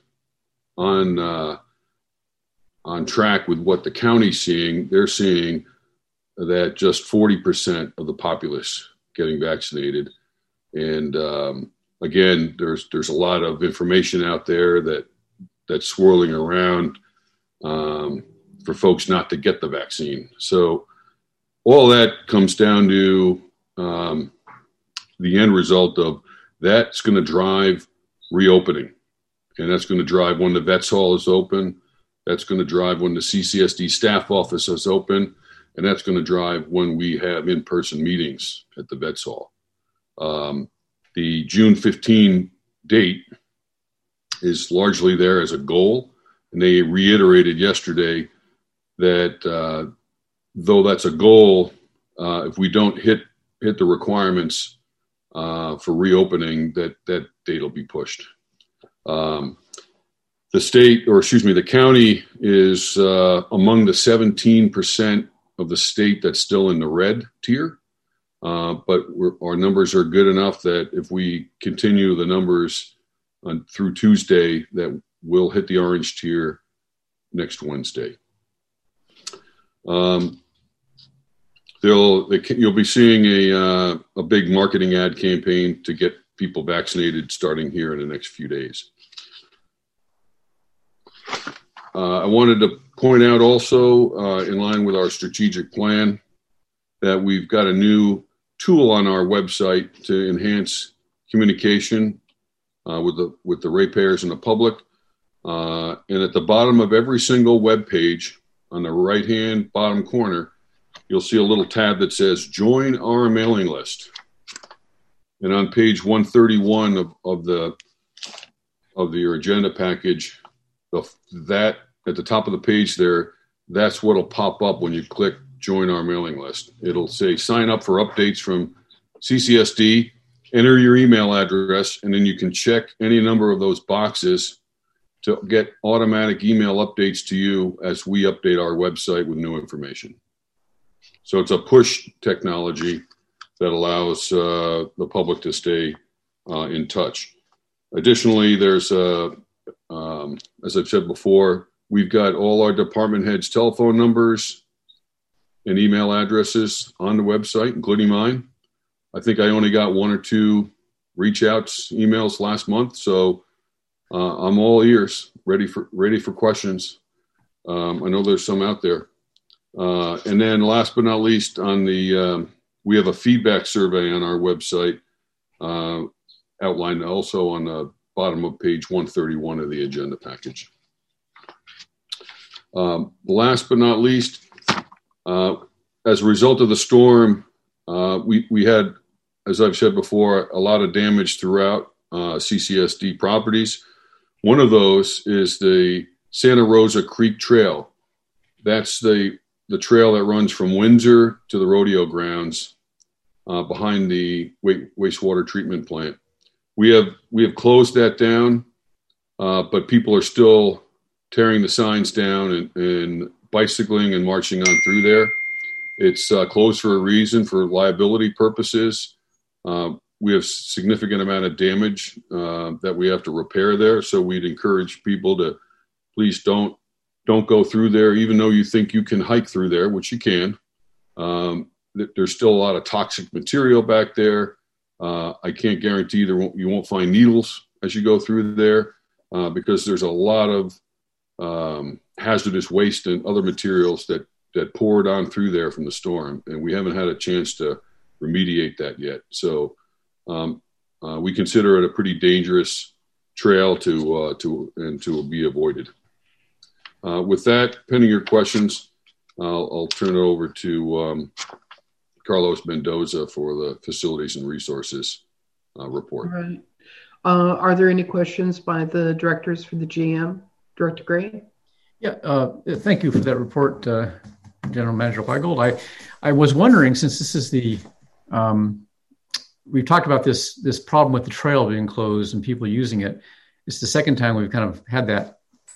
track with what the county's seeing. They're seeing that just 40% of the populace getting vaccinated. And again, there's a lot of information out there that's swirling around for folks not to get the vaccine. So all that comes down to the end result of that's going to drive reopening. And that's going to drive when the Vets Hall is open. That's going to drive when the CCSD staff office is open. And that's going to drive when we have in-person meetings at the Vets Hall. The June 15 date is largely there as a goal. And they reiterated yesterday that though that's a goal, if we don't hit the requirements for reopening, that date will be pushed. The county is among the 17% of the state that's still in the red tier. But our numbers are good enough that if we continue the numbers through Tuesday, that we'll hit the orange tier next Wednesday. You'll be seeing a big marketing ad campaign to get people vaccinated starting here in the next few days. I wanted to point out also, in line with our strategic plan, that we've got a new tool on our website to enhance communication with the ratepayers and the public. And at the bottom of every single web page, on the right-hand bottom corner, you'll see a little tab that says "Join our mailing list." And on page 131 of your agenda package, that at the top of the page there, that's what'll pop up when you click "Join our mailing list." It'll say "Sign up for updates from CCSD." Enter your email address, and then you can check any number of those boxes to get automatic email updates to you as we update our website with new information. So it's a push technology that allows the public to stay in touch. Additionally, there's, as I've said before, we've got all our department heads' telephone numbers and email addresses on the website, including mine. I think I only got 1 or 2 reach outs, emails last month. So I'm all ears, ready for questions. I know there's some out there. And then last but not least, we have a feedback survey on our website, outlined also on the bottom of page 131 of the agenda package. Last but not least, as a result of the storm, we had, as I've said before, a lot of damage throughout CCSD properties. One of those is the Santa Rosa Creek Trail. That's the trail that runs from Windsor to the rodeo grounds behind the wastewater treatment plant. We have closed that down, but people are still tearing the signs down and bicycling and marching on through there. It's closed for a reason, for liability purposes. We have significant amount of damage that we have to repair there. So we'd encourage people to please don't go through there, even though you think you can hike through there, which you can. There's still a lot of toxic material back there. I can't guarantee you won't find needles as you go through there because there's a lot of hazardous waste and other materials that poured on through there from the storm, and we haven't had a chance to remediate that yet. So we consider it a pretty dangerous trail to be avoided. With that, pending your questions, I'll turn it over to Carlos Mendoza for the Facilities and Resources report. All right. Are there any questions by the directors for the GM? Director Gray? Yeah, thank you for that report, General Manager Weigold. I was wondering, since this is we've talked about this problem with the trail being closed and people using it. It's the second time we've kind of had that,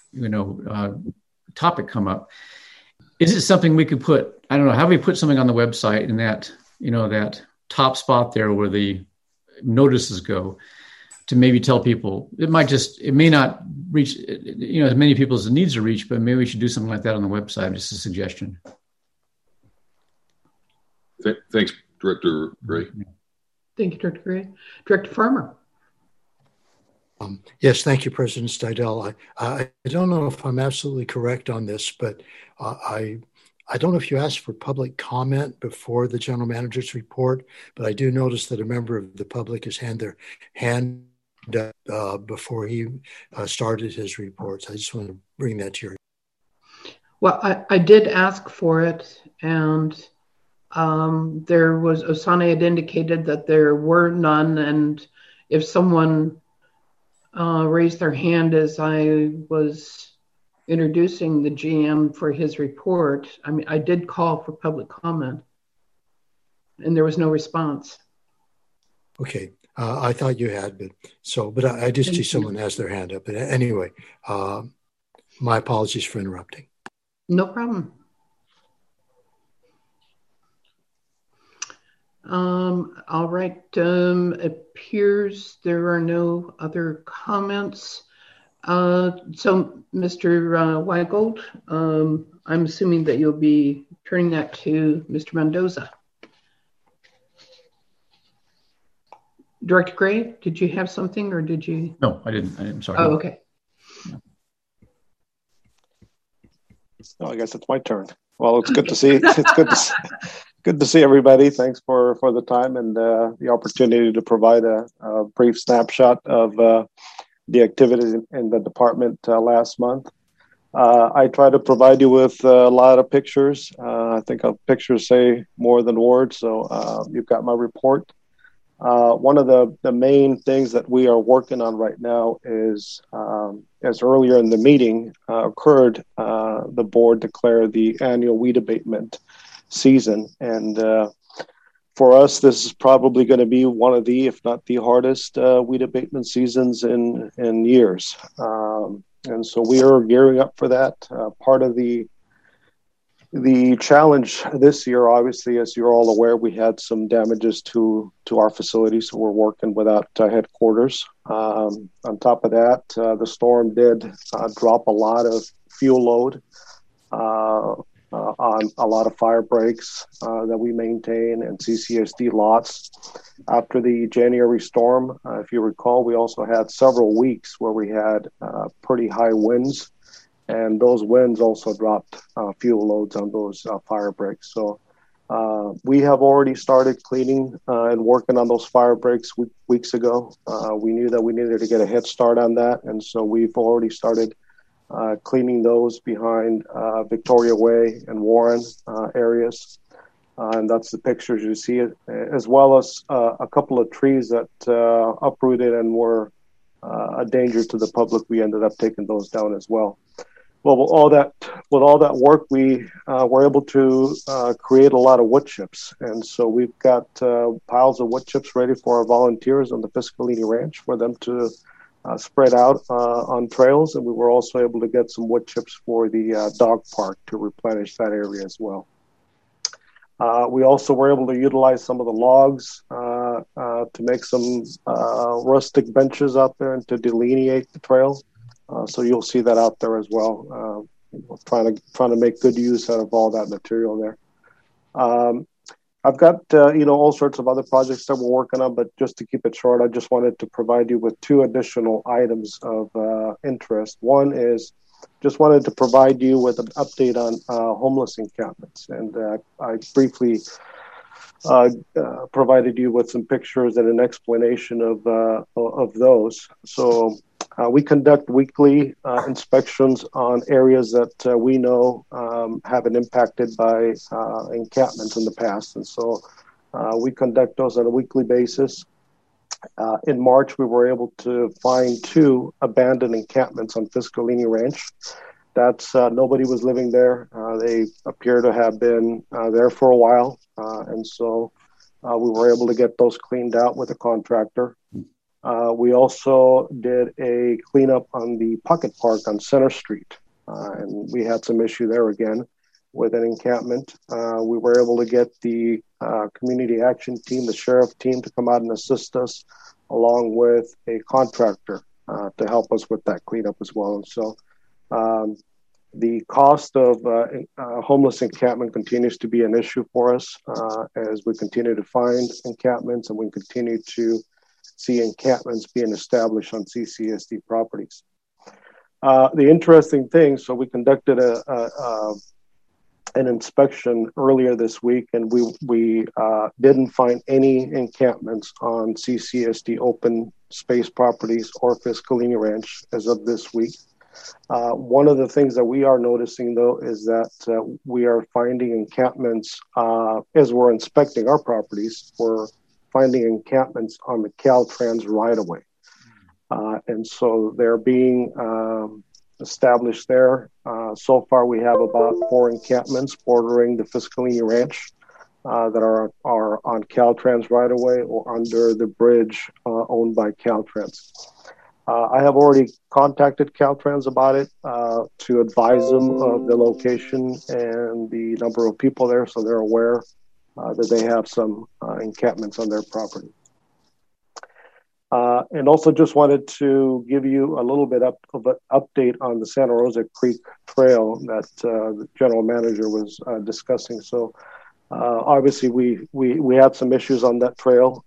topic come up. Is it something we could put, I don't know, how do we put something on the website in that, that top spot there where the notices go to maybe tell people, it may not reach, as many people as it needs to reach, but maybe we should do something like that on the website. Just a suggestion. Thanks, Director Gray. Thank you, Director Gray. Director Farmer. Yes, thank you, President Steidel. I don't know if I'm absolutely correct on this, but I don't know if you asked for public comment before the general manager's report, but I do notice that a member of the public has had their hand up before he started his reports. I just want to bring that to your. Well, I did ask for it, and there was, Osane had indicated that there were none, and if someone raised their hand as I was introducing the GM for his report, I mean, I did call for public comment, and there was no response. Okay, I thought you had, but I did see someone has their hand up. But anyway, my apologies for interrupting. No problem. All right. Appears there are no other comments. So, Mr. Weigold, I'm assuming that you'll be turning that to Mr. Mendoza. Director Gray, did you have something, or did you? No, I didn't. I'm sorry. Oh, okay. Oh, I guess it's my turn. Well, it's good to see. It's good to see everybody. Thanks for the time and the opportunity to provide a brief snapshot of the activities in the department last month. I try to provide you with a lot of pictures. I think pictures say more than words. So you've got my report. One of the main things that we are working on right now is, as earlier in the meeting occurred, the board declared the annual weed abatement season. And for us, this is probably going to be one of the, if not the hardest weed abatement seasons in years. And so we are gearing up for that. Part of the challenge this year, obviously, as you're all aware, we had some damages to our facility, so we're working without headquarters. On top of that, the storm did drop a lot of fuel load on a lot of fire breaks that we maintain and CCSD lots. After the January storm, if you recall, we also had several weeks where we had pretty high winds. And those winds also dropped fuel loads on those fire breaks. So we have already started cleaning and working on those fire breaks weeks ago. We knew that we needed to get a head start on that. And so we've already started cleaning those behind Victoria Way and Warren areas. And that's the pictures you see, as well as a couple of trees that uprooted and were a danger to the public. We ended up taking those down as well. Well, with all that work, we were able to create a lot of wood chips. And so we've got piles of wood chips ready for our volunteers on the Piscalini Ranch for them to spread out on trails. And we were also able to get some wood chips for the dog park to replenish that area as well. We also were able to utilize some of the logs to make some rustic benches out there and to delineate the trail. So you'll see that out there as well. Trying to make good use out of all that material there. I've got all sorts of other projects that we're working on, but just to keep it short, I just wanted to provide you with two additional items of interest. One is just wanted to provide you with an update on homeless encampments, and I briefly provided you with some pictures and an explanation of those. So we conduct weekly inspections on areas that we know have been impacted by encampments in the past. And so we conduct those on a weekly basis. In March, we were able to find 2 abandoned encampments on Piscalini Ranch. That's nobody was living there. They appear to have been there for a while. And so we were able to get those cleaned out with a contractor. We also did a cleanup on the Pocket Park on Center Street. And we had some issue there again with an encampment. We were able to get the community action team, the sheriff team, to come out and assist us, along with a contractor to help us with that cleanup as well. And so the cost of homeless encampment continues to be an issue for us as we continue to find encampments and we continue to see encampments being established on CCSD properties. The interesting thing, so we conducted an inspection earlier this week, and we didn't find any encampments on CCSD open space properties or Fiscalini Ranch as of this week. One of the things that we are noticing, though, is that we are finding encampments as we're inspecting our properties. We're finding encampments on the Caltrans right-of-way. And so they're being established there. So far, we have about 4 encampments bordering the Fiscalini Ranch that are on Caltrans right-of-way or under the bridge owned by Caltrans. I have already contacted Caltrans about it to advise them of the location and the number of people there, so they're aware that they have some encampments on their property. And also just wanted to give you a little bit of an update on the Santa Rosa Creek Trail that the general manager was discussing. So obviously we had some issues on that trail.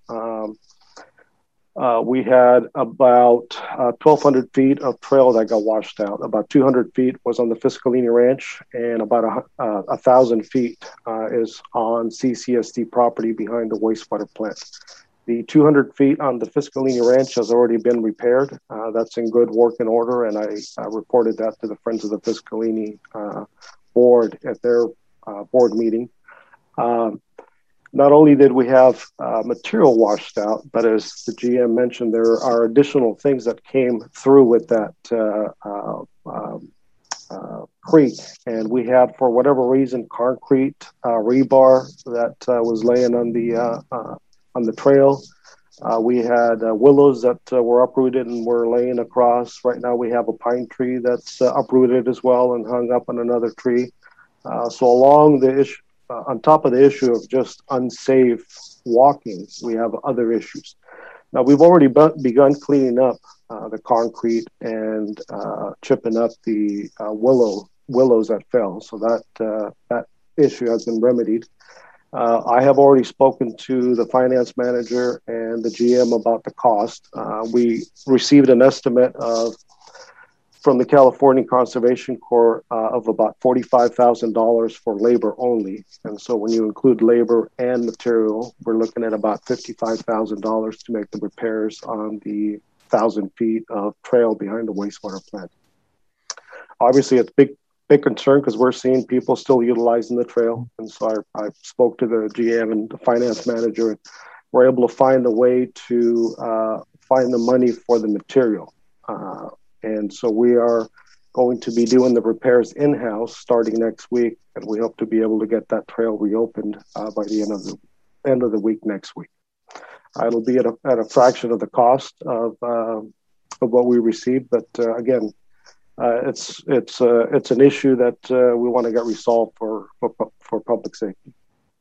We had about 1,200 feet of trail that got washed out. About 200 feet was on the Fiscalini Ranch, and about 1,000 feet is on CCSD property behind the wastewater plant. The 200 feet on the Fiscalini Ranch has already been repaired. That's in good working order, and I reported that to the Friends of the Fiscalini board at their board meeting. Not only did we have material washed out, but as the GM mentioned, there are additional things that came through with that creek. And we had, for whatever reason, concrete rebar that was laying on the trail. We had willows that were uprooted and were laying across. Right now we have a pine tree that's uprooted as well and hung up on another tree. So along the issue, on top of the issue of just unsafe walking, we have other issues. Now, we've already begun cleaning up the concrete and chipping up the willows that fell. So that issue has been remedied. I have already spoken to the finance manager and the GM about the cost. We received an estimate from the California Conservation Corps of about $45,000 for labor only. And so when you include labor and material, we're looking at about $55,000 to make the repairs on the 1,000 feet of trail behind the wastewater plant. Obviously, it's big concern because we're seeing people still utilizing the trail. And so I spoke to the GM and the finance manager, and we're able to find a way to find the money for the material. And so we are going to be doing the repairs in-house starting next week, and we hope to be able to get that trail reopened by the end of the week next week. It'll be at a fraction of the cost of what we received, but again, it's an issue that we want to get resolved for public safety.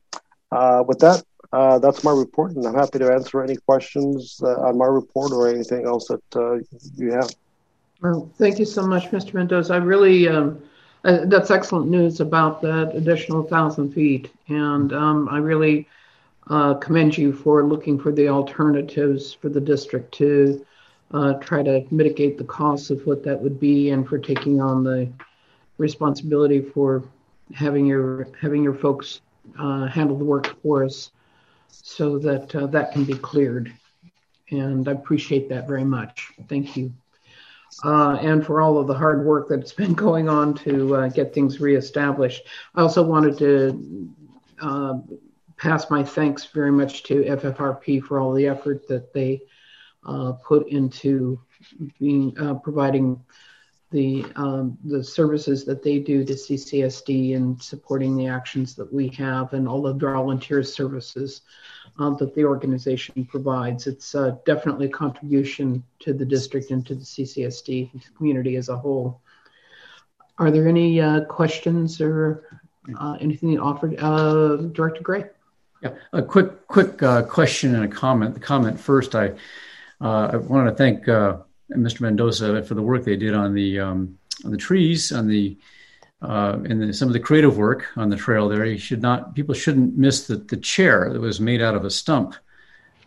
With that, that's my report, and I'm happy to answer any questions on my report or anything else that you have. Well, thank you so much, Mr. Mendoza. I really, that's excellent news about that additional 1,000 feet. And I really commend you for looking for the alternatives for the district to try to mitigate the costs of what that would be, and for taking on the responsibility for having your folks handle the work for us so that that can be cleared. And I appreciate that very much. Thank you. And for all of the hard work that's been going on to get things reestablished. I also wanted to pass my thanks very much to FFRP for all the effort that they put into providing the services that they do to CCSD and supporting the actions that we have, and all the volunteer services that the organization provides. It's definitely a contribution to the district and to the CCSD community as a whole. Are there any questions or anything offered? Director Gray? Yeah, a quick question and a comment. The comment first, I wanted to thank Mr. Mendoza for the work they did on the trees, on the and some of the creative work on the trail there. People shouldn't miss the chair that was made out of a stump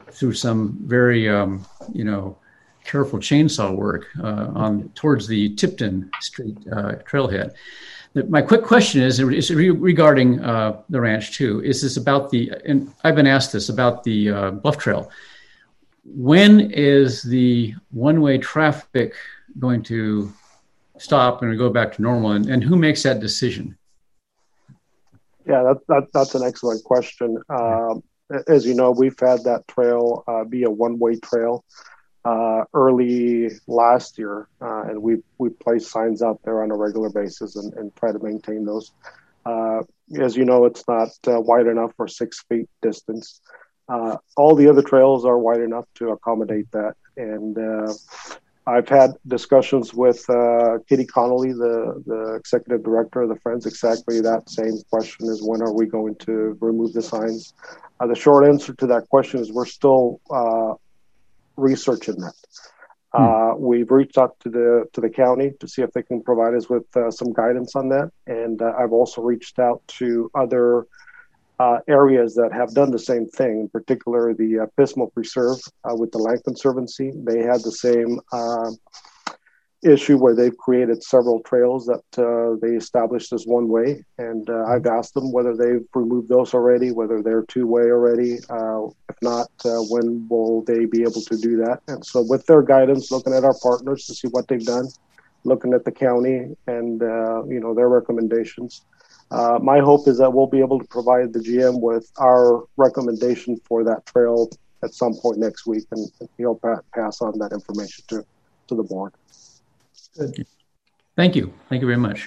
through some very, careful chainsaw work towards the Tipton Street trailhead. My quick question is regarding the ranch too. Is this about and I've been asked this about the Bluff Trail. When is the one-way traffic going to stop and go back to normal, and who makes that decision? Yeah, that's an excellent question. As you know, we've had that trail be a one-way trail early last year, and we place signs out there on a regular basis and try to maintain those. As you know, it's not wide enough for 6 feet distance. All the other trails are wide enough to accommodate that, and I've had discussions with Kitty Connolly, the executive director of the Friends, exactly that same question is, when are we going to remove the signs? The short answer to that question is we're still researching that. We've reached out to the county to see if they can provide us with some guidance on that. And I've also reached out to other areas that have done the same thing, in particular the Pismo Preserve with the Land Conservancy. They had the same issue where they've created several trails that they established as one way. And I've asked them whether they've removed those already, whether they're two-way already. If not, when will they be able to do that? And so with their guidance, looking at our partners to see what they've done, looking at the county and, their recommendations, my hope is that we'll be able to provide the GM with our recommendation for that trail at some point next week, and he'll pass on that information to the board. Good. Thank you. Thank you very much.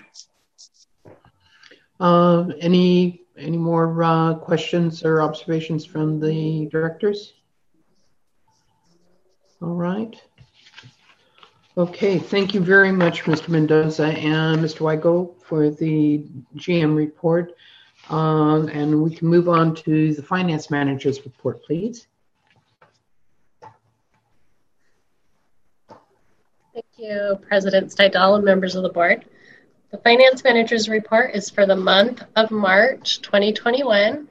Any more questions or observations from the directors? All right. Okay, thank you very much, Mr. Mendoza and Mr. Weigel, for the GM report. And we can move on to the finance manager's report, please. Thank you, President Steidel and members of the board. The finance manager's report is for the month of March 2021.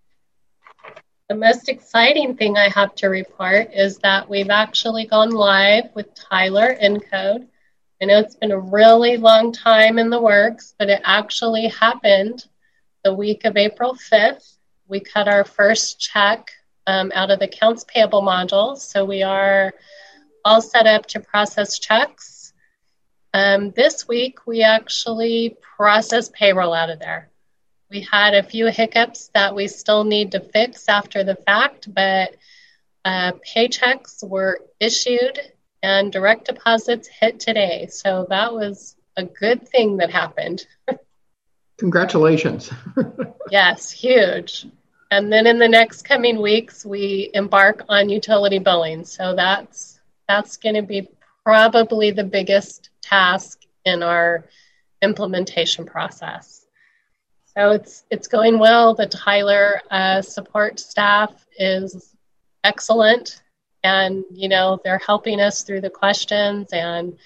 The most exciting thing I have to report is that we've actually gone live with Tyler Encode. I know it's been a really long time in the works, but it actually happened the week of April 5th. We cut our first check out of the accounts payable module, so we are all set up to process checks. This week, we actually processed payroll out of there. We had a few hiccups that we still need to fix after the fact, but paychecks were issued and direct deposits hit today. So that was a good thing that happened. Congratulations. Yes, huge. And then in the next coming weeks, we embark on utility billing. So that's going to be probably the biggest task in our implementation process. So it's going well. The Tyler support staff is excellent, and they're helping us through the questions and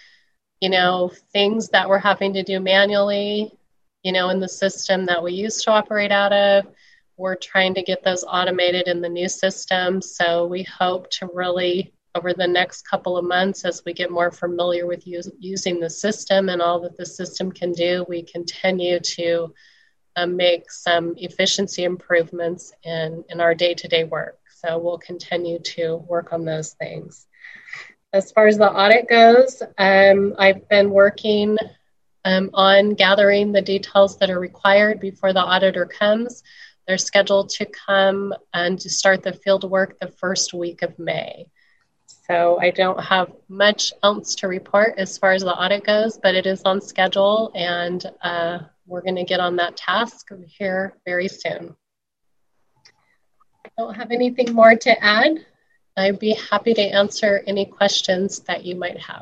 things that we're having to do manually, in the system that we used to operate out of. We're trying to get those automated in the new system. So we hope to really, over the next couple of months, as we get more familiar with using the system and all that the system can do, we continue to make some efficiency improvements in our day-to-day work. So we'll continue to work on those things. As far as the audit goes, I've been working on gathering the details that are required before the auditor comes. They're scheduled to come and to start the field work the first week of May. So I don't have much else to report as far as the audit goes, but it is on schedule, and we're going to get on that task here very soon. I don't have anything more to add. I'd be happy to answer any questions that you might have.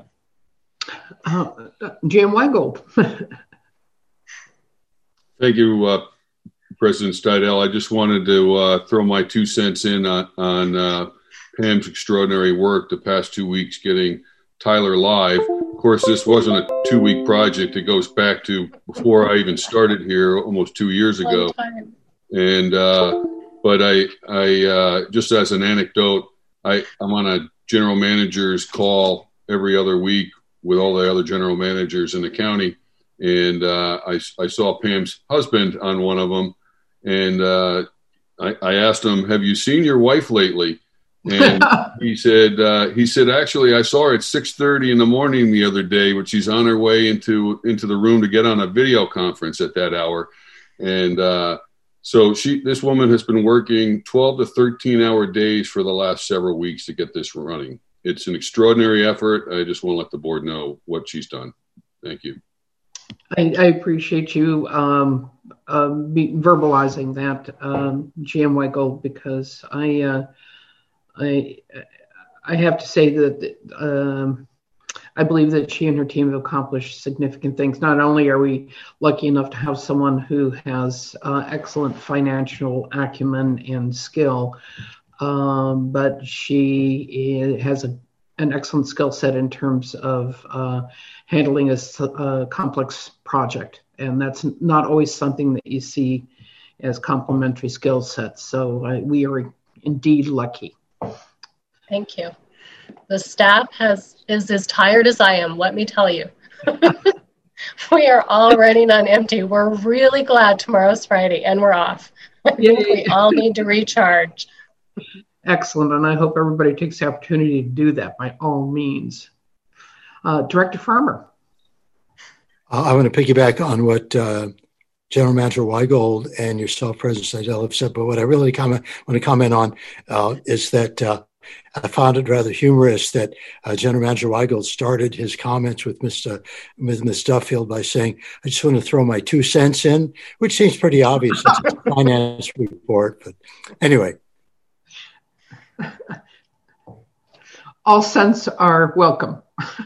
Jim Weigel. Thank you, President Steidel. I just wanted to throw my 2 cents in on Pam's extraordinary work the past 2 weeks getting Tyler live. Of course, this wasn't a 2-week project. It goes back to before I even started here almost 2 years ago. And but I just as an anecdote, I'm on a general manager's call every other week with all the other general managers in the county. And I saw Pam's husband on one of them. And I asked him, have you seen your wife lately? And he said, actually, I saw her at 6:30 in the morning the other day, but she's on her way into the room to get on a video conference at that hour. And so this woman has been working 12 to 13 hour days for the last several weeks to get this running. It's an extraordinary effort. I just want to let the board know what she's done. Thank you. I appreciate you verbalizing that, GM Weigel, because I have to say that I believe that she and her team have accomplished significant things. Not only are we lucky enough to have someone who has excellent financial acumen and skill, but she has an excellent skill set in terms of handling a complex project. And that's not always something that you see as complementary skill sets. So we are indeed lucky. Thank you. The staff is as tired as I am, let me tell you. We are all running on empty. We're really glad tomorrow's Friday and we're off. I think we all need to recharge. Excellent, and I hope everybody takes the opportunity to do that by all means. Director Farmer. I want to piggyback on what General Manager Weigold and yourself, President Seidel, have said, but what I really want to comment on is that I found it rather humorous that General Manager Weigold started his comments with Ms. Duffield by saying, I just want to throw my 2 cents in, which seems pretty obvious. It's a finance report, but anyway. All cents are welcome.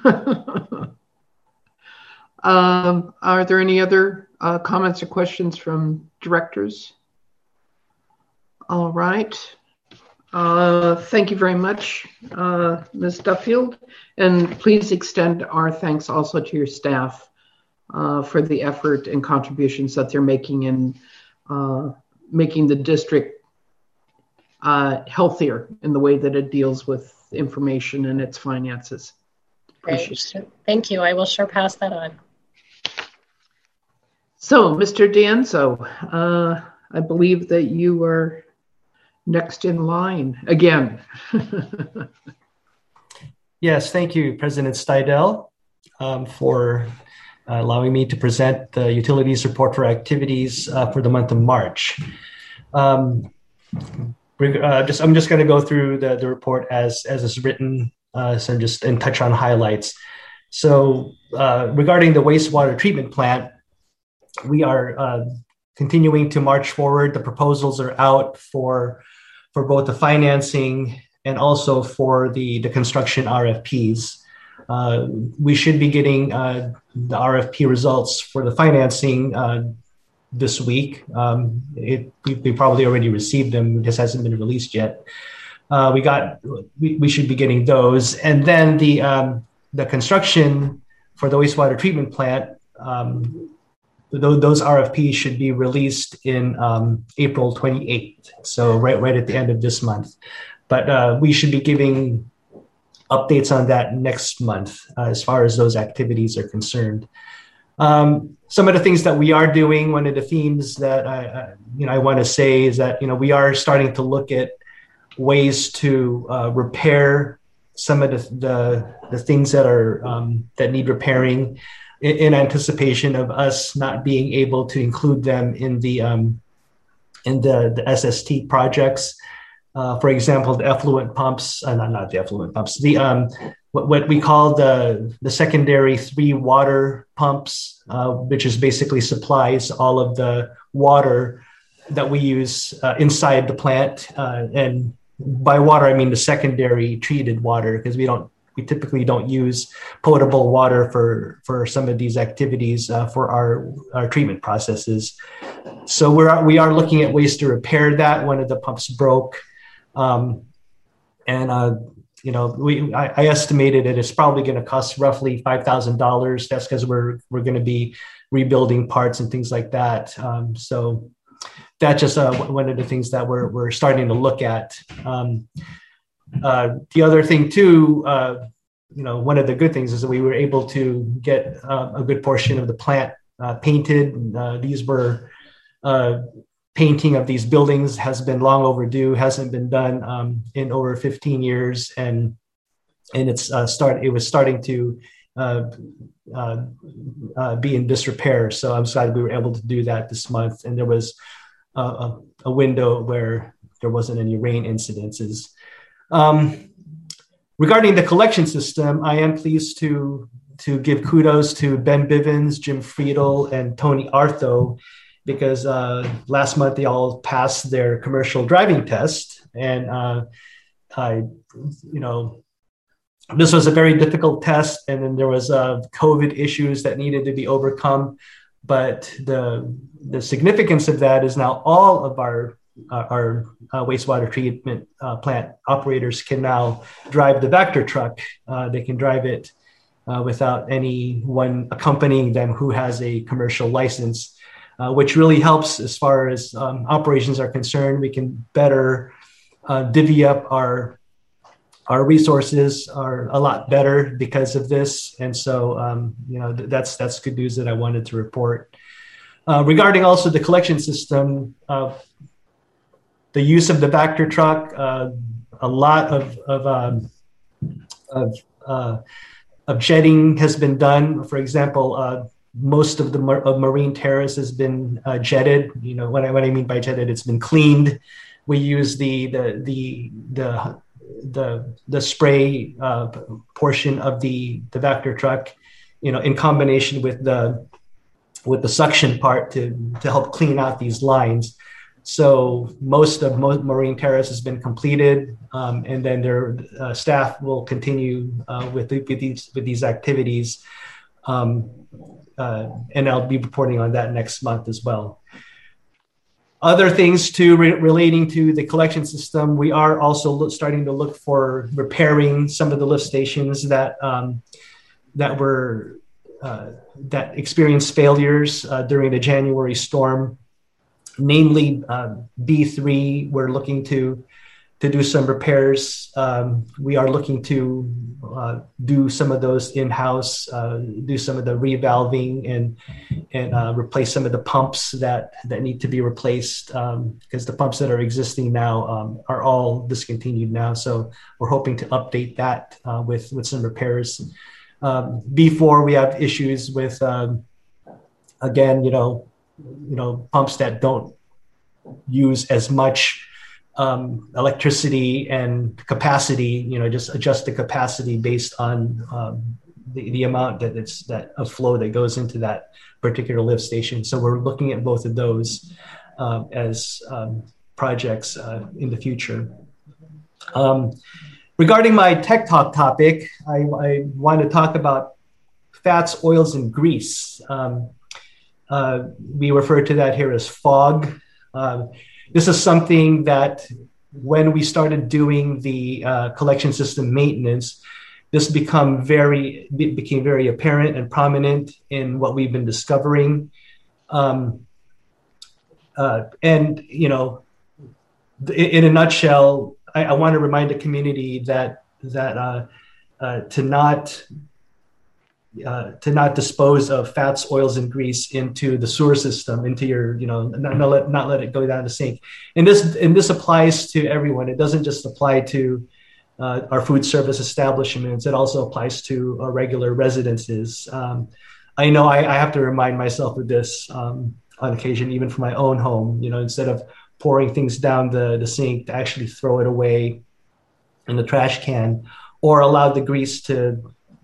Are there any other comments or questions from directors? All right. Thank you very much, Ms. Duffield. And please extend our thanks also to your staff for the effort and contributions that they're making in making the district healthier in the way that it deals with information and its finances. Great. Thank you. I will sure pass that on. So, Mr. D'Anzo, I believe that you are next in line again. Yes, thank you, President Steidel, for allowing me to present the utilities report for activities for the month of March. I'm just going to go through the report as is written, and touch on highlights. So, regarding the wastewater treatment plant, we are continuing to march forward. The proposals are out for both the financing and also for the construction RFPs. We should be getting the RFP results for the financing this week. We probably already received them. It just hasn't been released yet. We should be getting those. And then the construction for the wastewater treatment plant, those RFPs should be released in April 28th, so right at the end of this month. But we should be giving updates on that next month as far as those activities are concerned. Some of the things that we are doing, one of the themes that I want to say is that we are starting to look at ways to repair some of the things that are that need repairing, in anticipation of us not being able to include them in the SST projects. For example, the effluent pumps, not the effluent pumps, what we call the secondary 3 water pumps, which is basically supplies all of the water that we use inside the plant. And by water, I mean the secondary treated water, because we typically don't use potable water for some of these activities for our treatment processes. So we are looking at ways to repair that. One of the pumps broke, I estimated it is probably going to cost roughly $5,000. That's because we're going to be rebuilding parts and things like that. So that's just one of the things that we're starting to look at. The other thing too, one of the good things is that we were able to get a good portion of the plant painted. These were painting of these buildings has been long overdue, hasn't been done in over 15 years, and it was starting to be in disrepair. So I'm glad we were able to do that this month. And there was a window where there wasn't any rain incidences. Regarding the collection system, I am pleased to give kudos to Ben Bivens, Jim Friedel, and Tony Artho, because last month they all passed their commercial driving test. And this was a very difficult test, and then there was COVID issues that needed to be overcome. But the significance of that is now all of our wastewater treatment plant operators can now drive the Vector truck. They can drive it without anyone accompanying them who has a commercial license, which really helps as far as operations are concerned. We can better divvy up our resources are a lot better because of this. And so, that's good news that I wanted to report. Regarding also the collection system, the use of the Vector truck, a lot of jetting has been done. For example, most of the Marine Terrace has been jetted. What I mean by jetted, it's been cleaned. We use the spray portion of the Vector truck, in combination with the suction part to help clean out these lines. So most of Marine Terrace has been completed, and then their staff will continue with these activities, and I'll be reporting on that next month as well. Other things too relating to the collection system, we are also starting to look for repairing some of the lift stations that experienced failures during the January storm. Namely, B3, we're looking to do some repairs. We are looking to do some of those in-house, do some of the revalving and replace some of the pumps that need to be replaced, because the pumps that are existing now are all discontinued now. So we're hoping to update that with some repairs. B4, we have issues with, again, pumps that don't use as much electricity and capacity, just adjust the capacity based on the amount that of flow that goes into that particular lift station. So we're looking at both of those as projects in the future. Regarding my Tech Talk topic, I want to talk about fats, oils, and grease. We refer to that here as FOG. This is something that when we started doing the collection system maintenance, this became very apparent and prominent in what we've been discovering. In a nutshell, I want to remind the community that to not dispose of fats, oils, and grease into the sewer system, into your, not let it go down the sink. And this applies to everyone. It doesn't just apply to our food service establishments. It also applies to regular residences. I know I have to remind myself of this on occasion, even for my own home. Instead of pouring things down the sink, to actually throw it away in the trash can, or allow the grease to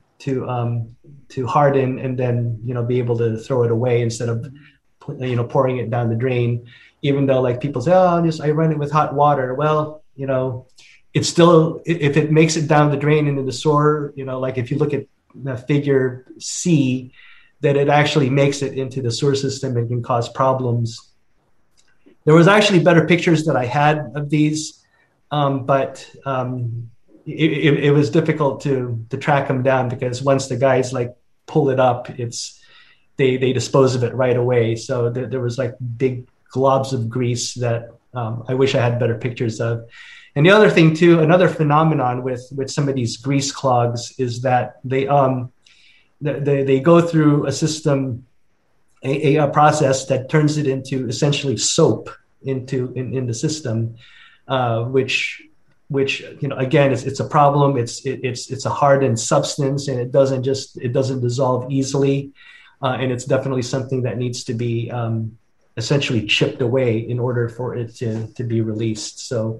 harden and then be able to throw it away instead of pouring it down the drain. Even though people say, I run it with hot water. Well, it's still, if it makes it down the drain into the sewer, if you look at the figure C, that it actually makes it into the sewer system and can cause problems. There was actually better pictures that I had of these, but it was difficult to track them down, because once the guys pull it up, they dispose of it right away. So there was big globs of grease that I wish I had better pictures of. And the other thing too, another phenomenon with some of these grease clogs is that they go through a system, a process that turns it into essentially soap in the system, which again it's a problem. It's a hardened substance, and it doesn't dissolve easily, and it's definitely something that needs to be essentially chipped away in order for it to be released. So,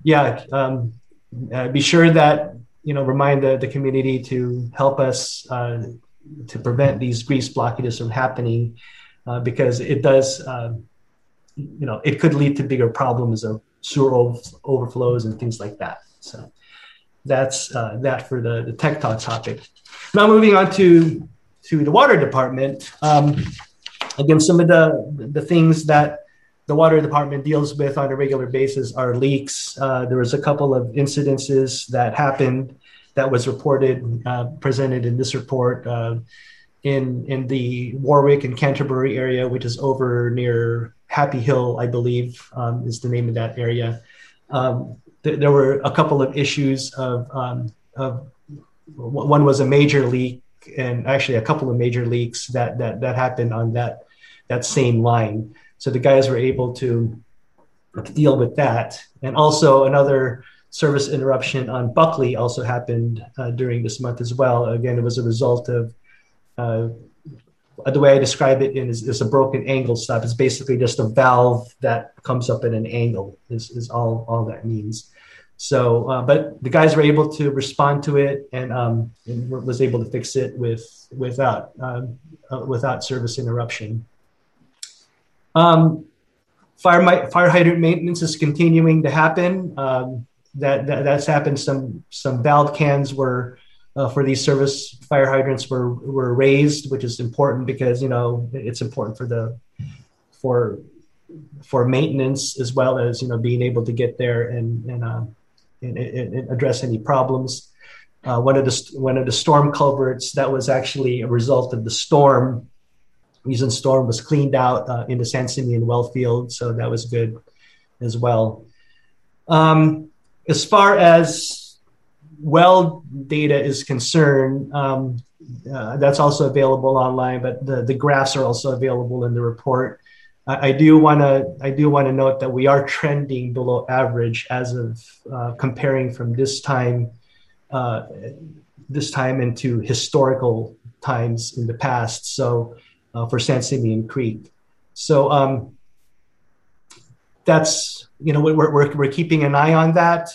be sure that remind the community to help us to prevent these grease blockages from happening, because it does. It could lead to bigger problems of sewer overflows and things like that. So that's that for the Tech Talk topic. Now moving on to the water department. Again, some of the things that the water department deals with on a regular basis are leaks. There was a couple of incidences that happened that was reported, presented in this report in the Warwick and Canterbury area, which is over near Happy Hill, I believe, is the name of that area. There were a couple of issues of one was a major leak, and actually a couple of major leaks that happened on that same line. So the guys were able to deal with that. And also another service interruption on Buckley also happened during this month as well. Again, it was a result of the way I describe it is a broken angle stop. It's basically just a valve that comes up at an angle is all that means. So, but the guys were able to respond to it and was able to fix it without service interruption. Fire hydrant maintenance is continuing to happen. That's happened. Some valve cans were for these service fire hydrants were raised, which is important because it's important for maintenance as well as being able to get there and address any problems. One of the storm culverts that was actually a result of the storm. Reason storm was cleaned out in the San Simeon well field, so that was good as well. As far as well data is concerned, that's also available online, but the graphs are also available in the report. I do want to note that we are trending below average as of comparing from this time into historical times in the past. So. For San Simeon Creek. So that's, we're keeping an eye on that.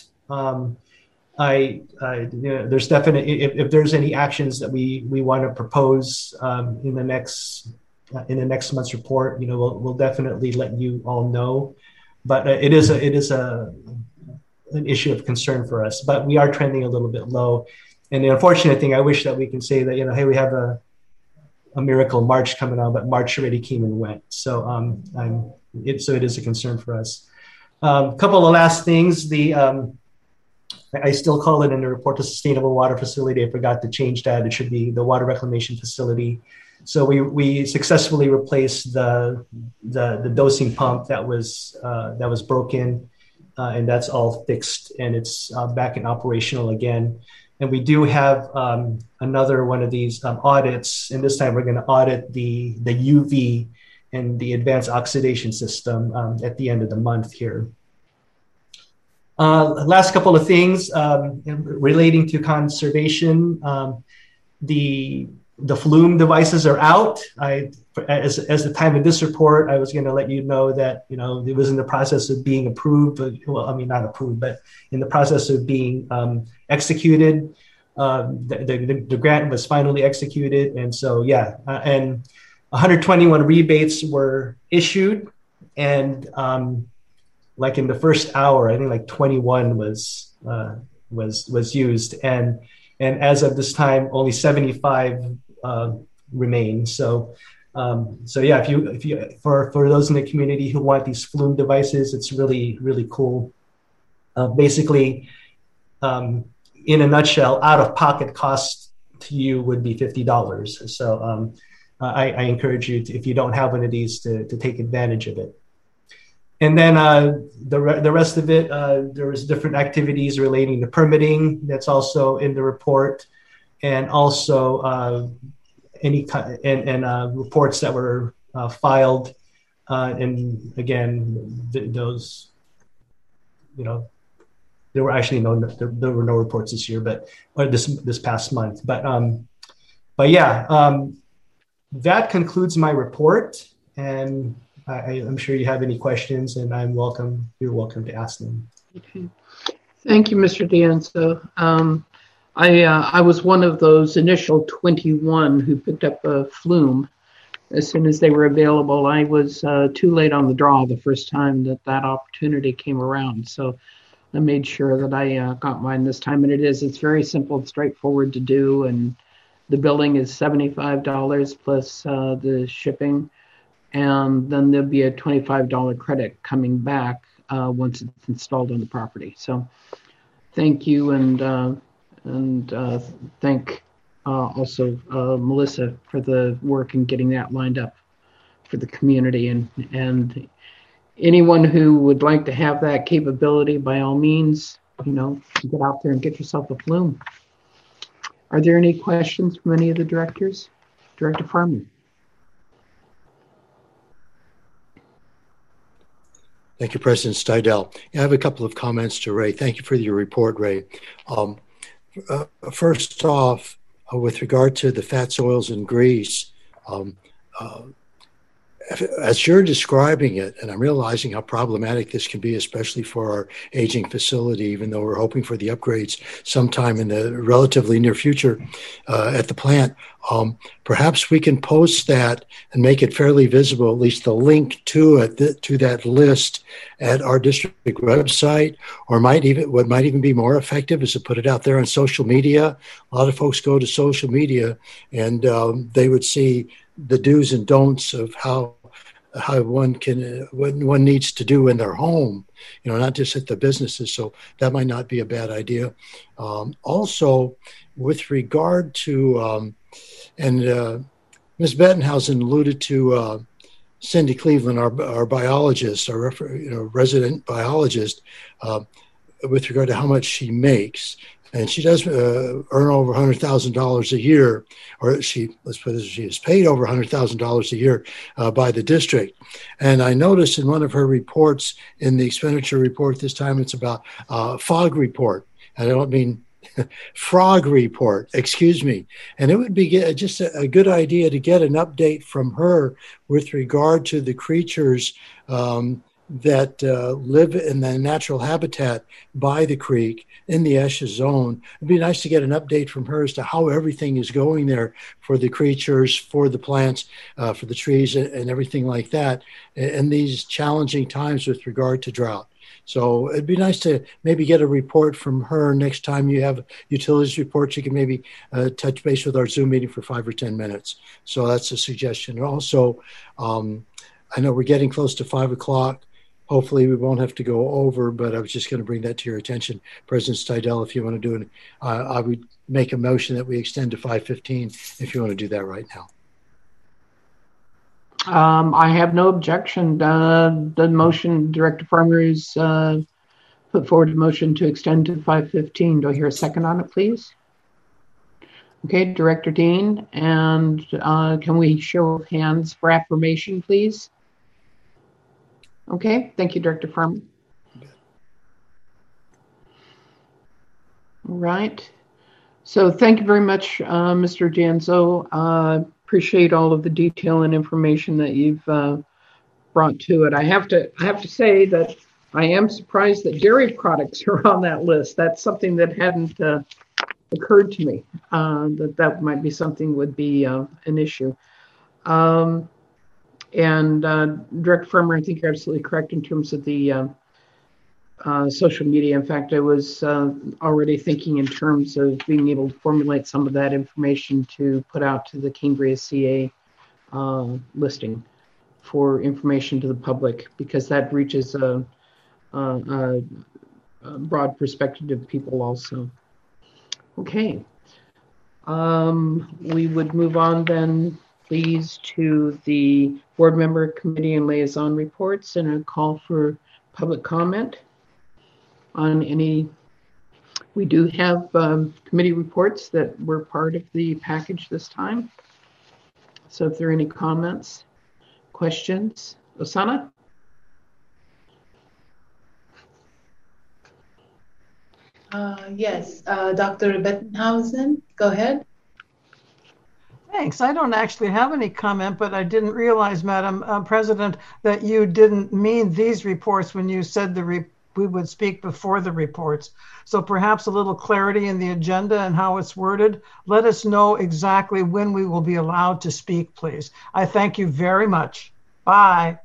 There's definitely, if there's any actions that we want to propose in the next month's report, we'll definitely let you all know. But it is an issue of concern for us, but we are trending a little bit low. And the unfortunate thing, I wish that we can say that, hey, we have a miracle March coming on, but March already came and went. So it is a concern for us. A couple of last things. I still call it in the report the Sustainable Water Facility. I forgot to change that. It should be the Water Reclamation Facility. So we successfully replaced the dosing pump that was broken, and that's all fixed, and it's back in operational again. And we do have another one of these audits, and this time we're going to audit the UV and the advanced oxidation system at the end of the month here. Last couple of things relating to conservation. The flume devices are out. As the time of this report, I was going to let you know that it was in the process of being approved. Well, I mean not approved, but in the process of being executed. The grant was finally executed, and so and 121 rebates were issued, and like in the first hour, I think like 21 was used, and as of this time, only 75 remain. So if you for those in the community who want these flume devices, it's really, really cool. Basically, in a nutshell, out-of-pocket cost to you would be $50. So I encourage you, if you don't have one of these, to take advantage of it. And then the rest of it, there was different activities relating to permitting that's also in the report, and also reports that were filed. And again, those, there were actually there were no reports this year, or this past month. But yeah, that concludes my report, and I'm sure you have any questions, and you're welcome to ask them. Okay. Thank you, Mr. D'Anzo. I was one of those initial 21 who picked up a Flume as soon as they were available. I was too late on the draw the first time that opportunity came around. So I made sure that I got mine this time. And it's very simple and straightforward to do. And the billing is $75 plus the shipping. And then there'll be a $25 credit coming back once it's installed on the property. So thank you, and thank also Melissa for the work in getting that lined up for the community. And anyone who would like to have that capability, by all means, get out there and get yourself a Flume. Are there any questions from any of the directors? Director Farmer. Thank you, President Steidel. I have a couple of comments to Ray. Thank you for your report, Ray. First off, with regard to the fats, oils, and grease, as you're describing it, and I'm realizing how problematic this can be, especially for our aging facility, even though we're hoping for the upgrades sometime in the relatively near future at the plant, perhaps we can post that and make it fairly visible, at least the link to it, to that list at our district website, or what might even be more effective is to put it out there on social media. A lot of folks go to social media, and they would see the do's and don'ts of how one needs to do in their home, not just at the businesses. So that might not be a bad idea. Also, with regard to, Ms. Bettenhausen alluded to Cindy Cleveland, our biologist, our resident biologist, with regard to how much she makes. And she does earn over $100,000 a year, or she is paid over $100,000 a year by the district. And I noticed in one of her reports, in the expenditure report this time, it's about FOG report. And I don't mean frog report, excuse me. And it would be just a good idea to get an update from her with regard to the creatures that live in the natural habitat by the creek in the ESHA zone. It'd be nice to get an update from her as to how everything is going there for the creatures, for the plants, for the trees, and everything like that in these challenging times with regard to drought. So it'd be nice to maybe get a report from her next time you have utilities reports. You can maybe touch base with our Zoom meeting for 5 or 10 minutes. So that's a suggestion. And also, I know we're getting close to 5 o'clock. Hopefully we won't have to go over, but I was just going to bring that to your attention. President Steidel, if you want to do it, I would make a motion that we extend to 5:15 if you want to do that right now. I have no objection. The motion, Director Farmer has put forward a motion to extend to 5:15. Do I hear a second on it, please? Okay, Director Dean, and can we show of hands for affirmation, please? Okay, thank you, Director Farmer. All right. So thank you very much, Mr. D'Anzo. Appreciate all of the detail and information that you've brought to it. I have to say that I am surprised that dairy products are on that list. That's something that hadn't occurred to me, that might be something would be an issue. And Director Farmer, I think you're absolutely correct in terms of the social media. In fact, I was already thinking in terms of being able to formulate some of that information to put out to the Cambria CA listing for information to the public, because that reaches a broad perspective of people also. Okay. We would move on then, please, to the board member, committee, and liaison reports, and a call for public comment on any. We do have committee reports that were part of the package this time. So if there are any comments, questions, Osana? Yes, Dr. Bettenhausen, go ahead. Thanks. I don't actually have any comment, but I didn't realize, Madam President, that you didn't mean these reports when you said we would speak before the reports. So perhaps a little clarity in the agenda and how it's worded. Let us know exactly when we will be allowed to speak, please. I thank you very much. Bye.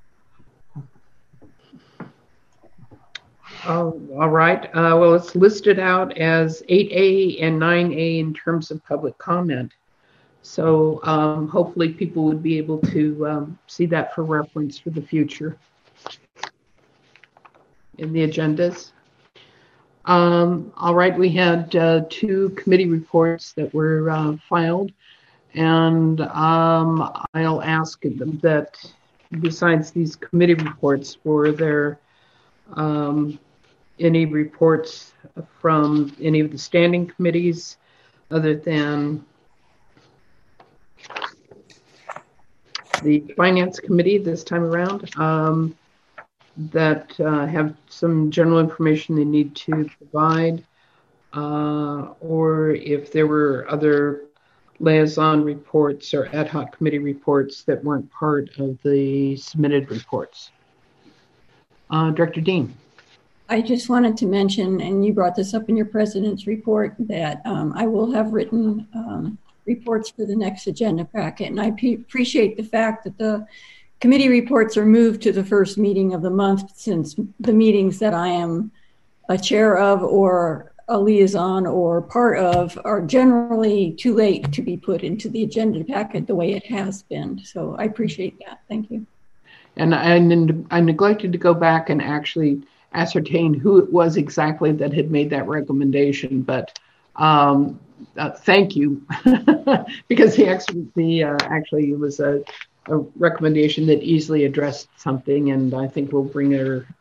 All right. Well, it's listed out as 8A and 9A in terms of public comment. So hopefully people would be able to see that for reference for the future in the agendas. All right, we had 2 committee reports that were filed, and I'll ask them that besides these committee reports, were there any reports from any of the standing committees other than the Finance Committee this time around that have some general information they need to provide, or if there were other liaison reports or ad hoc committee reports that weren't part of the submitted reports. Director Dean. I just wanted to mention, and you brought this up in your president's report, that I will have written reports for the next agenda packet. And I appreciate the fact that the committee reports are moved to the first meeting of the month, since the meetings that I am a chair of or a liaison or part of are generally too late to be put into the agenda packet the way it has been. So I appreciate that. Thank you. And I neglected to go back and actually ascertain who it was exactly that had made that recommendation, but thank you, because actually it was a recommendation that easily addressed something, and I think will bring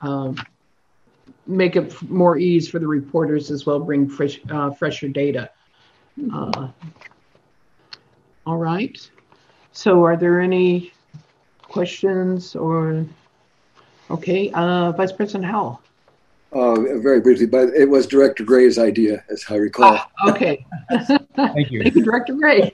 make it more ease for the reporters as well, bring fresher data. All right. So are there any questions or? Okay, Vice President Howell. Very briefly, but it was Director Gray's idea, as I recall. Okay. Thank you. Thank you, Director Gray.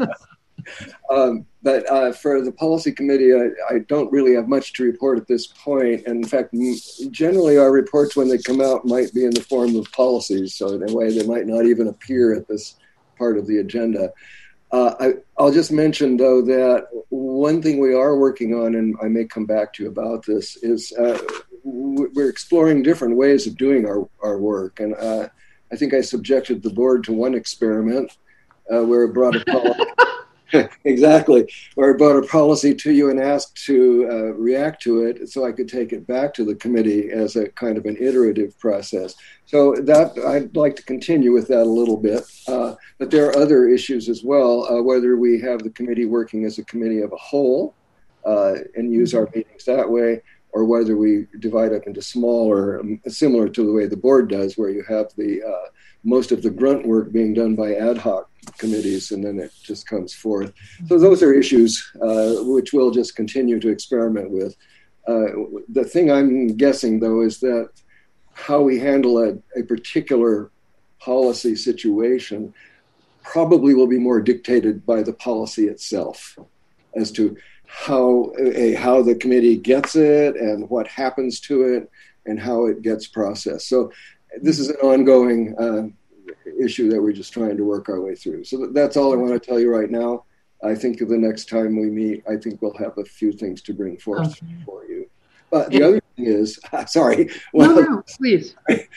But for the policy committee, I don't really have much to report at this point. And in fact, generally our reports when they come out might be in the form of policies. So in a way, they might not even appear at this part of the agenda. I'll just mention, though, that one thing we are working on, and I may come back to you about this, is we're exploring different ways of doing our work. And I think I subjected the board to one experiment where it brought a policy. Exactly, where I brought a policy to you and asked to react to it so I could take it back to the committee as a kind of an iterative process. So that I'd like to continue with that a little bit. But there are other issues as well, whether we have the committee working as a committee of a whole and use our meetings that way, or whether we divide up into smaller, similar to the way the board does, where you have the most of the grunt work being done by ad hoc committees, and then it just comes forth. So those are issues which we'll just continue to experiment with. The thing I'm guessing, though, is that how we handle a particular policy situation probably will be more dictated by the policy itself as to how the committee gets it and what happens to it and how it gets processed. So this is an ongoing issue that we're just trying to work our way through. So that's all I want to tell you right now. I think the next time we meet, I think we'll have a few things to bring forth for you. But the other thing is, sorry. Well, no, please.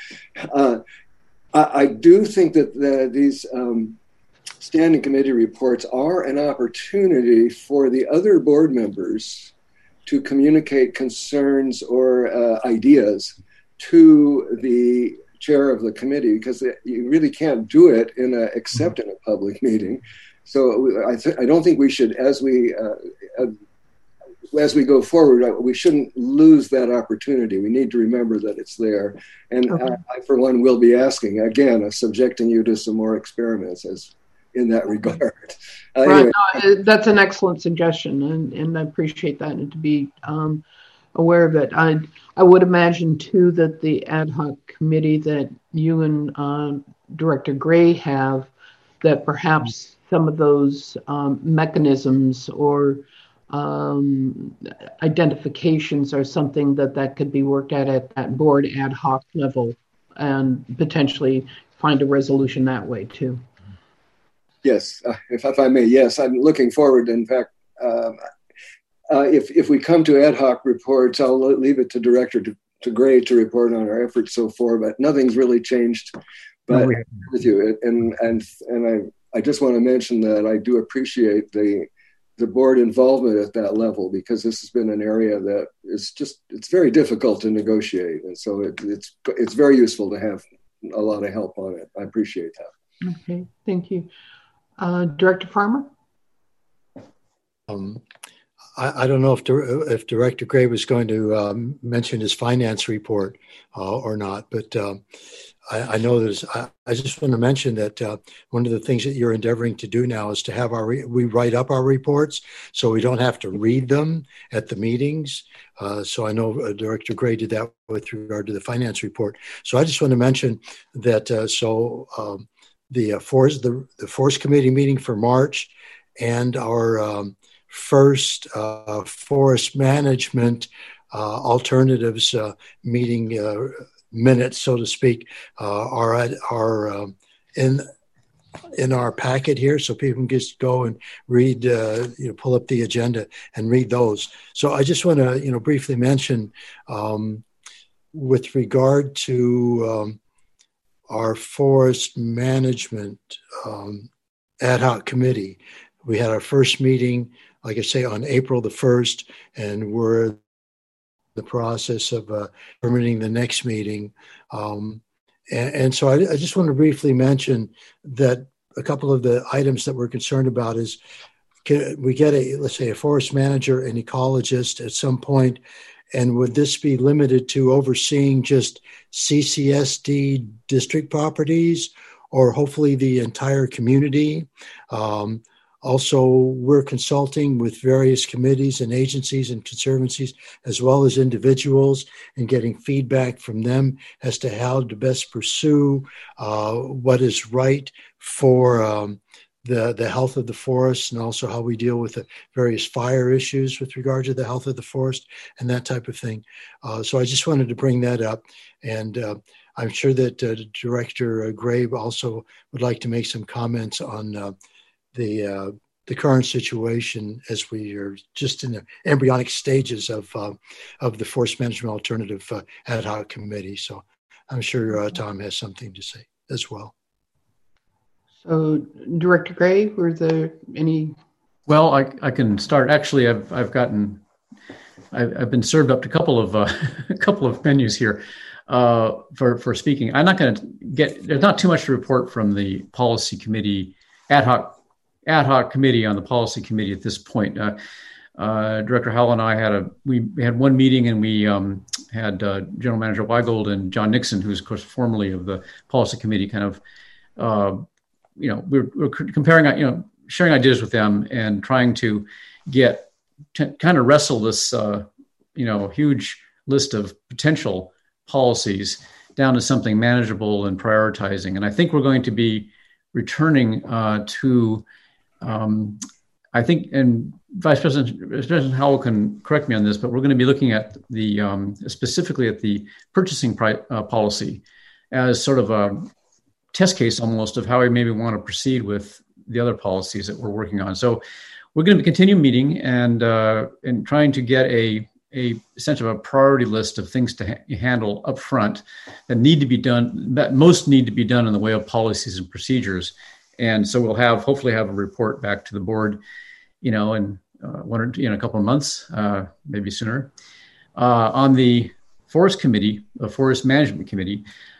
I do think that these standing committee reports are an opportunity for the other board members to communicate concerns or ideas to the chair of the committee, because you really can't do it except in a public meeting. So I don't think we should, as we as we go forward, we shouldn't lose that opportunity. We need to remember that it's there. And I, for one, will be asking, again, subjecting you to some more experiments as in that regard. Right. Anyway. No, that's an excellent suggestion, and I appreciate that, and to be aware of it. I would imagine, too, that the ad hoc committee that you and Director Gray have, that perhaps some of those mechanisms or identifications are something that could be worked at that board ad hoc level, and potentially find a resolution that way, too. Yes, if I may, yes, I'm looking forward. In fact, if we come to ad hoc reports, I'll leave it to Director to Gray to report on our efforts so far. But nothing's really changed. But with you, and I just want to mention that I do appreciate the board involvement at that level, because this has been an area that is it's very difficult to negotiate, and so it's very useful to have a lot of help on it. I appreciate that. Okay, thank you. Director Farmer? I don't know if Director Gray was going to mention his finance report or not, but I know I just want to mention that one of the things that you're endeavoring to do now is to have we write up our reports so we don't have to read them at the meetings. So I know Director Gray did that with regard to the finance report. So I just want to mention that the Forest Committee meeting for March and our first forest management alternatives meeting minutes, so to speak, are in our packet here, so people can just go and read, pull up the agenda and read those. So I just want to, briefly mention with regard to our forest management ad hoc committee. We had our first meeting, like I say, on April the 1st, and we're in the process of permitting the next meeting. And so I just want to briefly mention that a couple of the items that we're concerned about is, can we get let's say a forest manager, an ecologist at some point, and would this be limited to overseeing just CCSD district properties, or hopefully the entire community? Also, we're consulting with various committees and agencies and conservancies, as well as individuals, and getting feedback from them as to how to best pursue what is right for the health of the forest, and also how we deal with the various fire issues with regard to the health of the forest and that type of thing. So I just wanted to bring that up. And I'm sure that Director Gray also would like to make some comments on the current situation as we are just in the embryonic stages of the Forest Management Alternative Ad Hoc Committee. So I'm sure Tom has something to say as well. So, Director Gray, were there any? Well, I can start. Actually, I've been served up to a couple of menus here for speaking. I'm not going to there's not too much to report from the policy committee, ad hoc committee on the policy committee at this point. Director Howell and I had one meeting, and we had General Manager Weigold and John Nixon, who's of course formerly of the policy committee, kind of. We're comparing, sharing ideas with them and trying to kind of wrestle this, huge list of potential policies down to something manageable and prioritizing. And I think we're going to be returning to, I think, and Vice President Howell can correct me on this, but we're going to be looking at specifically at the purchasing policy as sort of a test case almost of how we maybe want to proceed with the other policies that we're working on. So we're going to continue meeting and trying to get essentially a priority list of things to handle up front that need to be done, that most need to be done in the way of policies and procedures. And so we'll hopefully have a report back to the board, in a couple of months, maybe sooner. On the Forest Committee, the Forest Management Committee,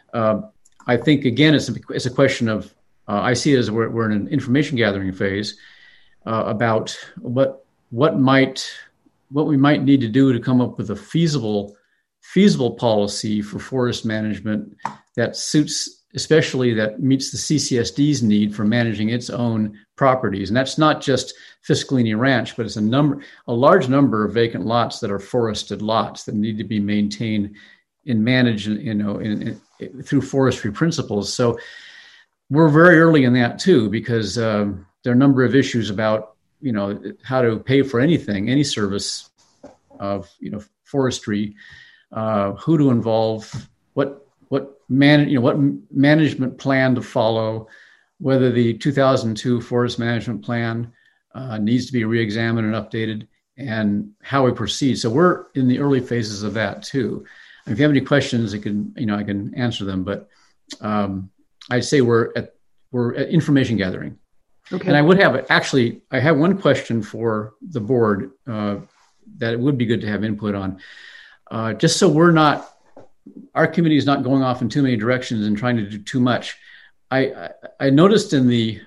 I think, again, it's a question of, I see it as we're in an information gathering phase about what might what we might need to do to come up with a feasible policy for forest management that suits, especially that meets the CCSD's need for managing its own properties. And that's not just Fiscalini Ranch, but it's a large number of vacant lots that are forested lots that need to be maintained and managed, through forestry principles. So we're very early in that too, because there are a number of issues about, how to pay for anything, any service of, forestry, who to involve, what management plan to follow, whether the 2002 Forest Management Plan needs to be reexamined and updated, and how we proceed. So we're in the early phases of that too. And if you have any questions, I can answer them. But I'd say we're at information gathering. Okay. And I have one question for the board that it would be good to have input on, just so our committee is not going off in too many directions and trying to do too much. I noticed in the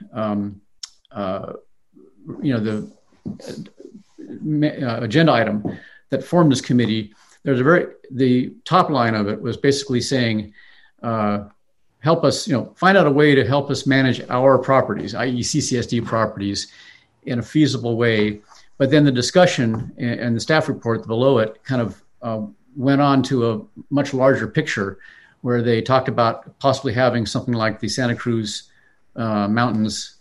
agenda item that formed this committee, the top line of it was basically saying, help us, find out a way to help us manage our properties, i.e. CCSD properties, in a feasible way. But then the discussion and the staff report below it kind of went on to a much larger picture, where they talked about possibly having something like the Santa Cruz Mountains,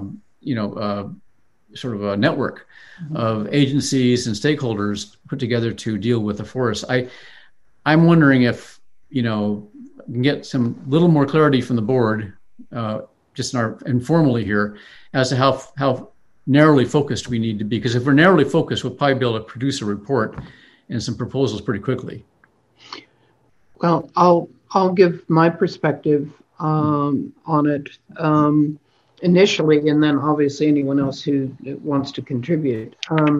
sort of a network of agencies and stakeholders put together to deal with the forest. I'm wondering if, we can get some little more clarity from the board, just informally here, as to how narrowly focused we need to be. Because if we're narrowly focused, we'll probably be able to produce a report and some proposals pretty quickly. Well, I'll give my perspective on it initially, and then obviously anyone else who wants to contribute.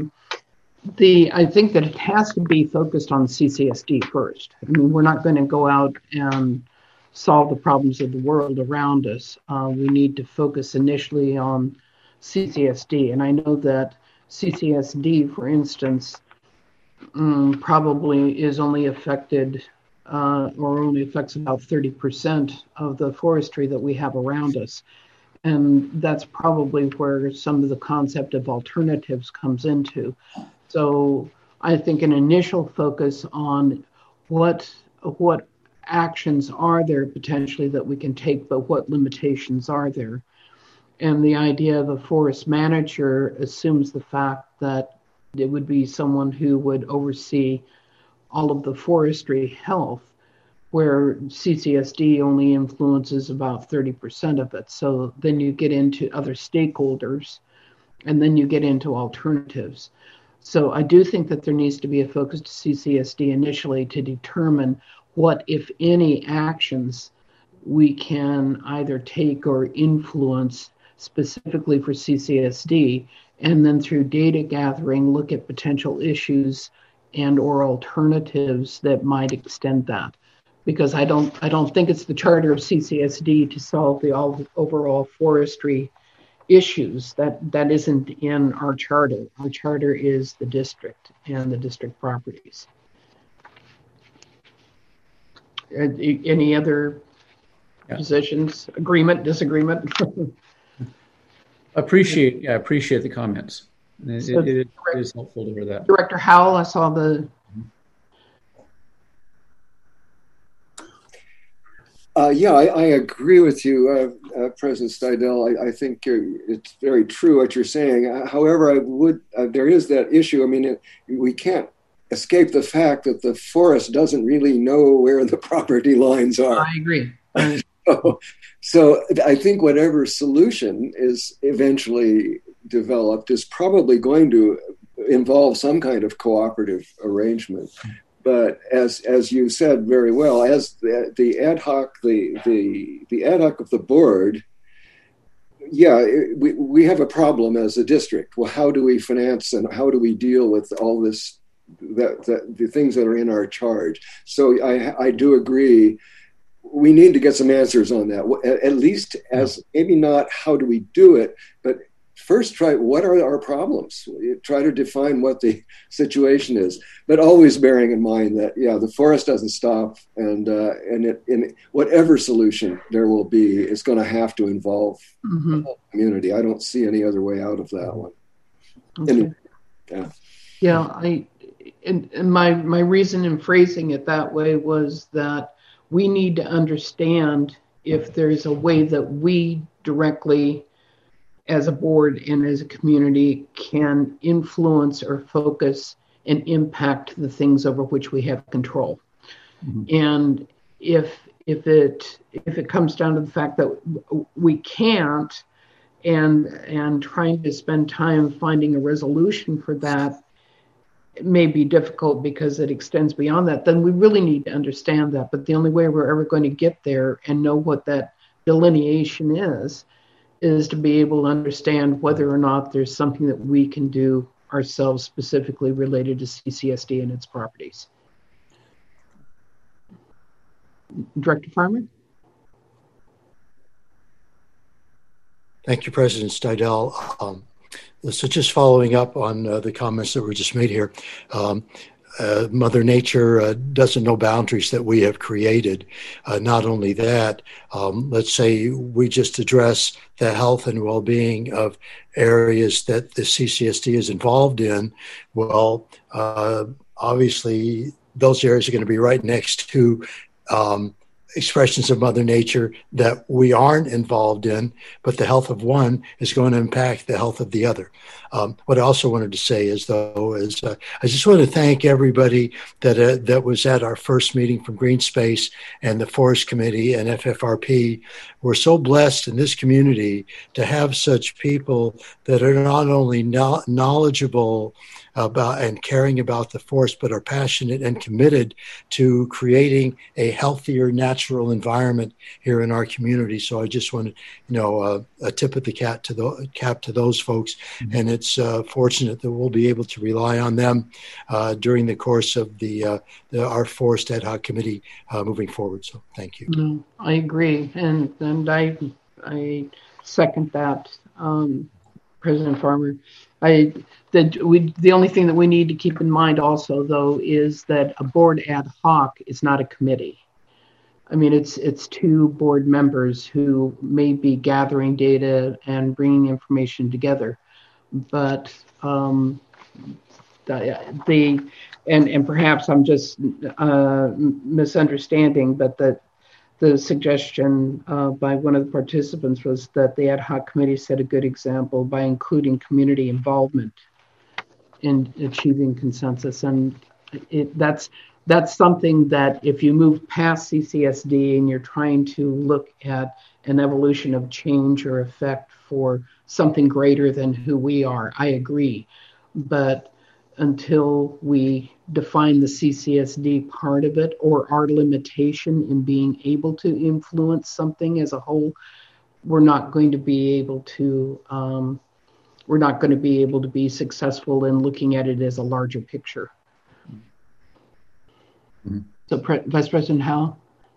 I think that it has to be focused on CCSD first. I mean, we're not going to go out and solve the problems of the world around us. We need to focus initially on CCSD. And I know that CCSD, for instance, probably is only affected or only affects about 30% of the forestry that we have around us. And that's probably where some of the concept of alternatives comes into. So I think an initial focus on what actions are there potentially that we can take, but what limitations are there? And the idea of a forest manager assumes the fact that it would be someone who would oversee all of the forestry health, where CCSD only influences about 30% of it. So then you get into other stakeholders, and then you get into alternatives. So I do think that there needs to be a focus to CCSD initially to determine what, if any, actions we can either take or influence specifically for CCSD, and then through data gathering, look at potential issues and or alternatives that might extend that. Because I don't think it's the charter of CCSD to solve the overall forestry issues. That isn't in our charter. Our charter is the district and the district properties. Any other positions? Agreement, disagreement? Appreciate the comments. It is helpful to hear that. Director Howell, I saw the. I agree with you, President Steidel. I think it's very true what you're saying. However, there is that issue. I mean, we can't escape the fact that the forest doesn't really know where the property lines are. I agree. So I think whatever solution is eventually developed is probably going to involve some kind of cooperative arrangement. But as you said very well, as the ad hoc of the board, we have a problem as a district. Well, how do we finance and how do we deal with all this, the things that are in our charge? So I do agree. We need to get some answers on that. At least as maybe not how do we do it, but first try, what are our problems? Try to define what the situation is, but always bearing in mind that, the forest doesn't stop, and in whatever solution there will be, it's going to have to involve the whole community. I don't see any other way out of that one. Okay. And my reason in phrasing it that way was that we need to understand if there's a way that we directly, as a board and as a community, can influence or focus and impact the things over which we have control. And if it comes down to the fact that we can't, and trying to spend time finding a resolution for that, it may be difficult because it extends beyond that, then we really need to understand that. But the only way we're ever going to get there and know what that delineation is to be able to understand whether or not there's something that we can do ourselves specifically related to CCSD and its properties. Director Farmer? Thank you, President Steidel. So just following up on the comments that were just made here, Mother Nature doesn't know boundaries that we have created. Not only that, let's say we just address the health and well-being of areas that the CCSD is involved in. Well, obviously, those areas are going to be right next to expressions of Mother Nature that we aren't involved in, but the health of one is going to impact the health of the other. What I also wanted to say is I just want to thank everybody that was at our first meeting from Green Space and the Forest Committee and FFRP. We're so blessed in this community to have such people that are not only knowledgeable about and caring about the forest, but are passionate and committed to creating a healthier natural environment here in our community. So I just want to, a tip of the cap to those folks, and it's fortunate that we'll be able to rely on them during the course of our Forest Ad Hoc Committee moving forward. So thank you. No, I agree, and I second that, President Farmer. The only thing that we need to keep in mind also, though, is that a board ad hoc is not a committee. I mean, it's two board members who may be gathering data and bringing information together, but and perhaps I'm just misunderstanding, but the suggestion by one of the participants was that the ad hoc committee set a good example by including community involvement in achieving consensus. And that's something that if you move past CCSD and you're trying to look at an evolution of change or effect for something greater than who we are, I agree. But until we define the CCSD part of it or our limitation in being able to influence something as a whole, we're not going to be able to be successful in looking at it as a larger picture. Mm-hmm. So, Vice President Howell?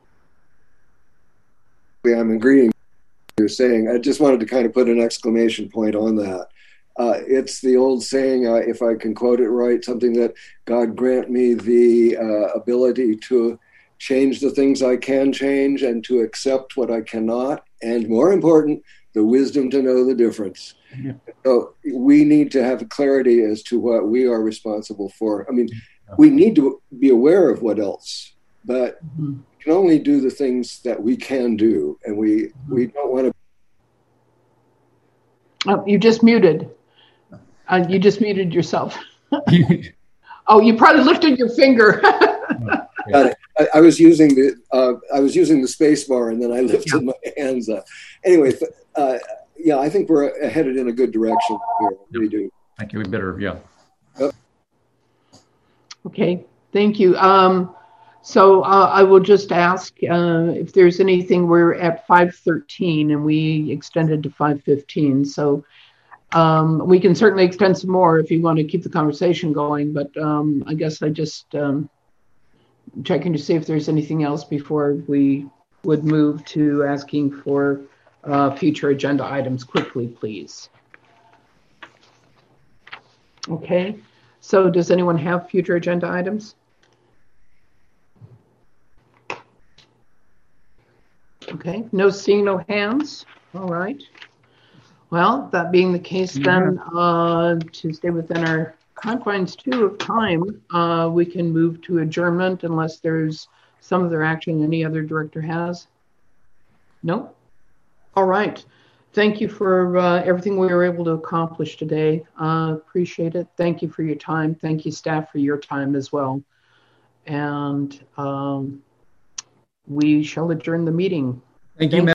Yeah, I'm agreeing with what you're saying. I just wanted to kind of put an exclamation point on that. It's the old saying, if I can quote it right, something that God grant me the ability to change the things I can change and to accept what I cannot, and more important, the wisdom to know the difference. Yeah. So we need to have clarity as to what we are responsible for. I mean, we need to be aware of what else, but we can only do the things that we can do, and we don't want to. Oh, you just muted. You just muted yourself. Oh, you probably lifted your finger. Got it. I was using the space bar, and then I lifted my hands up. Anyway, I think we're headed in a good direction here. We do. Thank you. We better, yeah. Yep. Okay. Thank you. So I will just ask if there's anything. We're at 5:13, and we extended to 5:15. So. We can certainly extend some more if you want to keep the conversation going, but I guess I just checking to see if there's anything else before we would move to asking for future agenda items quickly, please. Okay. So does anyone have future agenda items? Okay. No seeing no hands. All right. Well, that being the case, then to stay within our confines too of time, we can move to adjournment unless there's some other action any other director has. No? All right. Thank you for everything we were able to accomplish today. Appreciate it. Thank you for your time. Thank you, staff, for your time as well. And we shall adjourn the meeting. Thank you,